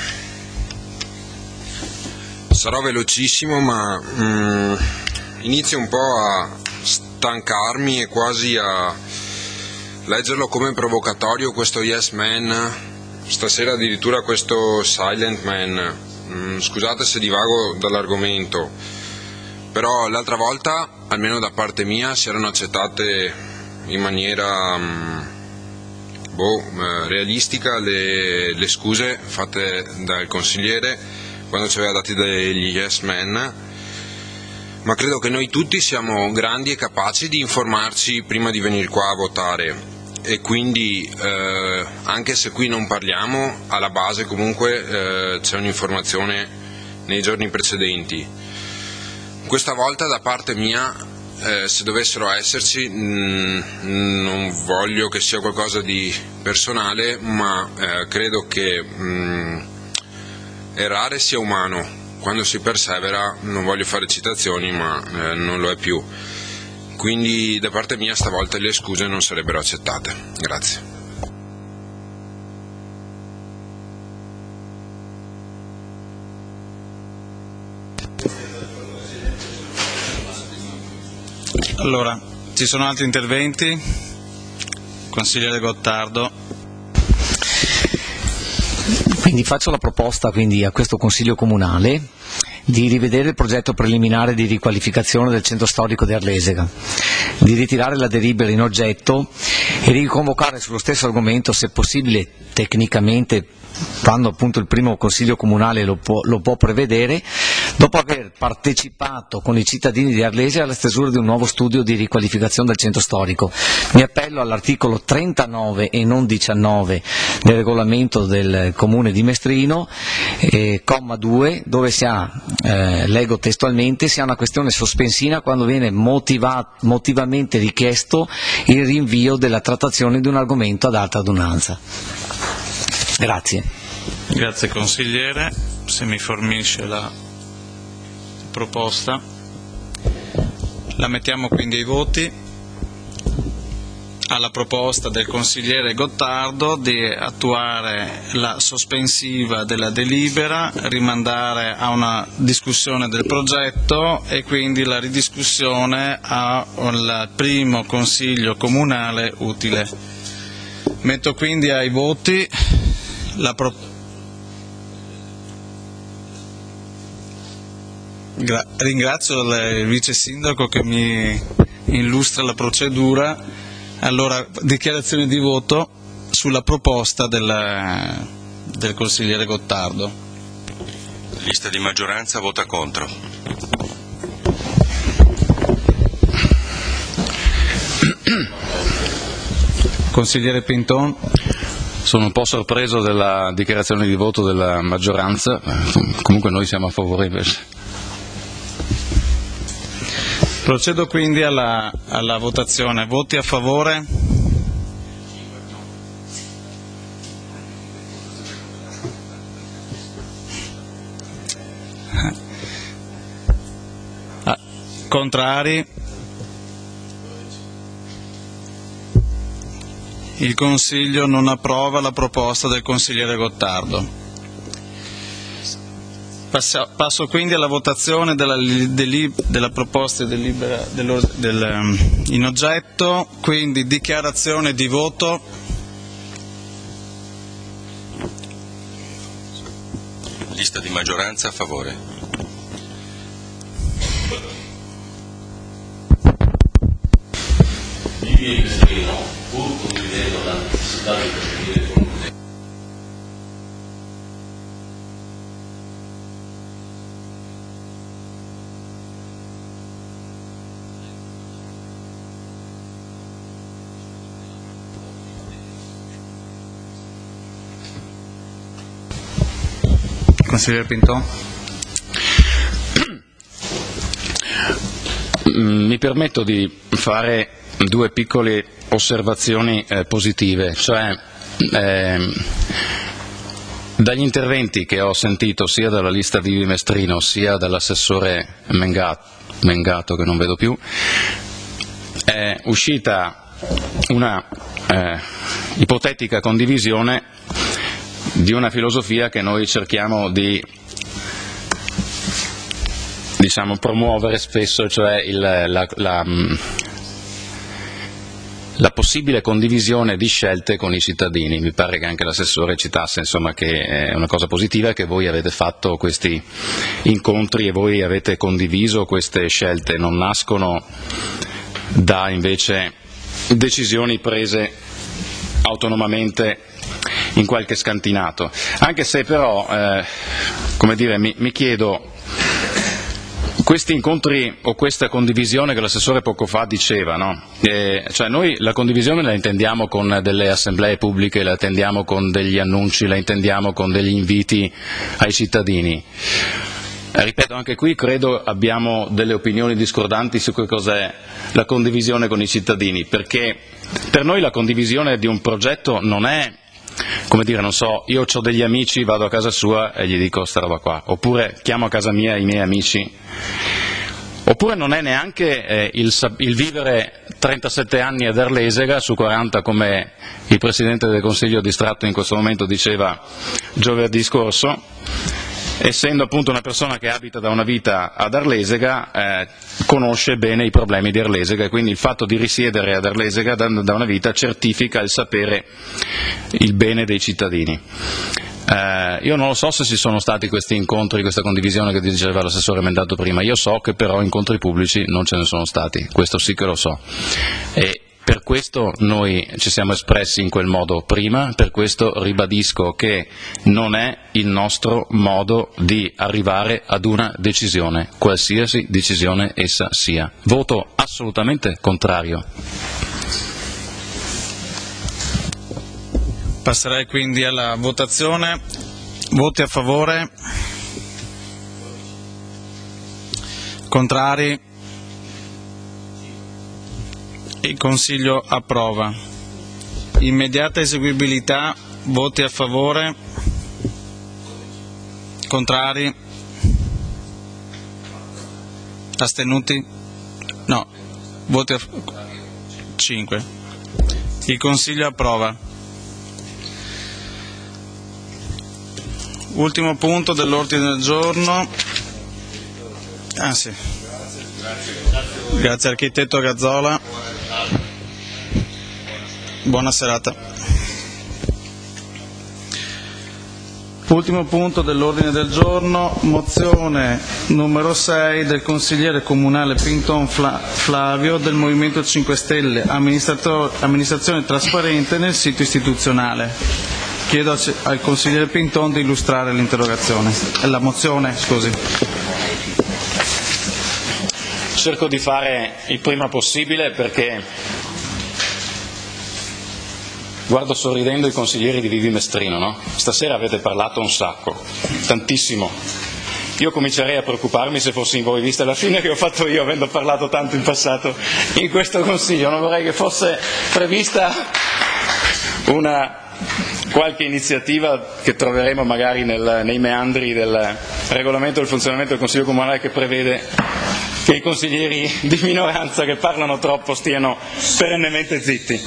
sarò velocissimo, ma mm, inizio un po' a stancarmi e quasi a leggerlo come provocatorio questo yes man, stasera addirittura questo silent man. Mm, scusate se divago dall'argomento, però l'altra volta, almeno da parte mia, si erano accettate in maniera mh, boh, eh, realistica le, le scuse fatte dal consigliere quando ci aveva dati degli yes men, ma credo che noi tutti siamo grandi e capaci di informarci prima di venire qua a votare, e quindi eh, anche se qui non parliamo, alla base comunque eh, c'è un'informazione nei giorni precedenti. Questa volta da parte mia, eh, se dovessero esserci, mh, non voglio che sia qualcosa di personale, ma eh, credo che mh, errare sia umano. Quando si persevera, non voglio fare citazioni, ma eh, non lo è più. Quindi da parte mia stavolta le scuse non sarebbero accettate. Grazie. Allora, ci sono altri interventi? Consigliere Gottardo. Quindi faccio la proposta quindi a questo Consiglio Comunale di rivedere il progetto preliminare di riqualificazione del centro storico di Arlesega, di ritirare la delibera in oggetto e riconvocare sullo stesso argomento, se possibile tecnicamente, quando appunto il primo Consiglio Comunale lo può, lo può prevedere, dopo aver partecipato con i cittadini di Arlesega alla stesura di un nuovo studio di riqualificazione del centro storico. Mi appello all'articolo trentanove e non diciannove del regolamento del Comune di Mestrino, eh, comma due, dove si ha, eh, leggo testualmente, si ha una questione sospensina quando viene motivato, motivamente richiesto il rinvio della trattazione di un argomento ad alta adunanza. Grazie. Grazie consigliere, se mi fornisce la proposta. La mettiamo quindi ai voti. Alla proposta del consigliere Gottardo di attuare la sospensiva della delibera, rimandare a una discussione del progetto e quindi la ridiscussione al primo consiglio comunale utile. Metto quindi ai voti la proposta. Ringrazio il vice sindaco che mi illustra la procedura. Allora, dichiarazione di voto sulla proposta del, del consigliere Gottardo. Lista di maggioranza vota contro. Consigliere Pinton. Sono un po' sorpreso della dichiarazione di voto della maggioranza, comunque noi siamo favorevoli. Procedo quindi alla, alla votazione. Voti a favore? Ah, contrari? Il Consiglio non approva la proposta del consigliere Gottardo. Passo quindi alla votazione della, della proposta di delibera del, del, in oggetto, quindi dichiarazione di voto. Lista di maggioranza a favore. Il Mestrino, pur condividendo la necessità di prevenire con Consigliere Pinton. Mi permetto di fare due piccole osservazioni eh, positive, cioè eh, dagli interventi che ho sentito sia dalla lista di Mestrino sia dall'assessore Mengato, Mengato che non vedo più, è uscita una eh, ipotetica condivisione di una filosofia che noi cerchiamo di diciamo promuovere spesso, cioè il, la, la, la possibile condivisione di scelte con i cittadini. Mi pare che anche l'assessore citasse insomma, che è una cosa positiva che voi avete fatto questi incontri e voi avete condiviso queste scelte, non nascono da invece decisioni prese autonomamente in qualche scantinato, anche se però eh, come dire, mi, mi chiedo, questi incontri o questa condivisione che l'assessore poco fa diceva, no? Eh, cioè noi la condivisione la intendiamo con delle assemblee pubbliche, la intendiamo con degli annunci, la intendiamo con degli inviti ai cittadini. Eh, ripeto, anche qui credo abbiamo delle opinioni discordanti su che cos'è la condivisione con i cittadini, perché per noi la condivisione di un progetto non è, come dire, non so, io ho degli amici, vado a casa sua e gli dico sta roba qua, oppure chiamo a casa mia i miei amici, oppure non è neanche eh, il, il vivere trentasette anni ad Erlesega su quaranta, come il Presidente del Consiglio distratto in questo momento diceva giovedì scorso, essendo appunto una persona che abita da una vita ad Arlesega, eh, conosce bene i problemi di Arlesega, e quindi il fatto di risiedere ad Arlesega da, da una vita certifica il sapere il bene dei cittadini. Eh, io non lo so se ci sono stati questi incontri, questa condivisione che diceva l'assessore emendato prima, io so che però incontri pubblici non ce ne sono stati, questo sì che lo so. E per questo noi ci siamo espressi in quel modo prima, per questo ribadisco che non è il nostro modo di arrivare ad una decisione, qualsiasi decisione essa sia. Voto assolutamente contrario. Passerei quindi alla votazione. Voti a favore? Contrari? Il Consiglio approva. Immediata eseguibilità, voti a favore? Contrari? Astenuti? No. Voti a cinque. Il Consiglio approva. Ultimo punto dell'ordine del giorno. Ah sì. Grazie architetto Gazzola. Buona serata. Ultimo punto dell'ordine del giorno, mozione numero sei del consigliere comunale Pinton Flavio del Movimento cinque Stelle, amministrazione trasparente nel sito istituzionale. Chiedo al consigliere Pinton di illustrare l'interrogazione, la mozione, scusi. Cerco di fare il prima possibile perché guardo sorridendo i consiglieri di Vivi Mestrino, no? Stasera avete parlato un sacco, tantissimo. Io comincerei a preoccuparmi se fossi in voi, vista la fine che ho fatto io avendo parlato tanto in passato in questo Consiglio. Non vorrei che fosse prevista una qualche iniziativa che troveremo magari nel, nei meandri del regolamento del funzionamento del Consiglio Comunale, che prevede che i consiglieri di minoranza che parlano troppo stiano perennemente zitti.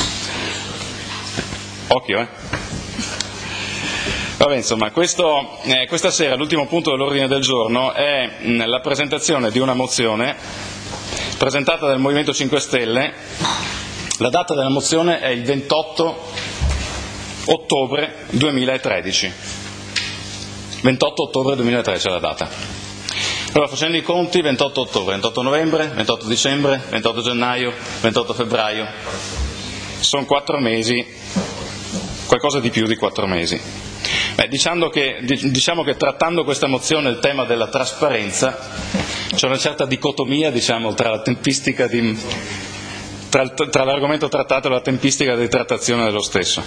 Occhio, eh. Vabbè, insomma, questo, eh, questa sera l'ultimo punto dell'ordine del giorno è mh, la presentazione di una mozione presentata dal Movimento cinque Stelle. La data della mozione è il ventotto ottobre duemilatredici. ventotto ottobre duemilatredici è la data. Allora, facendo i conti, ventotto ottobre, ventotto novembre, ventotto dicembre, ventotto gennaio, ventotto febbraio. Sono quattro mesi, qualcosa di più di quattro mesi. Beh, diciamo che, diciamo che trattando questa mozione il tema della trasparenza, c'è una certa dicotomia, diciamo, tra la tempistica di, tra, tra l'argomento trattato e la tempistica di trattazione dello stesso.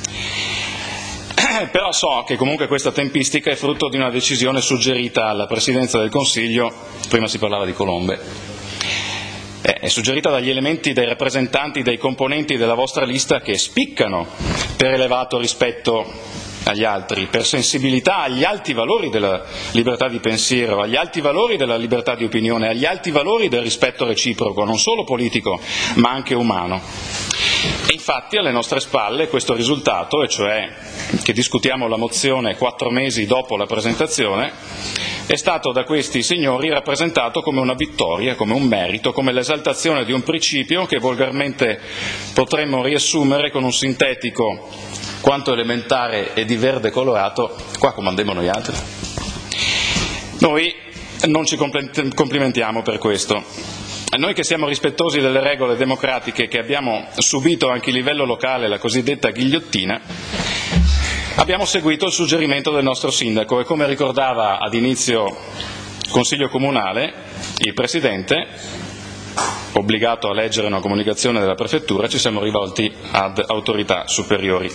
Però so che comunque questa tempistica è frutto di una decisione suggerita alla Presidenza del Consiglio, prima si parlava di colombe, è suggerita dagli elementi dei rappresentanti, dei componenti della vostra lista che spiccano per elevato rispetto agli altri, per sensibilità agli alti valori della libertà di pensiero, agli alti valori della libertà di opinione, agli alti valori del rispetto reciproco, non solo politico ma anche umano. E infatti alle nostre spalle questo risultato, e cioè che discutiamo la mozione quattro mesi dopo la presentazione, è stato da questi signori rappresentato come una vittoria, come un merito, come l'esaltazione di un principio che volgarmente potremmo riassumere con un sintetico quanto elementare e di verde colorato: qua comandiamo noi altri. Noi non ci complimentiamo per questo. Noi che siamo rispettosi delle regole democratiche, che abbiamo subito anche a livello locale la cosiddetta ghigliottina, abbiamo seguito il suggerimento del nostro sindaco e, come ricordava ad inizio Consiglio Comunale, il Presidente, obbligato a leggere una comunicazione della Prefettura, ci siamo rivolti ad autorità superiori.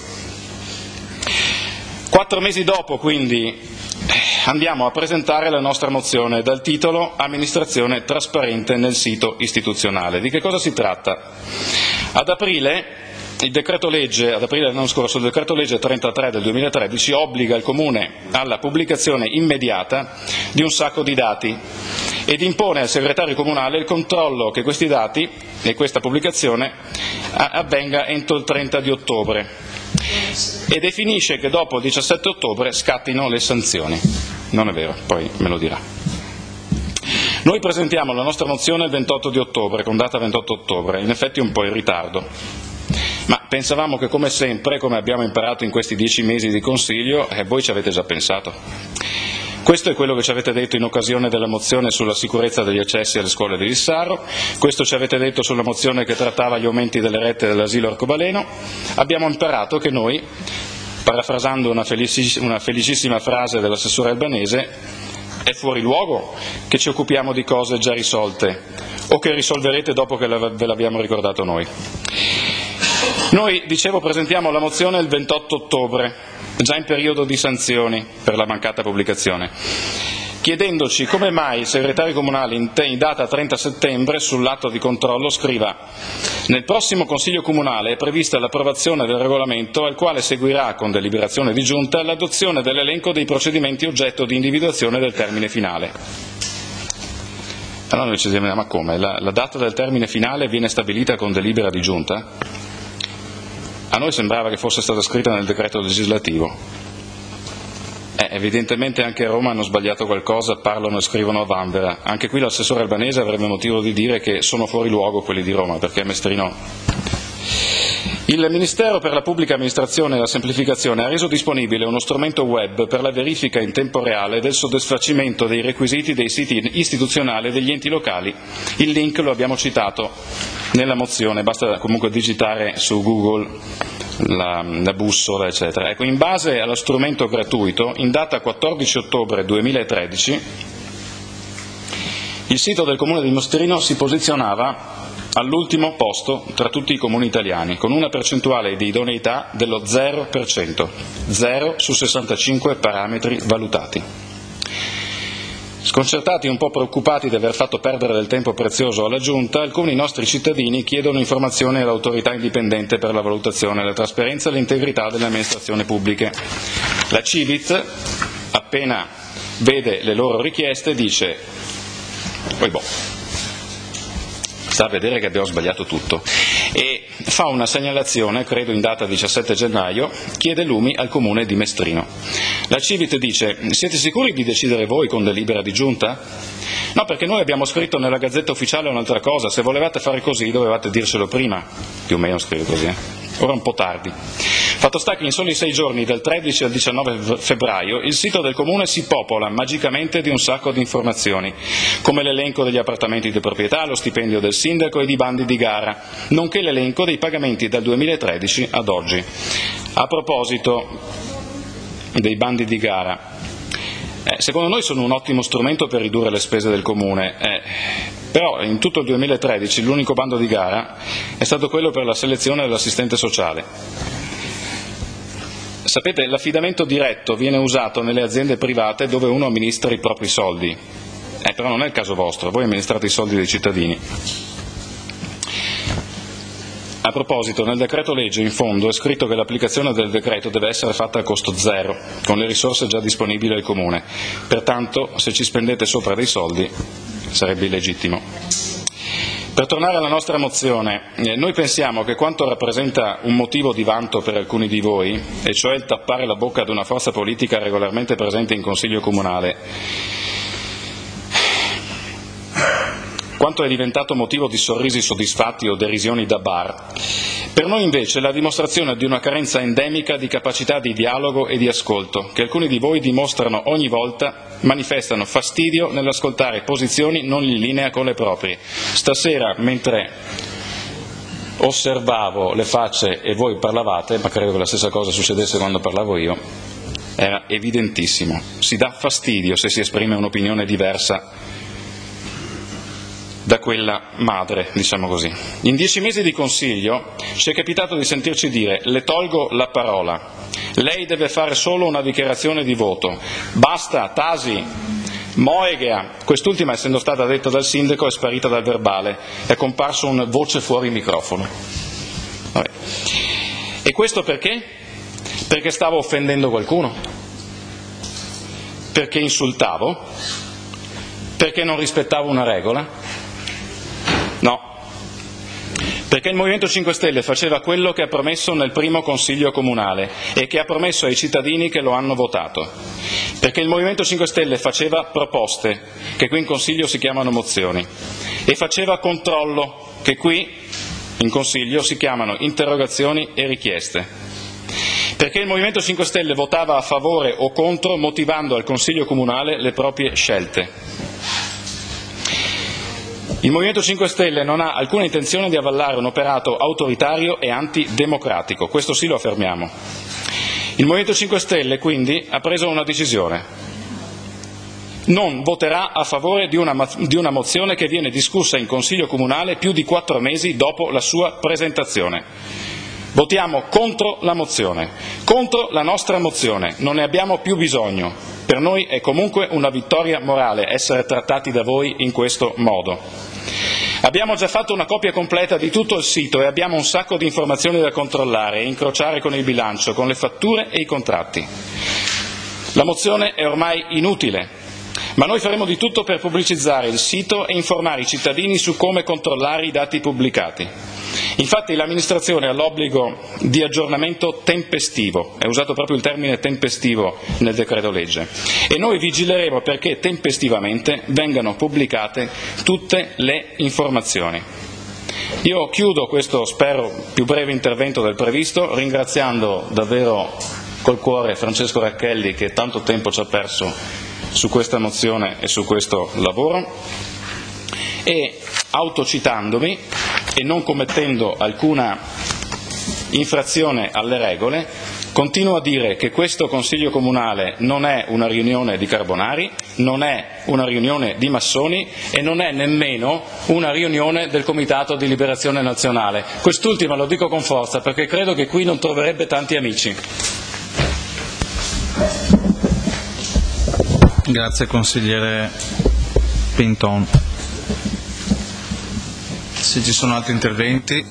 Quattro mesi dopo, quindi, andiamo a presentare la nostra mozione dal titolo Amministrazione trasparente nel sito istituzionale. Di che cosa si tratta? Ad aprile il decreto legge, ad aprile dell'anno scorso, il decreto legge trentatré del duemilatredici obbliga il Comune alla pubblicazione immediata di un sacco di dati ed impone al segretario comunale il controllo che questi dati e questa pubblicazione avvenga entro il trenta di ottobre e definisce che dopo il diciassette ottobre scattino le sanzioni. Non è vero, poi me lo dirà. Noi presentiamo la nostra mozione il ventotto di ottobre, con data ventotto ottobre, in effetti un po' in ritardo, ma pensavamo che, come sempre, come abbiamo imparato in questi dieci mesi di Consiglio, eh, voi ci avete già pensato. Questo è quello che ci avete detto in occasione della mozione sulla sicurezza degli accessi alle scuole di Lissaro, questo ci avete detto sulla mozione che trattava gli aumenti delle rette dell'asilo arcobaleno. Abbiamo imparato che noi, parafrasando una, felici, una felicissima frase dell'assessore Albanese, è fuori luogo che ci occupiamo di cose già risolte o che risolverete dopo che ve l'abbiamo ricordato noi. Noi, dicevo, presentiamo la mozione il ventotto ottobre, già in periodo di sanzioni per la mancata pubblicazione, chiedendoci come mai il segretario comunale in, te, in data trenta settembre sull'atto di controllo scriva: nel prossimo Consiglio Comunale è prevista l'approvazione del regolamento al quale seguirà, con deliberazione di giunta, l'adozione dell'elenco dei procedimenti oggetto di individuazione del termine finale. Allora noi ci chiediamo: ma come? La, la data del termine finale viene stabilita con delibera di giunta? A noi sembrava che fosse stata scritta nel decreto legislativo. Eh, evidentemente anche a Roma hanno sbagliato qualcosa, parlano e scrivono a vanvera. Anche qui l'assessore Albanese avrebbe motivo di dire che sono fuori luogo quelli di Roma, perché a Mestrino. Il Ministero per la Pubblica Amministrazione e la Semplificazione ha reso disponibile uno strumento web per la verifica in tempo reale del soddisfacimento dei requisiti dei siti istituzionali degli enti locali. Il link lo abbiamo citato nella mozione, basta comunque digitare su Google la, la bussola, eccetera. Ecco, in base allo strumento gratuito, in data quattordici ottobre duemilatredici, il sito del Comune di Mestrino si posizionava all'ultimo posto tra tutti i comuni italiani, con una percentuale di idoneità dello zero per cento, zero su sessantacinque parametri valutati. Sconcertati e un po' preoccupati di aver fatto perdere del tempo prezioso alla Giunta, alcuni nostri cittadini chiedono informazioni all'autorità indipendente per la valutazione, la trasparenza e l'integrità delle amministrazioni pubbliche. La Civit, appena vede le loro richieste, dice: poi boh, sta a vedere che abbiamo sbagliato tutto, e fa una segnalazione, credo in data diciassette gennaio, chiede lumi al comune di Mestrino. La Civit dice: siete sicuri di decidere voi con delibera di giunta? No, perché noi abbiamo scritto nella Gazzetta Ufficiale un'altra cosa, se volevate fare così dovevate dircelo prima, più o meno scrive così, eh? Ora un po' tardi. Fatto sta che in soli sei giorni, dal tredici al diciannove febbraio, il sito del Comune si popola magicamente di un sacco di informazioni, come l'elenco degli appartamenti di proprietà, lo stipendio del sindaco e di bandi di gara, nonché l'elenco dei pagamenti dal duemilatredici ad oggi. A proposito dei bandi di gara, eh, secondo noi sono un ottimo strumento per ridurre le spese del Comune, eh, però in tutto il duemilatredici l'unico bando di gara è stato quello per la selezione dell'assistente sociale. Sapete, l'affidamento diretto viene usato nelle aziende private dove uno amministra i propri soldi, eh, però non è il caso vostro, voi amministrate i soldi dei cittadini. A proposito, nel decreto legge in fondo è scritto che l'applicazione del decreto deve essere fatta a costo zero, con le risorse già disponibili al Comune, pertanto se ci spendete sopra dei soldi sarebbe illegittimo. Per tornare alla nostra mozione, eh, noi pensiamo che quanto rappresenta un motivo di vanto per alcuni di voi, e cioè il tappare la bocca ad una forza politica regolarmente presente in Consiglio Comunale, quanto è diventato motivo di sorrisi soddisfatti o derisioni da bar, per noi invece è la dimostrazione di una carenza endemica di capacità di dialogo e di ascolto, che alcuni di voi dimostrano ogni volta manifestano fastidio nell'ascoltare posizioni non in linea con le proprie. Stasera, mentre osservavo le facce e voi parlavate, ma credo che la stessa cosa succedesse quando parlavo io, era evidentissimo. Si dà fastidio se si esprime un'opinione diversa da quella madre, diciamo così. In dieci mesi di consiglio ci è capitato di sentirci dire: le tolgo la parola, lei deve fare solo una dichiarazione di voto, basta, Tasi, Moeghea. Quest'ultima, essendo stata detta dal sindaco, è sparita dal verbale, è comparso un voce fuori microfono. Vabbè. E questo perché? Perché stavo offendendo qualcuno? Perché insultavo? Perché non rispettavo una regola? No, perché il Movimento cinque Stelle faceva quello che ha promesso nel primo Consiglio Comunale e che ha promesso ai cittadini che lo hanno votato. Perché il Movimento cinque Stelle faceva proposte, che qui in Consiglio si chiamano mozioni, e faceva controllo, che qui in Consiglio si chiamano interrogazioni e richieste. Perché il Movimento cinque Stelle votava a favore o contro, motivando al Consiglio Comunale le proprie scelte. Il Movimento cinque Stelle non ha alcuna intenzione di avallare un operato autoritario e antidemocratico, questo sì lo affermiamo. Il Movimento cinque Stelle quindi ha preso una decisione: non voterà a favore di una, di una mozione che viene discussa in Consiglio Comunale più di quattro mesi dopo la sua presentazione. Votiamo contro la mozione, contro la nostra mozione, non ne abbiamo più bisogno. Per noi è comunque una vittoria morale essere trattati da voi in questo modo. Abbiamo già fatto una copia completa di tutto il sito e abbiamo un sacco di informazioni da controllare e incrociare con il bilancio, con le fatture e i contratti. La mozione è ormai inutile, ma noi faremo di tutto per pubblicizzare il sito e informare i cittadini su come controllare i dati pubblicati. Infatti l'amministrazione ha l'obbligo di aggiornamento tempestivo, è usato proprio il termine tempestivo nel decreto legge, e noi vigileremo perché tempestivamente vengano pubblicate tutte le informazioni. Io chiudo questo, spero, più breve intervento del previsto, ringraziando davvero col cuore Francesco Racchelli, che tanto tempo ci ha perso su questa mozione e su questo lavoro, e autocitandomi e non commettendo alcuna infrazione alle regole, continuo a dire che questo Consiglio Comunale non è una riunione di carbonari, non è una riunione di massoni e non è nemmeno una riunione del Comitato di Liberazione Nazionale. Quest'ultima lo dico con forza perché credo che qui non troverebbe tanti amici. Grazie consigliere Pinton. Se ci sono altri interventi.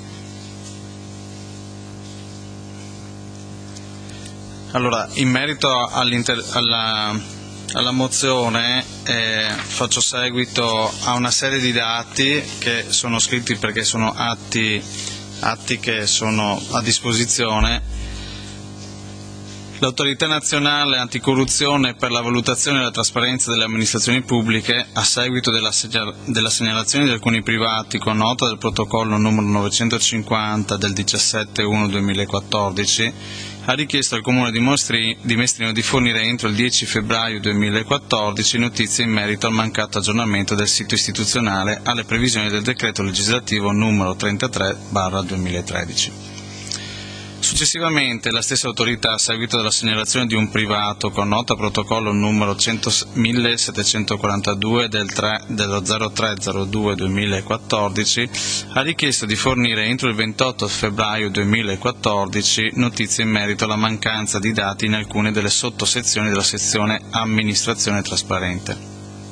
Allora, in merito alla, alla mozione eh, faccio seguito a una serie di dati che sono scritti perché sono atti, atti che sono a disposizione. L'Autorità Nazionale Anticorruzione per la valutazione e la trasparenza delle amministrazioni pubbliche, a seguito della, della segnalazione di alcuni privati con nota del protocollo numero novecentocinquanta del diciassette uno duemilaquattordici, ha richiesto al Comune di, Mostri, di Mestrino di fornire entro il dieci febbraio duemilaquattordici notizie in merito al mancato aggiornamento del sito istituzionale alle previsioni del decreto legislativo numero trentatré barra duemilatredici. Successivamente la stessa autorità, a seguito della segnalazione di un privato con nota protocollo numero millesettecentoquarantadue del, dello zero tre zero due duemilaquattordici, ha richiesto di fornire entro il ventotto febbraio duemilaquattordici notizie in merito alla mancanza di dati in alcune delle sottosezioni della sezione amministrazione trasparente.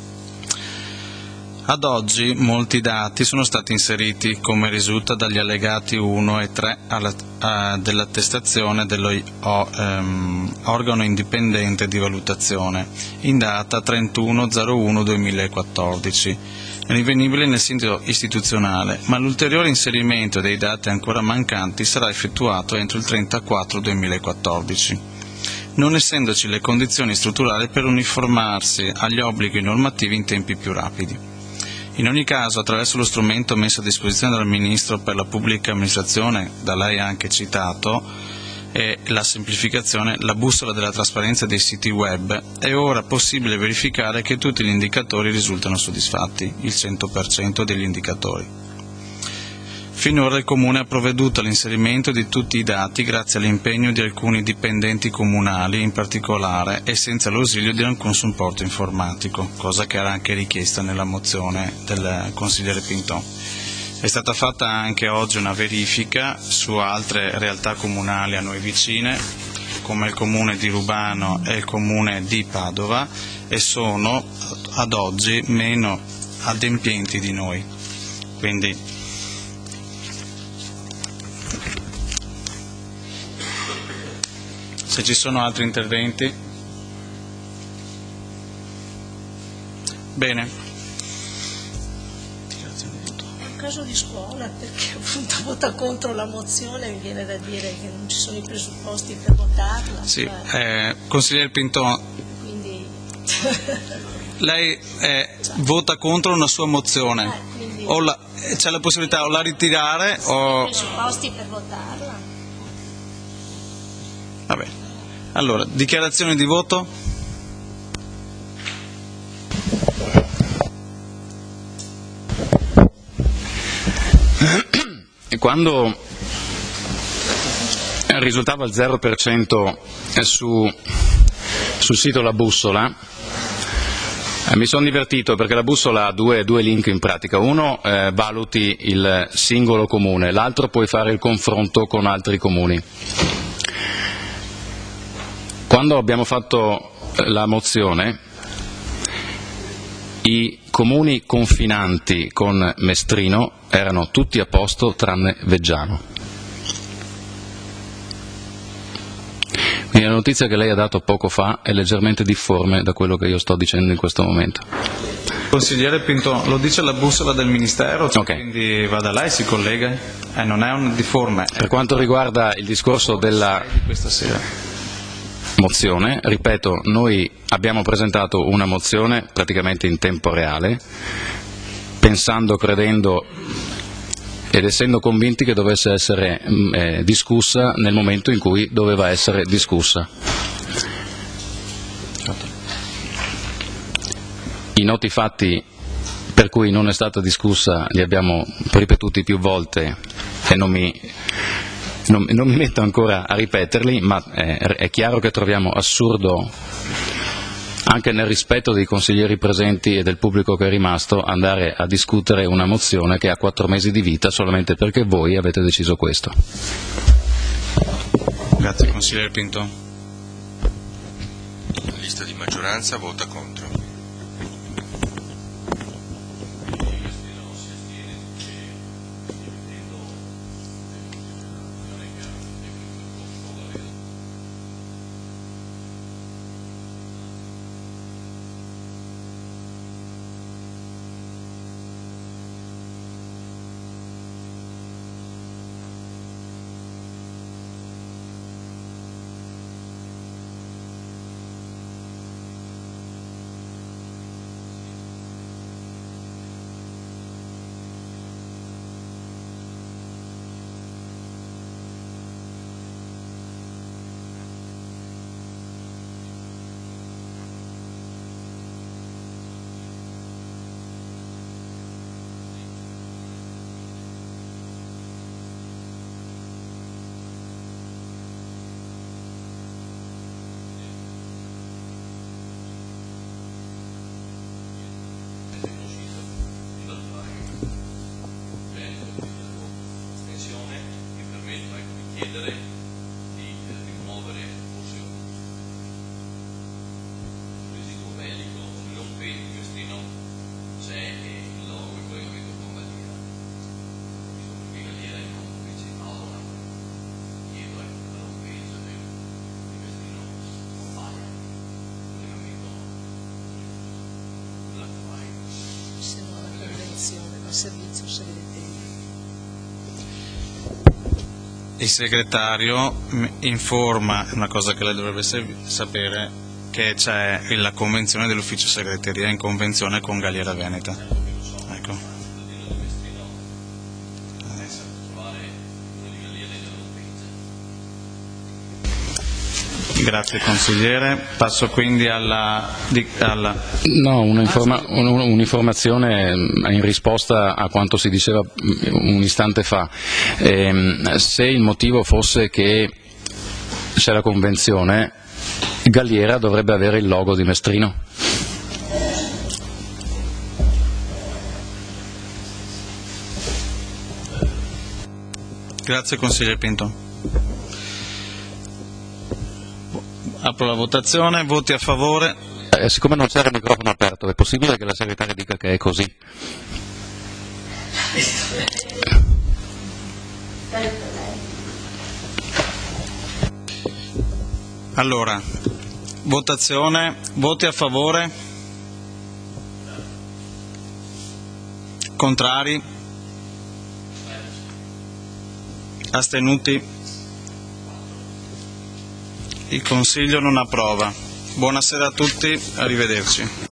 Ad oggi molti dati sono stati inseriti, come risulta dagli allegati uno e tre alla, uh, dell'attestazione dello oh, um, organo indipendente di valutazione, in data trentuno zero uno duemilaquattordici, rinvenibile nel sito istituzionale, ma l'ulteriore inserimento dei dati ancora mancanti sarà effettuato entro il trenta quattro duemilaquattordici. non essendoci le condizioni strutturali per uniformarsi agli obblighi normativi in tempi più rapidi. In ogni caso, attraverso lo strumento messo a disposizione dal Ministro per la Pubblica Amministrazione, da lei anche citato, e la semplificazione, la bussola della trasparenza dei siti web, è ora possibile verificare che tutti gli indicatori risultano soddisfatti, il cento per cento degli indicatori. Finora il Comune ha provveduto all'inserimento di tutti i dati grazie all'impegno di alcuni dipendenti comunali in particolare e senza l'ausilio di alcun supporto informatico, cosa che era anche richiesta nella mozione del consigliere Pintò. È stata fatta anche oggi una verifica su altre realtà comunali a noi vicine, come il Comune di Rubano e il Comune di Padova, e sono ad oggi meno adempienti di noi. Quindi se ci sono altri interventi. Bene. È un caso di scuola, perché appunto vota contro la mozione, mi viene da dire che non ci sono i presupposti per votarla. Sì, eh, consigliere Pintò, Quindi... lei eh, vota contro una sua mozione, eh, quindi... o la, c'è la possibilità o la ritirare o... i presupposti per votarla. Va bene. Allora, dichiarazione di voto? E quando risultava il zero per cento su, sul sito La Bussola, eh, mi sono divertito perché La Bussola ha due, due link in pratica. Uno eh, valuti il singolo comune, l'altro puoi fare il confronto con altri comuni. Quando abbiamo fatto la mozione, i comuni confinanti con Mestrino erano tutti a posto tranne Veggiano. Quindi la notizia che lei ha dato poco fa è leggermente difforme da quello che io sto dicendo in questo momento. Consigliere Pintò, lo dice la bussola del Ministero, cioè okay. Quindi va da lei, si collega, eh, non è un difforme. Per quanto riguarda il discorso della... di questa sera. Mozione, ripeto, noi abbiamo presentato una mozione praticamente in tempo reale, pensando, credendo ed essendo convinti che dovesse essere eh, discussa nel momento in cui doveva essere discussa. I noti fatti per cui non è stata discussa li abbiamo ripetuti più volte e non mi... Non, non mi metto ancora a ripeterli, ma è, è chiaro che troviamo assurdo, anche nel rispetto dei consiglieri presenti e del pubblico che è rimasto, andare a discutere una mozione che ha quattro mesi di vita solamente perché voi avete deciso questo. Grazie, consigliere Pintò. La lista di maggioranza vota contro. chiedere di rimuovere forse un residuo bellico, non vedi Mestrino c'è il logo e poi vedo con Galliera, qui Galliera è un invece Paola, dietro ecco la homepage di Mestrino compaia collegamento Black Friday. Se no la convenzione del servizio segreterio. Il segretario informa, una cosa che lei dovrebbe sapere, che c'è la convenzione dell'ufficio segreteria in convenzione con Galliera Veneta. Ecco. Grazie consigliere. Passo quindi alla... Di, alla... No, un'informa- un'informazione in risposta a quanto si diceva un istante fa. Eh, se il motivo fosse che c'è la convenzione, Galliera dovrebbe avere il logo di Mestrino. Grazie consigliere Pinto. Apro la votazione, voti a favore. Eh, siccome non c'era il microfono aperto, è possibile che la segretaria dica che è così? Allora, votazione, voti a favore, contrari, astenuti. Il Consiglio non approva. Buonasera a tutti, arrivederci.